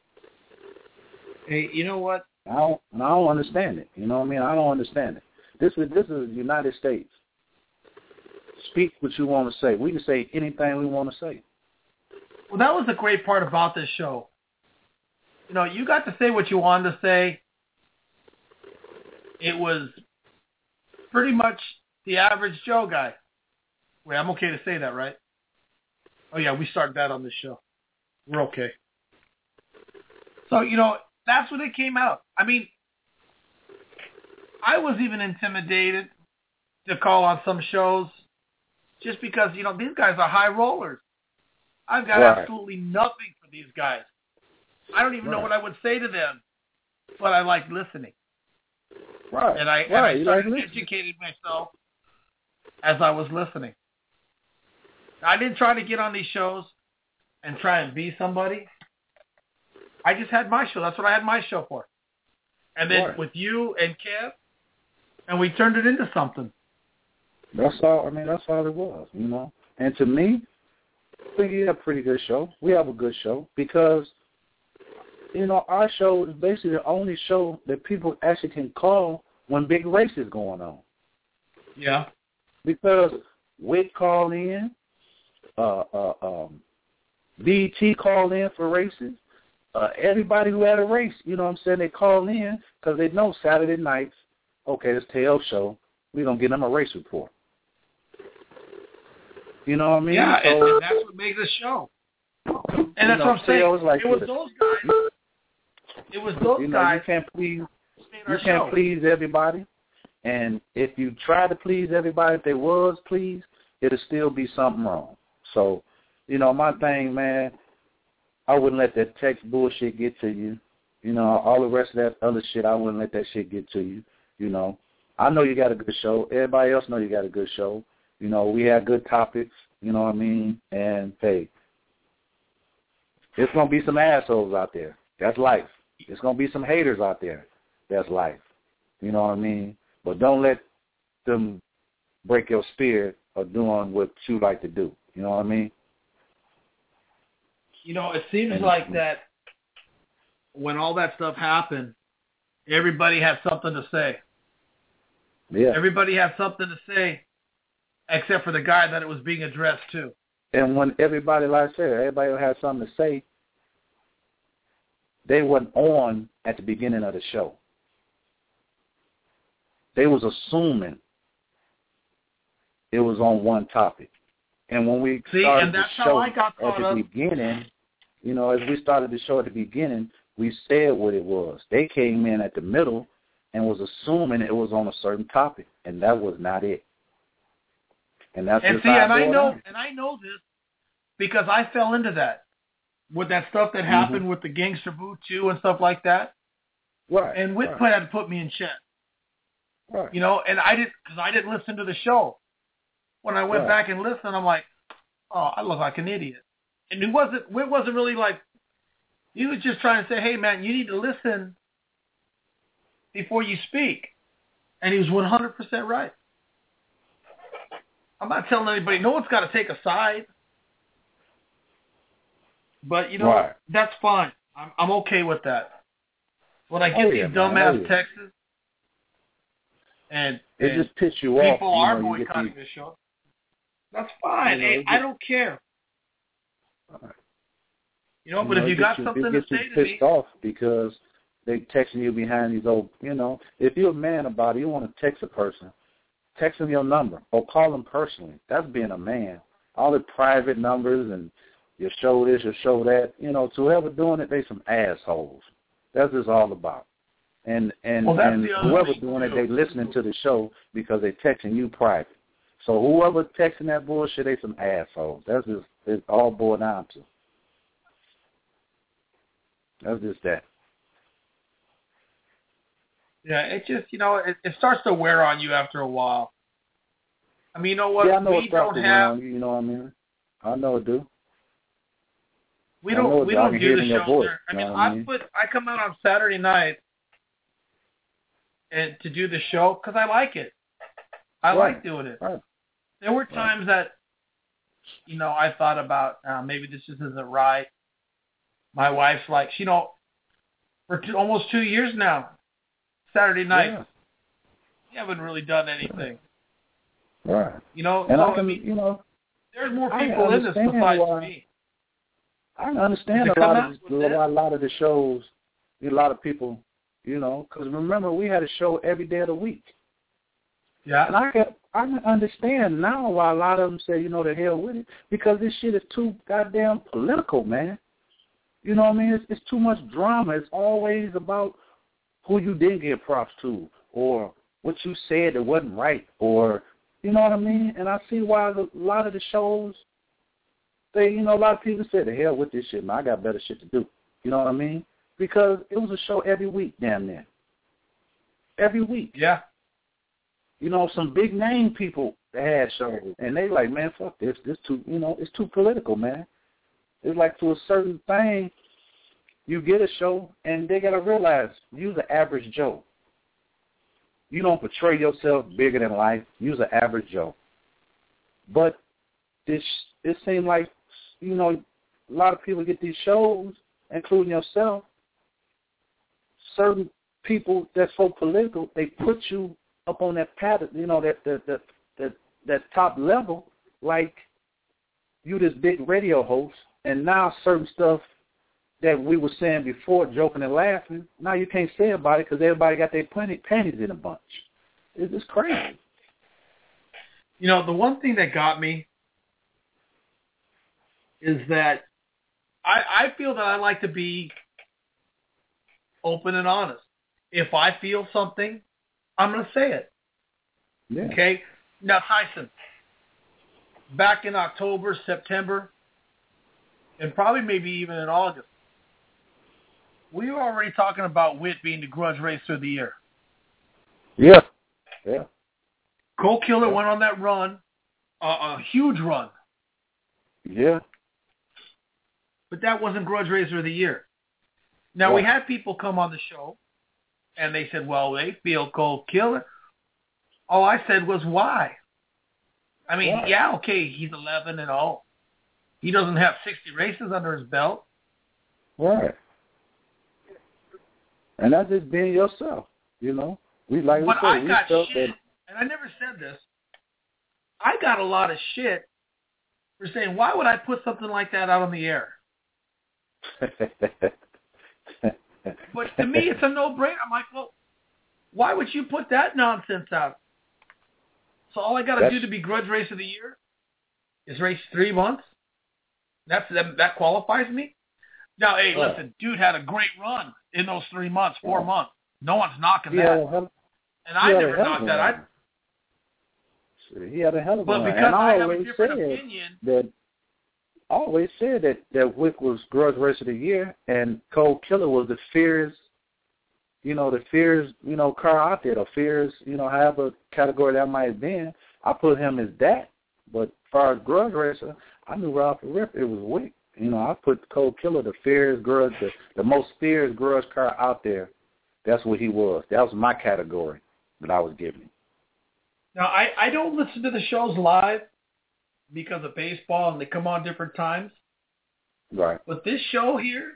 Hey, you know what? I don't understand it. You know what I mean? I don't understand it. This is the United States. Speak what you want to say. We can say anything we want to say. Well, that was the great part about this show. You know, you got to say what you wanted to say. It was pretty much the average Joe guy. Wait, I'm okay to say that, right? Oh, yeah, we started that on this show. We're okay. So, you know, that's when it came out. I mean, I was even intimidated to call on some shows just because, you know, these guys are high rollers. I've got absolutely nothing for these guys. I don't even know what I would say to them, but I like listening. Right. And I started educating myself as I was listening. I didn't try to get on these shows and try and be somebody. I just had my show. That's what I had my show for. And then with you and Kev, and we turned it into something. That's all. I mean, that's all it was, you know. And to me, I think you have a pretty good show. We have a good show because, you know, our show is basically the only show that people actually can call when big race is going on. Yeah. Because WIC called in, BET called in for races. Everybody who had a race, you know what I'm saying, they call in because they know Saturday nights, okay, this Tail show, we're going to get them a race report. You know what I mean? Yeah, so, and that's what makes a show. And that's what I'm saying. It was those guys. It was those guys. You can't please everybody. And if you try to please everybody, if they was pleased, it'll still be something wrong. So, you know, my thing, man, I wouldn't let that text bullshit get to you. You know, all the rest of that other shit, I wouldn't let that shit get to you. You know, I know you got a good show. Everybody else know you got a good show. You know, we had good topics, you know what I mean? And, hey, there's going to be some assholes out there. That's life. There's going to be some haters out there. That's life. You know what I mean? But don't let them break your spirit of doing what you like to do. You know what I mean? You know, it seems like that when all that stuff happened, everybody had something to say. Yeah. Everybody had something to say, except for the guy that it was being addressed to. And when everybody, like I said, everybody had something to say, they weren't on at the beginning of the show. They was assuming it was on one topic. And when we started the show at the beginning, you know, as we started the show at the beginning, we said what it was. They came in at the middle and was assuming it was on a certain topic, and that was not it. And that's just how I know this because I fell into that with that stuff that happened with the Gangster Boo 2 and stuff like that. Right. And Whit had to put me in check. Right. You know, and I didn't listen to the show. When I went back and listened, I'm like, oh, I look like an idiot. And Whit wasn't really like, he was just trying to say, hey, man, you need to listen before you speak. And he was 100% right. I'm not telling anybody, no one's got to take a side. But, you know, that's fine. I'm okay with that. When I get these dumbass texts, and it just pisses you off. People are boycotting the show. That's fine. Hey, I don't care. You know, but if you got something to say to me, pissed off because they texting you behind these old. You know, if you're a man about it, you want to text a person, text them your number or call them personally. That's being a man. All the private numbers and you show this, you show that. You know, to whoever doing it, they some assholes. That's just all about. And whoever doing it, they listening to the show because they texting you private. So whoever texting that bullshit, they some assholes. That's just it's all boiled down to. That's just that. Yeah, it just, it starts to wear on you after a while. I mean, you know what? Yeah, I know we don't have. You know what I mean? I know it do. We don't do the show there. I mean, I come out on Saturday night and to do the show because I like it. I like doing it. Right. There were times that, I thought about maybe this just isn't right. My wife's like, for almost 2 years now, Saturday night, you haven't really done anything. Right. And so, there's more people in this besides me. I understand a lot of the shows, a lot of people, because remember we had a show every day of the week. Yeah. And I understand now why a lot of them say, the hell with it, because this shit is too goddamn political, man. You know what I mean? It's too much drama. It's always about who you didn't give props to, or what you said that wasn't right, or you know what I mean? And I see why a lot of the shows, a lot of people say, the hell with this shit, man. I got better shit to do. You know what I mean? Because it was a show every week, damn near. Every week. Yeah. Some big name people that had shows, and they like, man, fuck this. This too, it's too political, man. It's like to a certain thing, you get a show, and they got to realize you're the average Joe. You don't portray yourself bigger than life. You're the average Joe. But it seems like, a lot of people get these shows, including yourself. Certain people that's so political, they put you up on that pattern, that top level, like you this big radio host, and now certain stuff that we were saying before, joking and laughing, now you can't say about it because everybody got their panties in a bunch. It's just crazy. The one thing that got me is that I feel that I like to be open and honest. If I feel something, I'm going to say it. Yeah. Okay? Now, Tyson, back in October, September, and probably maybe even in August, we were already talking about Witt being the grudge racer of the year. Yeah. Yeah. Cole Killer went on that run, a huge run. Yeah. But that wasn't grudge racer of the year. Now, we had people come on the show, and they said, well, they feel Cole Killer. All I said was, why? I mean, okay, he's 11 and all. He doesn't have 60 races under his belt. Right. And that's just being yourself, We I got shit, and I never said this. I got a lot of shit for saying, why would I put something like that out on the air? But to me, it's a no-brainer. I'm like, well, why would you put that nonsense out? So all I got to do to be grudge race of the year is race 3 months? That qualifies me? Now, hey, listen, dude had a great run in those 3 months, 4 months. No one's knocking that. And I never knocked that. He had a hell of a run. But because I have a different opinion. I always said that Wick was grudge race of the year, and Cole Killer was the fiercest, car out there, the fiercest, however category that might have been. I put him as that. But as far as grudge racer, I knew right off the rip it was Wick. I put Cole Killer, the fiercest grudge, the most fierce grudge car out there. That's what he was. That was my category that I was giving him. Now, I don't listen to the shows live because of baseball, and they come on different times. Right. But this show here,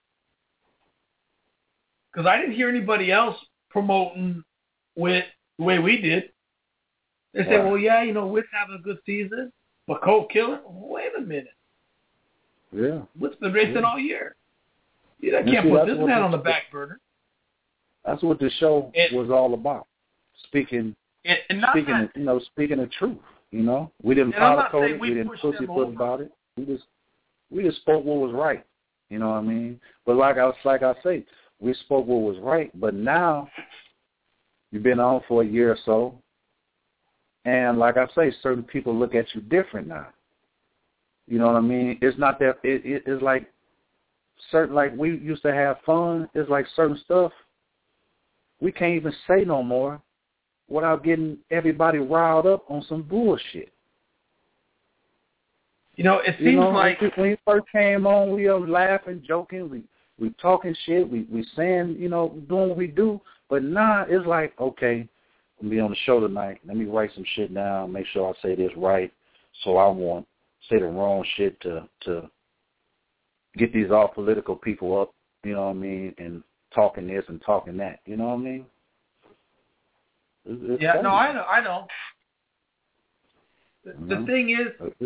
because I didn't hear anybody else promoting Witt the way we did. They say, well, yeah, Witt's having a good season, but Cole Killer, wait a minute. Yeah. Witt's been racing all year. I can't put this man on the back burner. That's what the show was all about. Speaking the truth. We didn't powder it. We didn't pussyfoot about it. We just spoke what was right. You know what I mean? But like I say, we spoke what was right. But now you've been on for a year or so. And like I say, certain people look at you different now. You know what I mean? It's not that it's like certain, like we used to have fun. It's like certain stuff we can't even say no more without getting everybody riled up on some bullshit. You know, it seems like when you first came on, we were laughing, joking, we talking shit, we saying, you know, doing what we do. But now it's like, okay, I'm gonna be on the show tonight. Let me write some shit down, make sure I say this right, so I won't say the wrong shit to get these all political people up, you know what I mean, and talking this and talking that, you know what I mean? It's yeah, funny. no, I know. The thing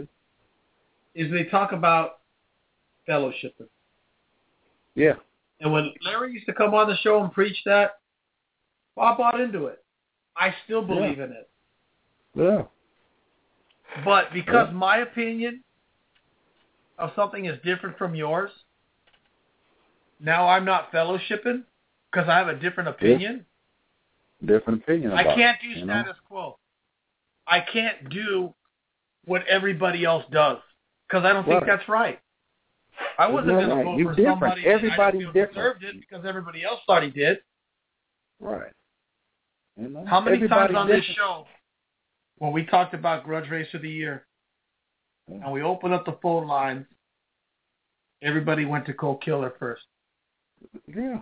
is they talk about fellowshipping. Yeah. And when Larry used to come on the show and preach that, I bought into it. I still believe in it. Yeah. But because my opinion of something is different from yours, now I'm not fellowshipping because I have a different opinion. Different opinion about I can't do it, status quo. I can't do what everybody else does because I don't think that's right. I wasn't going to vote for somebody Everybody's that I different. deserved it because everybody else thought he did. Right. You know, how many times on this show when we talked about Grudge Race of the Year and we opened up the phone lines, everybody went to Cole Killer first. Yeah.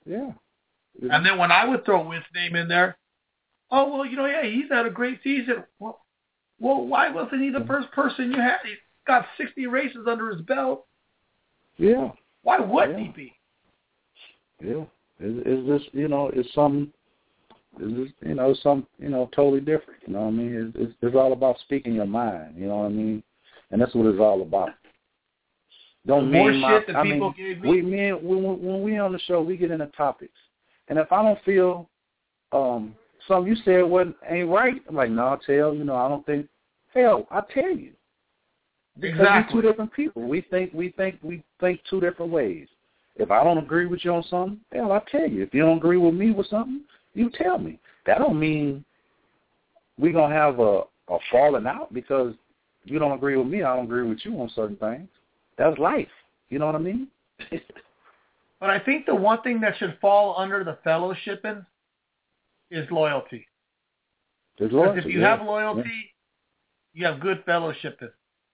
And then when I would throw Witt's name in there, oh, well, you know, yeah, he's had a great season. Well, why wasn't he the first person you had? He's got 60 races under his belt. Yeah. Why wouldn't he be? Yeah. It's just, you know, it's something, it's just, you know, something, you know, totally different. You know what I mean? It's all about speaking your mind. You know what I mean? And that's what it's all about. Don't more mean shit that people gave me. When we on the show, we get into topics. And if I don't feel something you said ain't right, I'm like, no, tell, you know, I don't think, hell, I tell you. Because we're two different people. We think two different ways. If I don't agree with you on something, hell, I tell you. If you don't agree with me with something, you tell me. That don't mean we're going to have a falling out because you don't agree with me, I don't agree with you on certain things. That's life. You know what I mean? But I think the one thing that should fall under the fellowshipping is loyalty. Because if you have loyalty, you have good fellowshipping.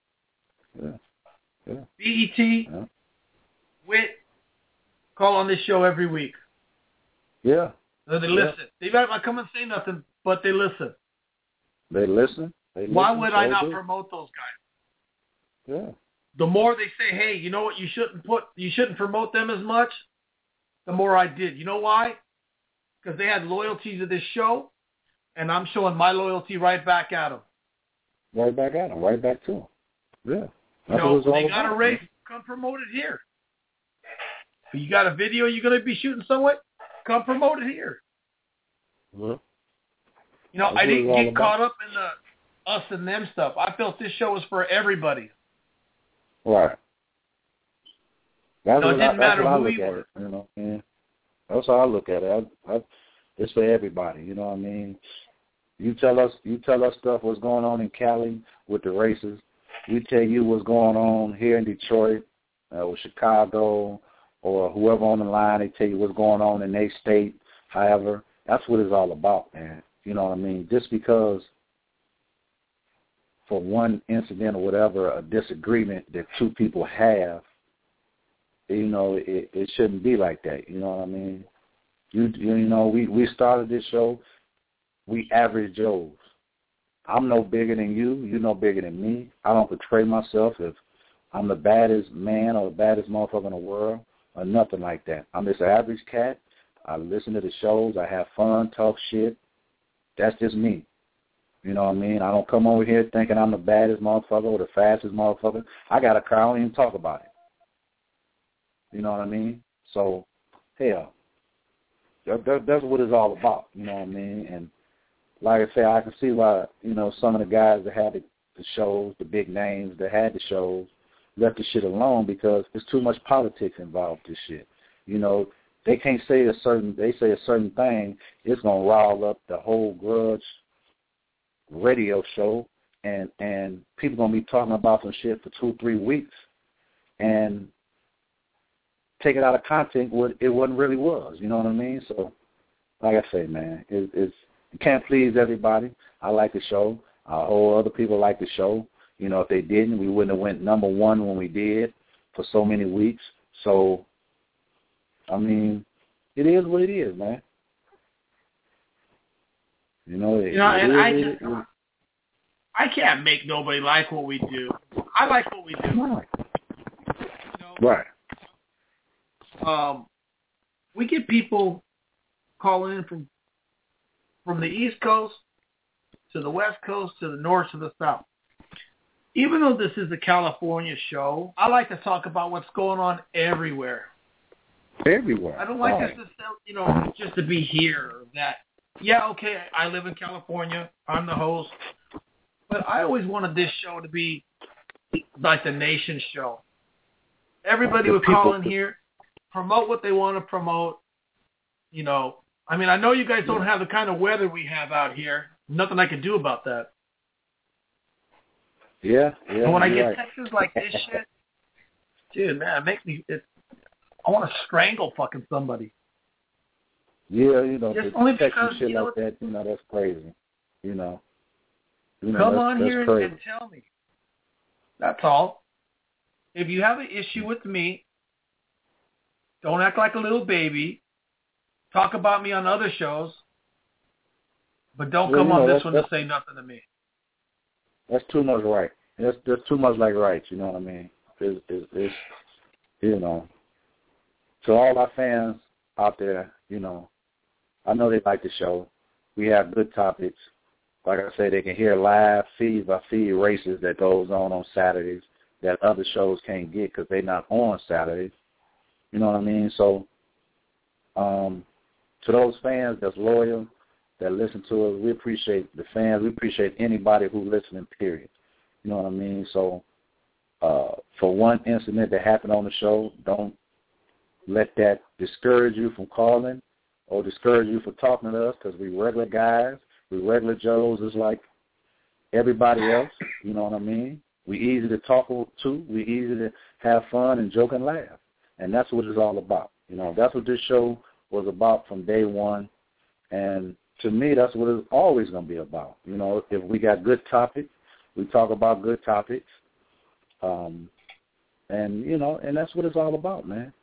Yeah. BET, Witt, call on this show every week. Yeah. So they listen. They might not come and say nothing, but they listen. They listen. Why would I not promote those guys? Yeah. The more they say, hey, you know what, you shouldn't promote them as much, the more I did. You know why? Because they had loyalty to this show, and I'm showing my loyalty right back at them. Right back at them. Right back to them. Yeah. You know, they got a race, come promote it here. You got a video you're going to be shooting somewhere, come promote it here. Yeah. You know, I didn't get caught up in the us and them stuff. I felt this show was for everybody. Right. It didn't matter who we were. You know, yeah. That's how I look at it. It's for everybody. You know what I mean? You tell us stuff what's going on in Cali with the races. We tell you what's going on here in Detroit, or Chicago, or whoever on the line. They tell you what's going on in their state. However, that's what it's all about, man. You know what I mean? Just because for one incident or whatever, a disagreement that two people have, you know, it shouldn't be like that. You know what I mean? You know, we started this show, we average Joes. I'm no bigger than you. You're no bigger than me. I don't portray myself if I'm the baddest man or the baddest motherfucker in the world or nothing like that. I'm just an average cat. I listen to the shows. I have fun, talk shit. That's just me. You know what I mean? I don't come over here thinking I'm the baddest motherfucker or the fastest motherfucker. I got a car. I don't even talk about it. You know what I mean? So, hell, that's what it's all about. You know what I mean? And like I say, I can see why, you know, some of the guys that had the shows, the big names that had the shows, left the shit alone because there's too much politics involved with this shit. You know, they can't say a certain thing, it's gonna rile up the whole Grudge radio show, and people gonna be talking about some shit for 2-3 weeks, and take it out of context what it wasn't really was. You know what I mean? So, like I say, man, it's you can't please everybody. I like the show. I hope other people like the show. You know, if they didn't, we wouldn't have went number one when we did for so many weeks. So, I mean, it is what it is, man. You know, I can't make nobody like what we do. I like what we do. Right. You know? Right. We get people calling in from the East Coast to the West Coast to the North to the South. Even though this is a California show, I like to talk about what's going on everywhere. Everywhere. I don't like this to, you know, just to be here or that. Yeah, okay, I live in California. I'm the host. But I always wanted this show to be like the nation show. Everybody would call in here, promote what they want to promote. You know, I mean, I know you guys don't have the kind of weather we have out here. Nothing I can do about that. Yeah. And when I get texts like this shit, dude, man, it makes me, I want to strangle fucking somebody. Yeah, you know, just only text because, and shit you know, like that, you know, that's crazy. You know come on that's here crazy. and tell me. That's all. If you have an issue with me, don't act like a little baby. Talk about me on other shows, but don't come on this one to say nothing to me. That's too much right. That's too much like right. You know what I mean? It's you know. To all our fans out there, you know, I know they like the show. We have good topics. Like I say, they can hear live feed by feed races that goes on Saturdays that other shows can't get because they're not on Saturdays. You know what I mean? So, to those fans that's loyal, that listen to us, we appreciate the fans. We appreciate anybody who's listening, period. You know what I mean? So, for one incident that happened on the show, don't let that discourage you from calling or discourage you from talking to us because we regular guys. We regular Joes is like everybody else. You know what I mean? We easy to talk to. We easy to have fun and joke and laugh. And that's what it's all about. You know, that's what this show was about from day one. And to me, that's what it's always going to be about. You know, if we got good topics, we talk about good topics. And, you know, and that's what it's all about, man.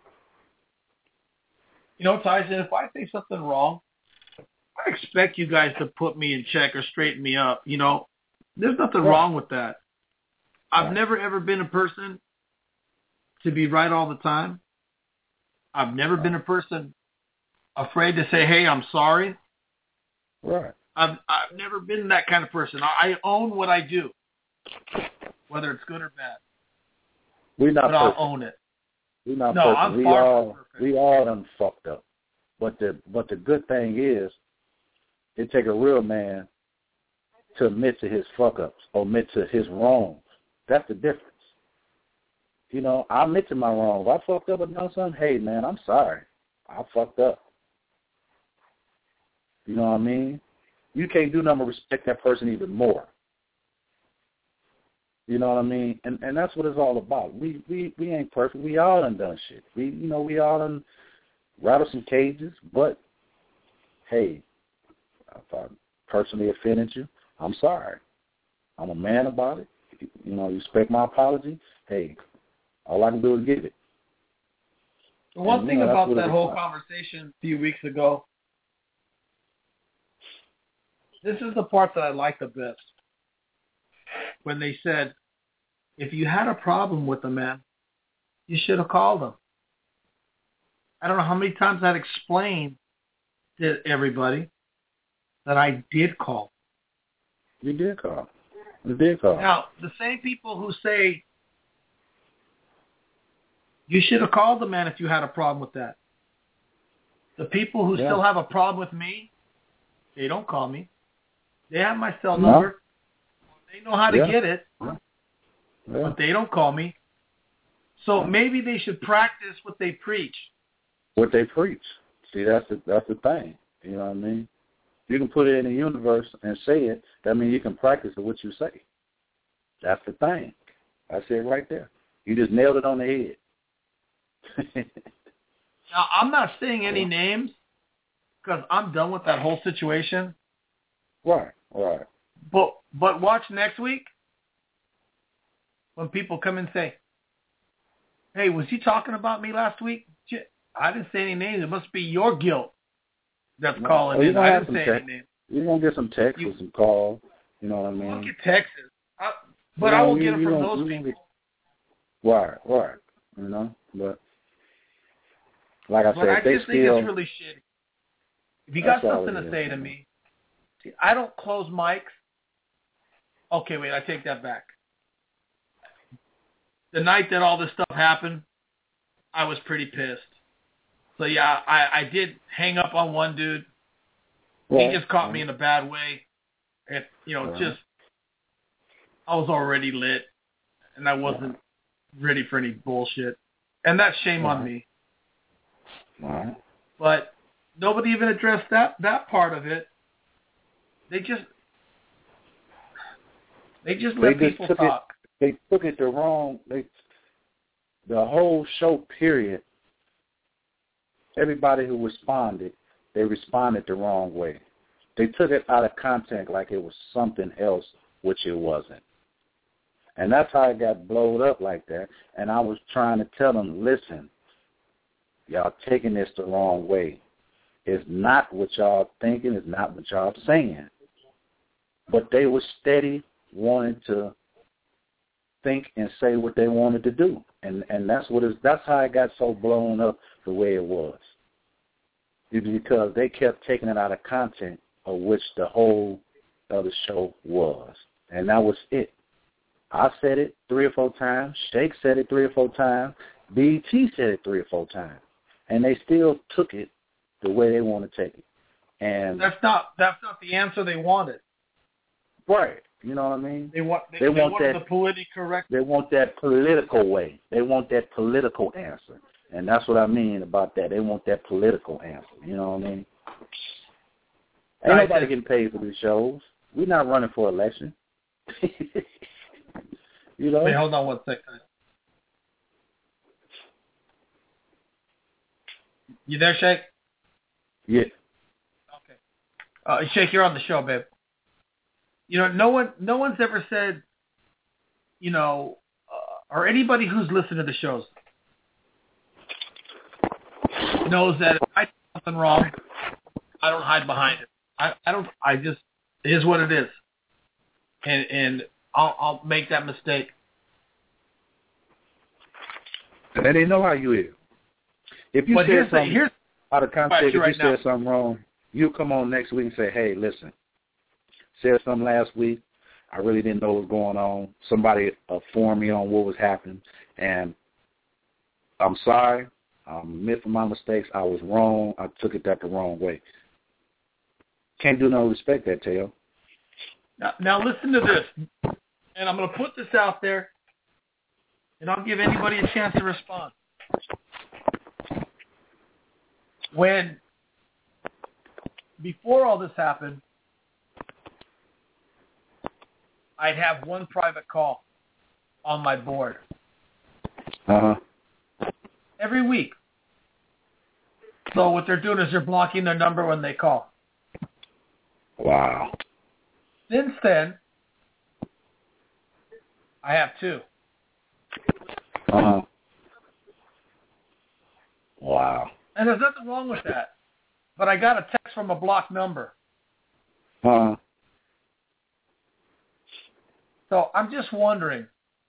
You know, Tyson, if I say something wrong, I expect you guys to put me in check or straighten me up. You know, there's nothing wrong with that. I've never, ever been a person to be right all the time. I've never been a person afraid to say, hey, I'm sorry. Right. I've never been that kind of person. I own what I do, whether it's good or bad. We're not but perfect. I'll own it. We're not no, perfect. I'm far from perfect. We all done fucked up. But the good thing is, it take a real man to admit to his fuck-ups or admit to his wrongs. That's the difference. You know, I admit to my wrongs. If I fucked up and done something, hey, man, I'm sorry. I fucked up. You know what I mean? You can't do nothing but respect that person even more. You know what I mean? And that's what it's all about. We ain't perfect. We all done shit. We all done rattled some cages, but, hey, if I personally offended you, I'm sorry. I'm a man about it. You know, you expect my apology. Hey, all I can do is give it. The one thing about that whole conversation a few weeks ago, this is the part that I like the best. When they said, if you had a problem with a man, you should have called him. I don't know how many times I'd explained to everybody that I did call. You did call. You did call. Now, the same people who say, you should have called the man if you had a problem with that. The people who still have a problem with me, they don't call me. They have my cell number. They know how to get it, but they don't call me. So maybe they should practice what they preach. What they preach. See, that's the thing. You know what I mean? you can put it in the universe and say it. That means you can practice what you say. That's the thing. That's it right there. You just nailed it on the head. Now, I'm not saying any names because I'm done with that whole situation. Right. But watch next week when people come and say, hey, was he talking about me last week? I didn't say any names. It must be your guilt that's calling in. I didn't say any names. You're going to get some texts or some calls. You know what I mean? I'll get texts. But I will get them from those people. Right. You know, but like I said, I they just think it's really shitty. If you got something to say to me, see, I don't close mics. Okay, wait, I take that back. The night that all this stuff happened, I was pretty pissed. So, yeah, I did hang up on one dude. He just caught me in a bad way. And, just, I was already lit, and I wasn't ready for any bullshit. And that's shame on me. Right. But nobody even addressed that part of it. They just let people talk. They took it the wrong. The whole show period. Everybody who responded, they responded the wrong way. They took it out of context like it was something else, which it wasn't. And that's how it got blowed up like that. And I was trying to tell them, listen, y'all taking this the wrong way. It's not what y'all thinking. It's not what y'all saying. But they were steady wanting to think and say what they wanted to do. And that's how it got so blown up the way it was. It's because they kept taking it out of content of which the whole other show was. And that was it. I said it 3 or 4 times. Shake said it 3 or 4 times. BET said it 3 or 4 times. And they still took it the way they want to take it. And that's not the answer they wanted. Right. You know what I mean? They wanted the politically correct. They want that political way. They want that political answer. And that's what I mean about that. They want that political answer. You know what I mean? Ain't nobody getting paid for these shows. We're not running for election. You know? Wait, hold on 1 second. You there, Shake? Yeah. Okay. Shake, you're on the show, babe. No one's ever said, or anybody who's listened to the shows knows that if I do something wrong, I don't hide behind it. I just, it is what it is. And I'll make that mistake. And they know how you is. If you said something out of context, if you said something wrong, you come on next week and say, hey, listen, said something last week. I really didn't know what was going on. Somebody informed me on what was happening. And I'm sorry. I admit for my mistakes. I was wrong. I took it the wrong way. Can't do no respect that, Teo. Now listen to this. And I'm going to put this out there. And I'll give anybody a chance to respond. Before all this happened, I'd have one private call on my board. Uh-huh. Every week. So what they're doing is they're blocking their number when they call. Wow. Since then, I have 2. Uh-huh. Wow. And there's nothing wrong with that. But I got a text from a blocked number. Uh-huh. So I'm just wondering,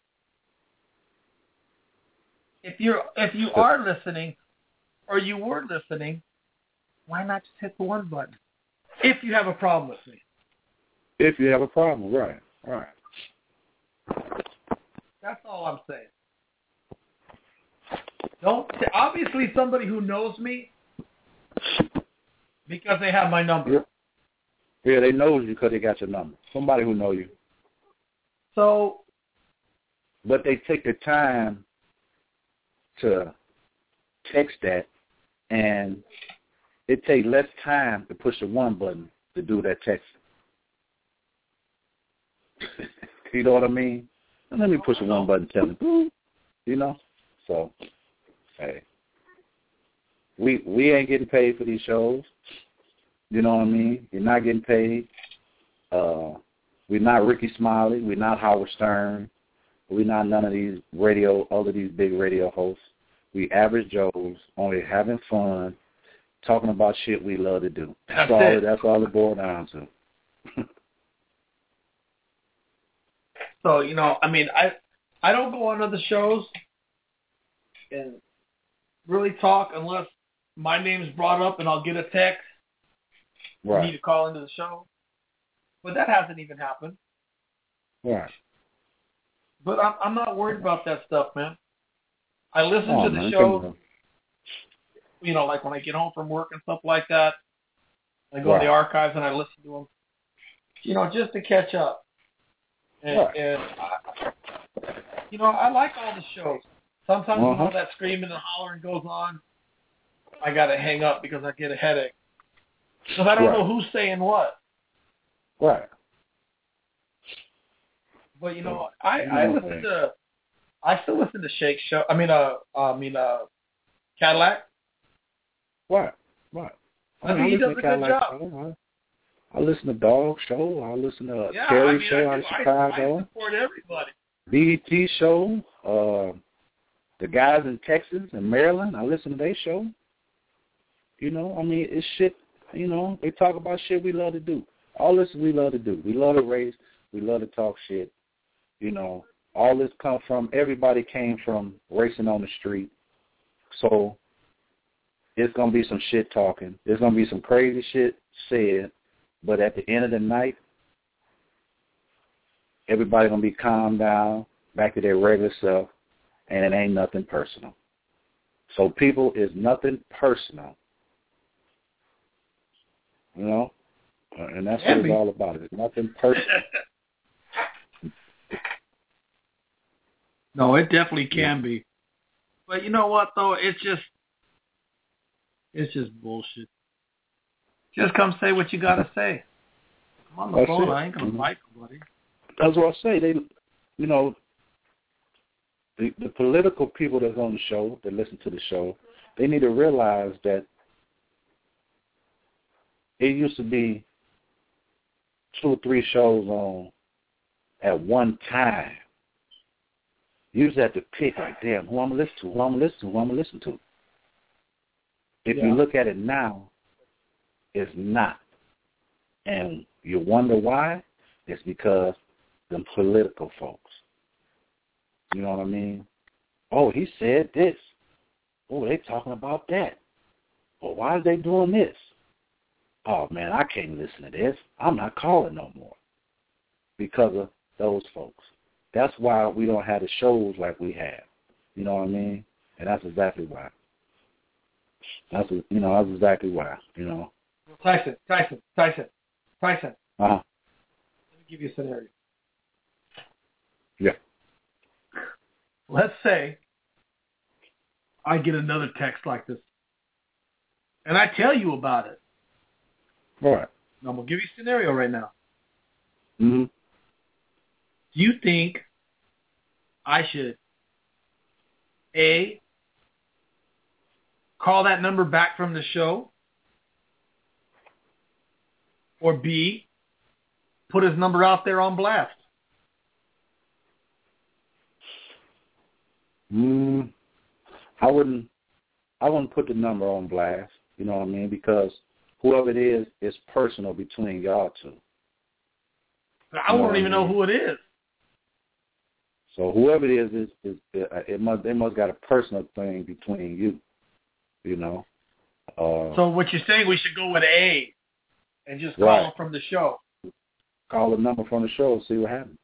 if you are listening, or you were listening, why not just hit the 1 button? If you have a problem with me. If you have a problem, right. That's all I'm saying. Obviously somebody who knows me, because they have my number. Yeah, they know you because they got your number. Somebody who know you. So. But they take the time to text that, and it takes less time to push the 1 button to do that texting. You know what I mean? And let me push one button, tell me, you know? So, hey, we ain't getting paid for these shows. You know what I mean? You're not getting paid. We're not Ricky Smiley. We're not Howard Stern. We're not none of these big radio hosts. We average Joes, only having fun, talking about shit we love to do. That's all it boils down to. So, you know, I mean, I don't go on other shows and really talk unless my name's brought up and I'll get a text. Right. You need to call into the show. But that hasn't even happened. Right. But I'm not worried about that stuff, man. I listen to the show, you know, like when I get home from work and stuff like that. I go to the archives and I listen to them, you know, just to catch up. And you know, I like all the shows. Sometimes when all that screaming and hollering goes on, I got to hang up because I get a headache. Because I don't know who's saying what. Right. But, you know, I still listen to Shake's show. Cadillac. Right. I mean, he does a good job. I listen to Dog Show. I listen to Terry Show out of Chicago. I support everybody. BET Show. The guys in Texas and Maryland, I listen to their show. You know, I mean, it's shit, you know, they talk about shit we love to do. All this we love to do. We love to race. We love to talk shit. You know, all this everybody came from racing on the street. So it's going to be some shit talking. There's going to be some crazy shit said. But at the end of the night, everybody going to be calmed down, back to their regular self, and it ain't nothing personal. So people is nothing personal. You know? And that's what it's all about. It's nothing personal. No, it definitely can be. But you know what, though? It's just bullshit. Just come say what you got to say. I'm on the phone. I ain't going to fight nobody. That's what I say. They, you know, the political people that's on the show, that listen to the show, they need to realize that it used to be 2 or 3 shows on at one time. You just have to pick, like, damn, who I'm going to listen to. If you look at it now, it's not. And you wonder why? It's because them political folks. You know what I mean? Oh, he said this. Oh, they talking about that. Well, why are they doing this? Oh, man, I can't listen to this. I'm not calling no more because of those folks. That's why we don't have the shows like we have. You know what I mean? And that's exactly why. That's exactly why, you know. Tyson. Uh-huh. Let me give you a scenario. Yeah. Let's say I get another text like this, and I tell you about it. All right. Now, I'm going to give you a scenario right now. Mm-hmm. Do you think I should, A, call that number back from the show, or B, put his number out there on blast? I wouldn't put the number on blast, you know what I mean, because whoever it is personal between y'all two. I won't even know who it is. So whoever it is they must got a personal thing between you, you know. So what you're saying, we should go with A and just call him from the show. Call the number from the show and see what happens.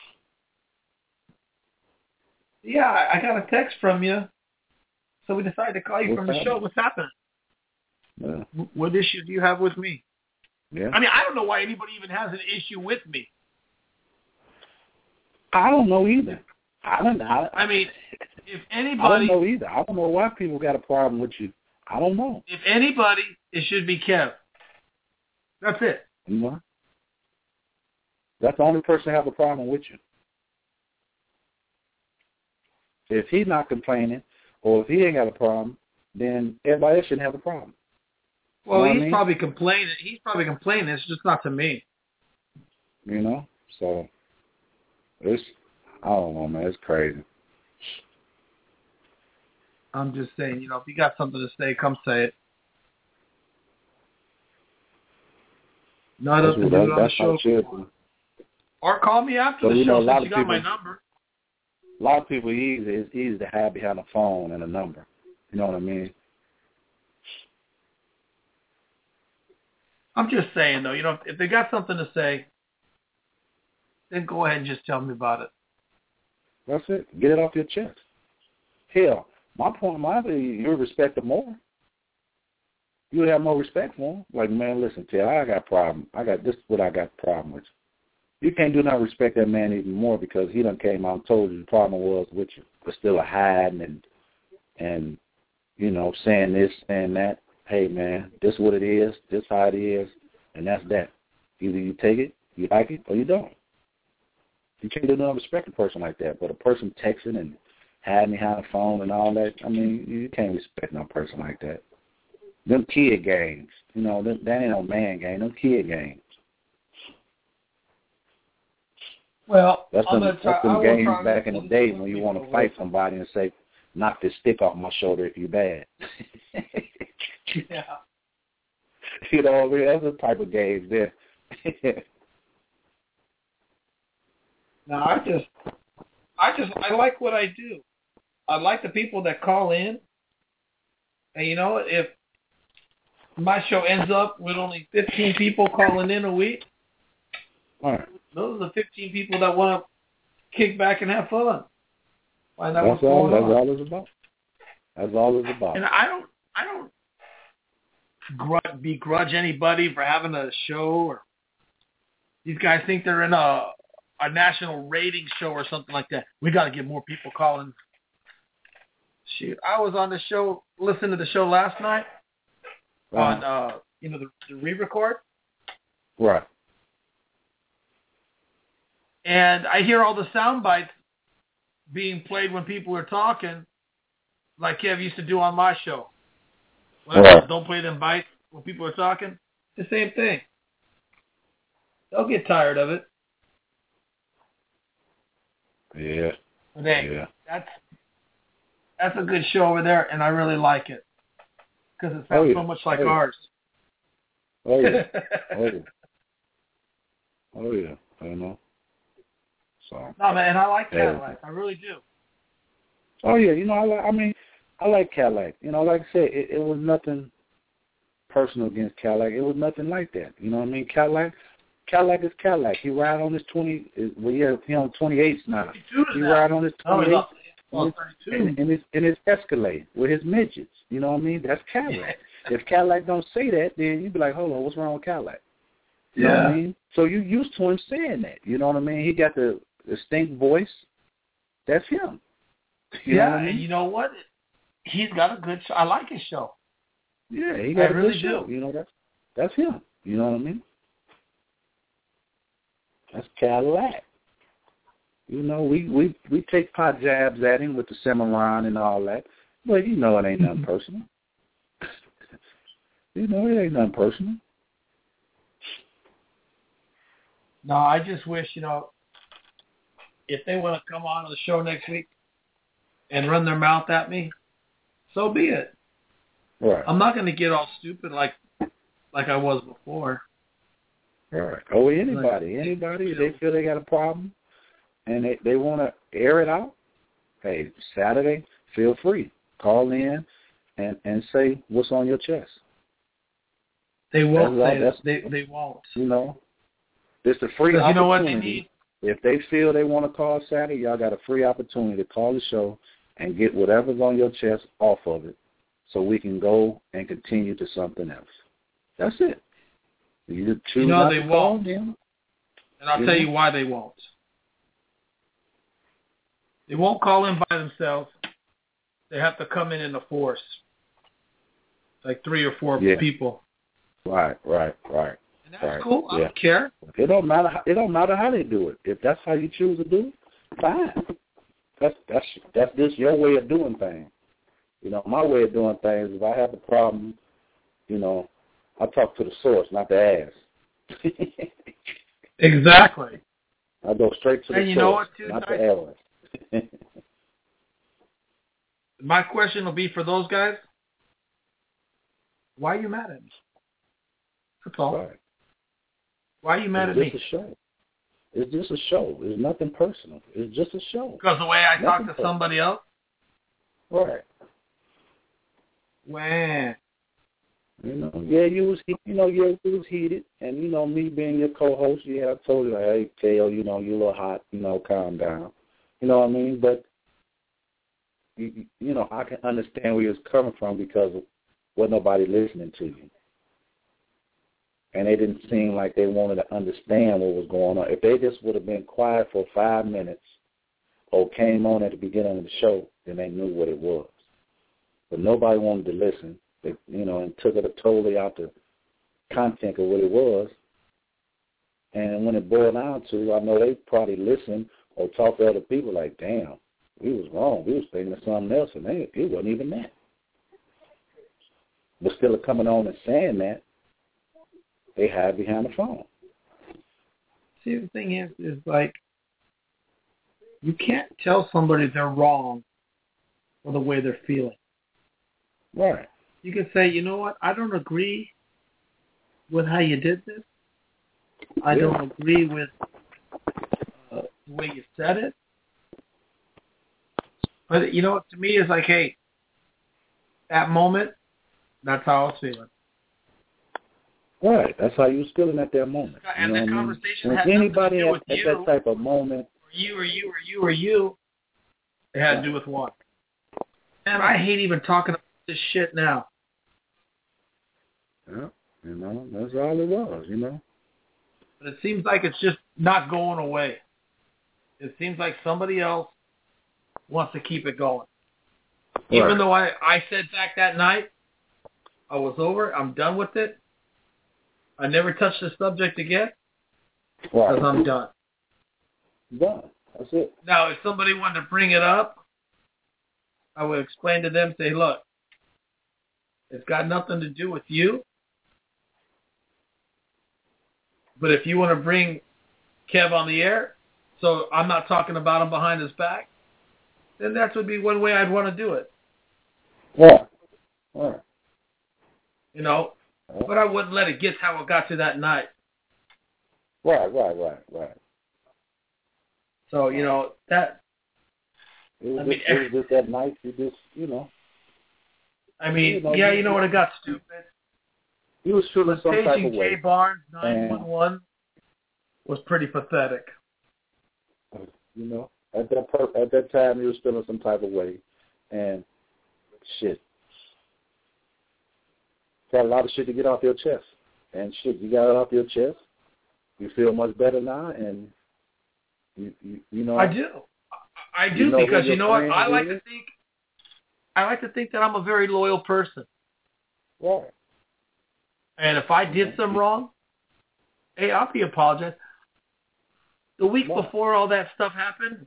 Yeah, I got a text from you, so we decided to call you from the show. What's happening? Yeah. What issue do you have with me? Yeah. I mean, I don't know why anybody even has an issue with me. I don't know either. I mean, if anybody... I don't know either. I don't know why people got a problem with you. I don't know. If anybody, it should be Kev. That's it. You know? That's the only person that have a problem with you. If he's not complaining, or if he ain't got a problem, then everybody else shouldn't have a problem. Well, you know he's I mean? probably complaining. He's probably complaining. It's just not to me. You know? So, I don't know, man. It's crazy. I'm just saying, if you got something to say, come say it. Not up to do it on the show. Or call me after the show since you got my number. A lot of people, it's easy to hide behind a phone and a number. You know what I mean? I'm just saying, though, if they got something to say, then go ahead and just tell me about it. That's it. Get it off your chest. Hell, my point might be you respect them more. You would have more respect for them. Like, man, listen, I got a problem. This is what I got a problem with. You can't do nothing respect that man even more because he done came out and told you the problem was with you. But still a hiding and saying this, saying that. Hey, man, this is what it is. This how it is. And that's that. Either you take it, you like it, or you don't. You can't do nothing respect a person like that. But a person texting and hiding behind the phone and all that, I mean, you can't respect no person like that. Them kid games. That ain't no man game. Them kid games. Well, that's them games back in the day when you want to fight somebody and say, knock this stick off my shoulder if you bad. Yeah. That's the type of games there. No, I like what I do. I like the people that call in. And if my show ends up with only 15 people calling in a week, all right. Those are the 15 people that want to kick back and have fun. Find out That's all it's about. That's all it's about. And I don't begrudge anybody for having a show, or these guys think they're in a national rating show or something like that. We got to get more people calling. Shoot, I was on the show, listening to the show last night on the re-record. Right. And I hear all the sound bites being played when people are talking, like Kev used to do on my show. Right. Don't play them bites when people are talking. It's the same thing. They'll get tired of it. Yeah. But hey, that's a good show over there, and I really like it because it sounds so much like ours. Oh yeah. Oh yeah. I know. So. No, man, I like Cadillac. I really do. Oh yeah, I like Cadillac. Like I said, it was nothing personal against Cadillac. It was nothing like that. You know what I mean? Cadillac is Cadillac. He ride on his 20. Well, yeah, he on 28s now. He ride on his 28 in his Escalade with his midgets. You know what I mean? That's Cadillac. If Cadillac don't say that, then you'd be like, hold on, what's wrong with Cadillac? You know what I mean? So you used to him saying that. You know what I mean? He got the distinct voice. That's him. You know what I mean? And you know what? He's got a good show. I like his show. Yeah, he got a really good show. Do. That's him. You know what I mean? That's Cadillac. We take pot jabs at him with the Cimarron and all that, but it ain't nothing personal. It ain't nothing personal. No, I just wish, if they want to come on the show next week and run their mouth at me, so be it. Right. I'm not going to get all stupid like I was before. Right. Oh, anybody, they feel they got a problem and they want to air it out, hey, Saturday, feel free. Call in and say what's on your chest. They won't say that. They won't. It's a free opportunity. You know what they need? If they feel they want to call Saturday, y'all got a free opportunity to call the show and get whatever's on your chest off of it so we can go and continue to something else. That's it. You choose not they to won't. Call them. And I'll tell you why they won't. They won't call in by themselves. They have to come in a force, like 3 or 4 people. Right. And And that's cool. I don't care. It don't matter. It don't matter how they do it. If that's how you choose to do it, fine. That's just your way of doing things. You know, my way of doing things. If I have a problem, you know, I talk to the source, not the ass. Exactly. I go straight to the and you source, know what, too, not the ass. My question will be for those guys, why are you mad at me? That's all. Right. Why are you mad at me? It's just a show. It's just a show. It's nothing personal. It's just a show. Because the way I talk to somebody else? Right. Wow. You know, you was heated, and you know, me being your co-host, I told you, like, hey, Kale, you know, you're a little hot, you know, calm down. You know what I mean? But you know, I can understand where you're coming from because wasn't nobody listening to you, and they didn't seem like they wanted to understand what was going on. If they just would have been quiet for 5 minutes, or came on at the beginning of the show, then they knew what it was. But nobody wanted to listen. They, you know, and took it totally out the content of what it was. And when it boiled down to, I know they probably listened or talked to other people like, damn, we was wrong. We was thinking of something else, and it wasn't even that. But still coming on and saying that, they hide behind the phone. See, the thing is like, you can't tell somebody they're wrong for the way they're feeling. Right. You can say, you know what, I don't agree with how you did this. I don't agree with the way you said it. But, you know what, to me, it's like, hey, that moment, that's how I was feeling. Right. That's how you was feeling at that moment. And the conversation had anybody nothing to do with at you, that type of moment. Or you. It had to do with what? And I hate even talking about this shit now. Yeah, you know, that's all it was, you know. But it seems like it's just not going away. It seems like somebody else wants to keep it going. Right. Even though I said back that night, I was over, I'm done with it. I never touched the subject again because I'm done. Done. That's it. Now, if somebody wanted to bring it up, I would explain to them, say, look, it's got nothing to do with you. But if you want to bring Kev on the air, so I'm not talking about him behind his back, then that would be one way I'd want to do it. Yeah. Right. You know, but I wouldn't let it get how it got to that night. Right. So, you know, that... It was just that night, you just, you know... I mean, you know when it got stupid? He was feeling some type of way. Paging Jay Barnes, 911, was pretty pathetic. You know, at that time, he was feeling some type of way. And, shit. Got a lot of shit to get off your chest. And, shit, you got it off your chest. You feel much better now, and, you know... I do. I do, because you know what? I like to think that I'm a very loyal person. Right. And if I did some wrong, hey, I'll be apologized. The week before all that stuff happened,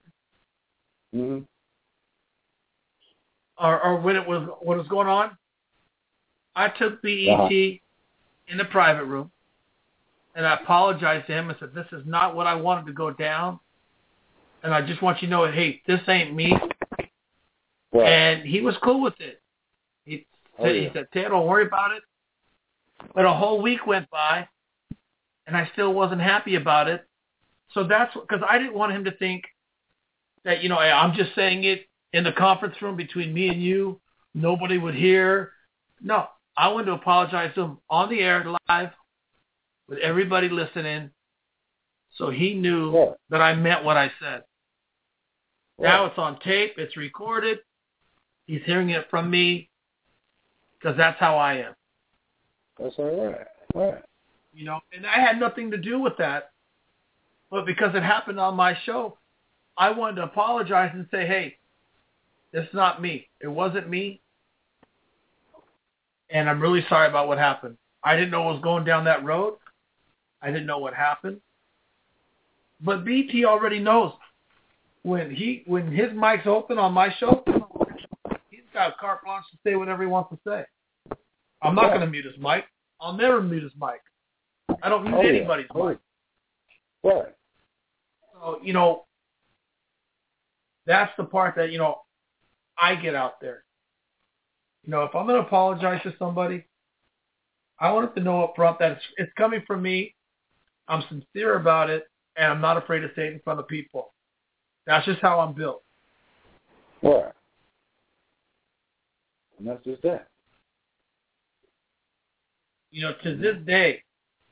or when it was what was going on, I took BET in the private room, and I apologized to him and said, "This is not what I wanted to go down, and I just want you to know, hey, this ain't me." Right. And he was cool with it. He said, "Ted, don't worry about it." But a whole week went by, and I still wasn't happy about it. So that's because I didn't want him to think that, you know, I'm just saying it in the conference room between me and you. Nobody would hear. No, I wanted to apologize to him on the air live with everybody listening, so he knew that I meant what I said. Now it's on tape. It's recorded. He's hearing it from me because that's how I am. That's all right. Right. You know, and I had nothing to do with that. But because it happened on my show, I wanted to apologize and say, hey, it's not me. It wasn't me. And I'm really sorry about what happened. I didn't know it was going down that road. I didn't know what happened. But BT already knows when his mic's open on my show, he's got carte blanche to say whatever he wants to say. I'm not going to mute his mic. I'll never mute his mic. I don't mute anybody's mic. What? So, that's the part that, I get out there. If I'm going to apologize to somebody, I want it to know up front that it's coming from me. I'm sincere about it, and I'm not afraid to say it in front of people. That's just how I'm built. What? And that's just that. To this day,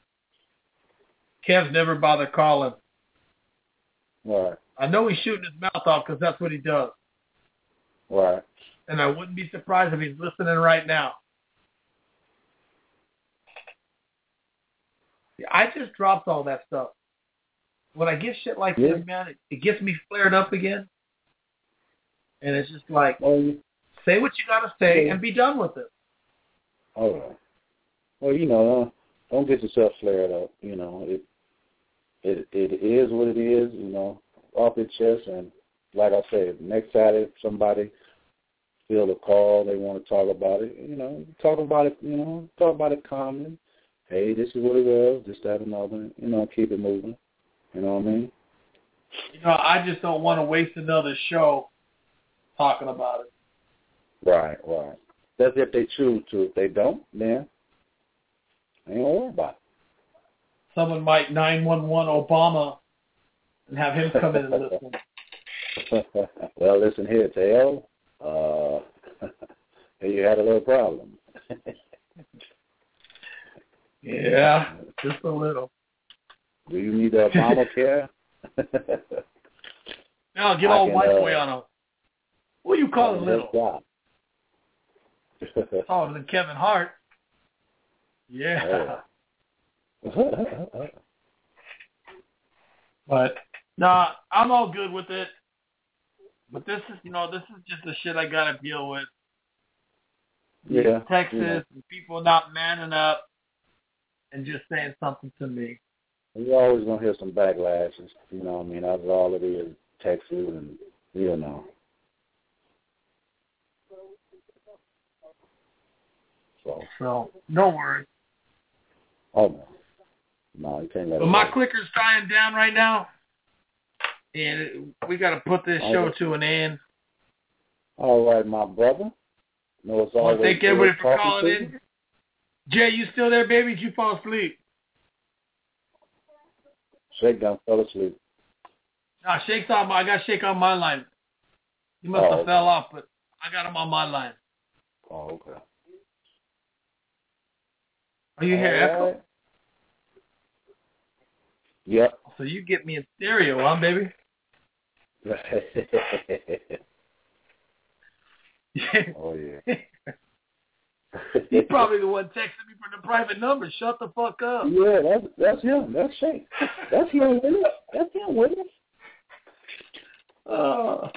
Kev's never bothered calling. Right. I know he's shooting his mouth off because that's what he does. Right. And I wouldn't be surprised if he's listening right now. I just dropped all that stuff. When I get shit like this, man, it gets me flared up again. And it's just like, say what you got to say and be done with it. All right. Well, don't get yourself flared up. It is what it is, off your chest. And like I said, next Saturday, if somebody feel the call, they want to talk about it, talk about it calmly. Hey, this is what it was, this, that, and other. Keep it moving. You know what I mean? I just don't want to waste another show talking about it. Right. That's if they choose to. If they don't, then they ain't worry about it. Someone might 911 Obama and have him come in and listen. Well, listen here, Tail. You had a little problem. Yeah, just a little. Do you need Obamacare? No, get all white boy on him. What do you call it, little? Taller than Kevin Hart. Yeah. But I'm all good with it. But this is just the shit I gotta deal with. Yeah. Texas and people not manning up and just saying something to me. You're always gonna hear some backlashes. That's all it is. Texas and So no worries. Oh no, you can't let it. But my clicker's dying down right now, and we got to put this show to an end. All right, my brother. It's I want to thank everybody for calling in. in. Jay, you still there, baby? Did you fall asleep? Shakedown fell asleep. Nah, Shake's on. I got Shake on my line. He must have fell off, but I got him on my line. Oh, okay. Are you here, Echo? Yep. So you get me in stereo, huh, baby? Oh, yeah. He's probably the one texting me from the private number. Shut the fuck up. Yeah, that's him. That's Shake. That's him with us. That's him with us. Oh,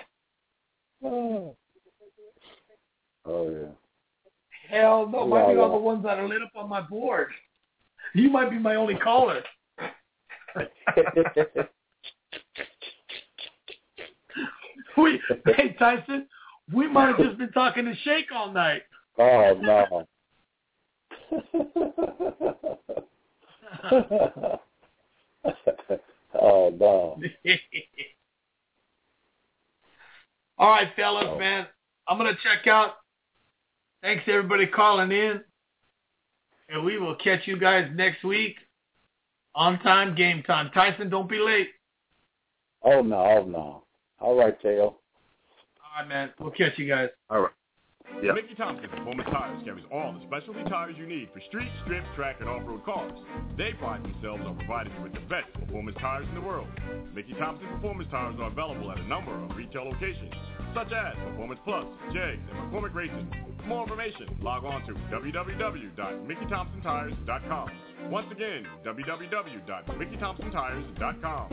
yeah. Hell no. Might be all the ones that are lit up on my board. You might be my only caller. Hey, Tyson, we might have just been talking to Shake all night. Oh, no. Oh, no. All right, fellas, man. I'm going to check out. Thanks, everybody, calling in. And we will catch you guys next week. On time, game time. Tyson, don't be late. Oh, no. All right, Tail. All right, man. We'll catch you guys. All right. Yep. Mickey Thompson Performance Tires carries all the specialty tires you need for street, strip, track, and off-road cars. They pride themselves on providing you with the best performance tires in the world. Mickey Thompson Performance Tires are available at a number of retail locations, such as Performance Plus, Jegs, and McCormick Racing. For more information, log on to www.MickeyThompsonTires.com. Once again, www.MickeyThompsonTires.com.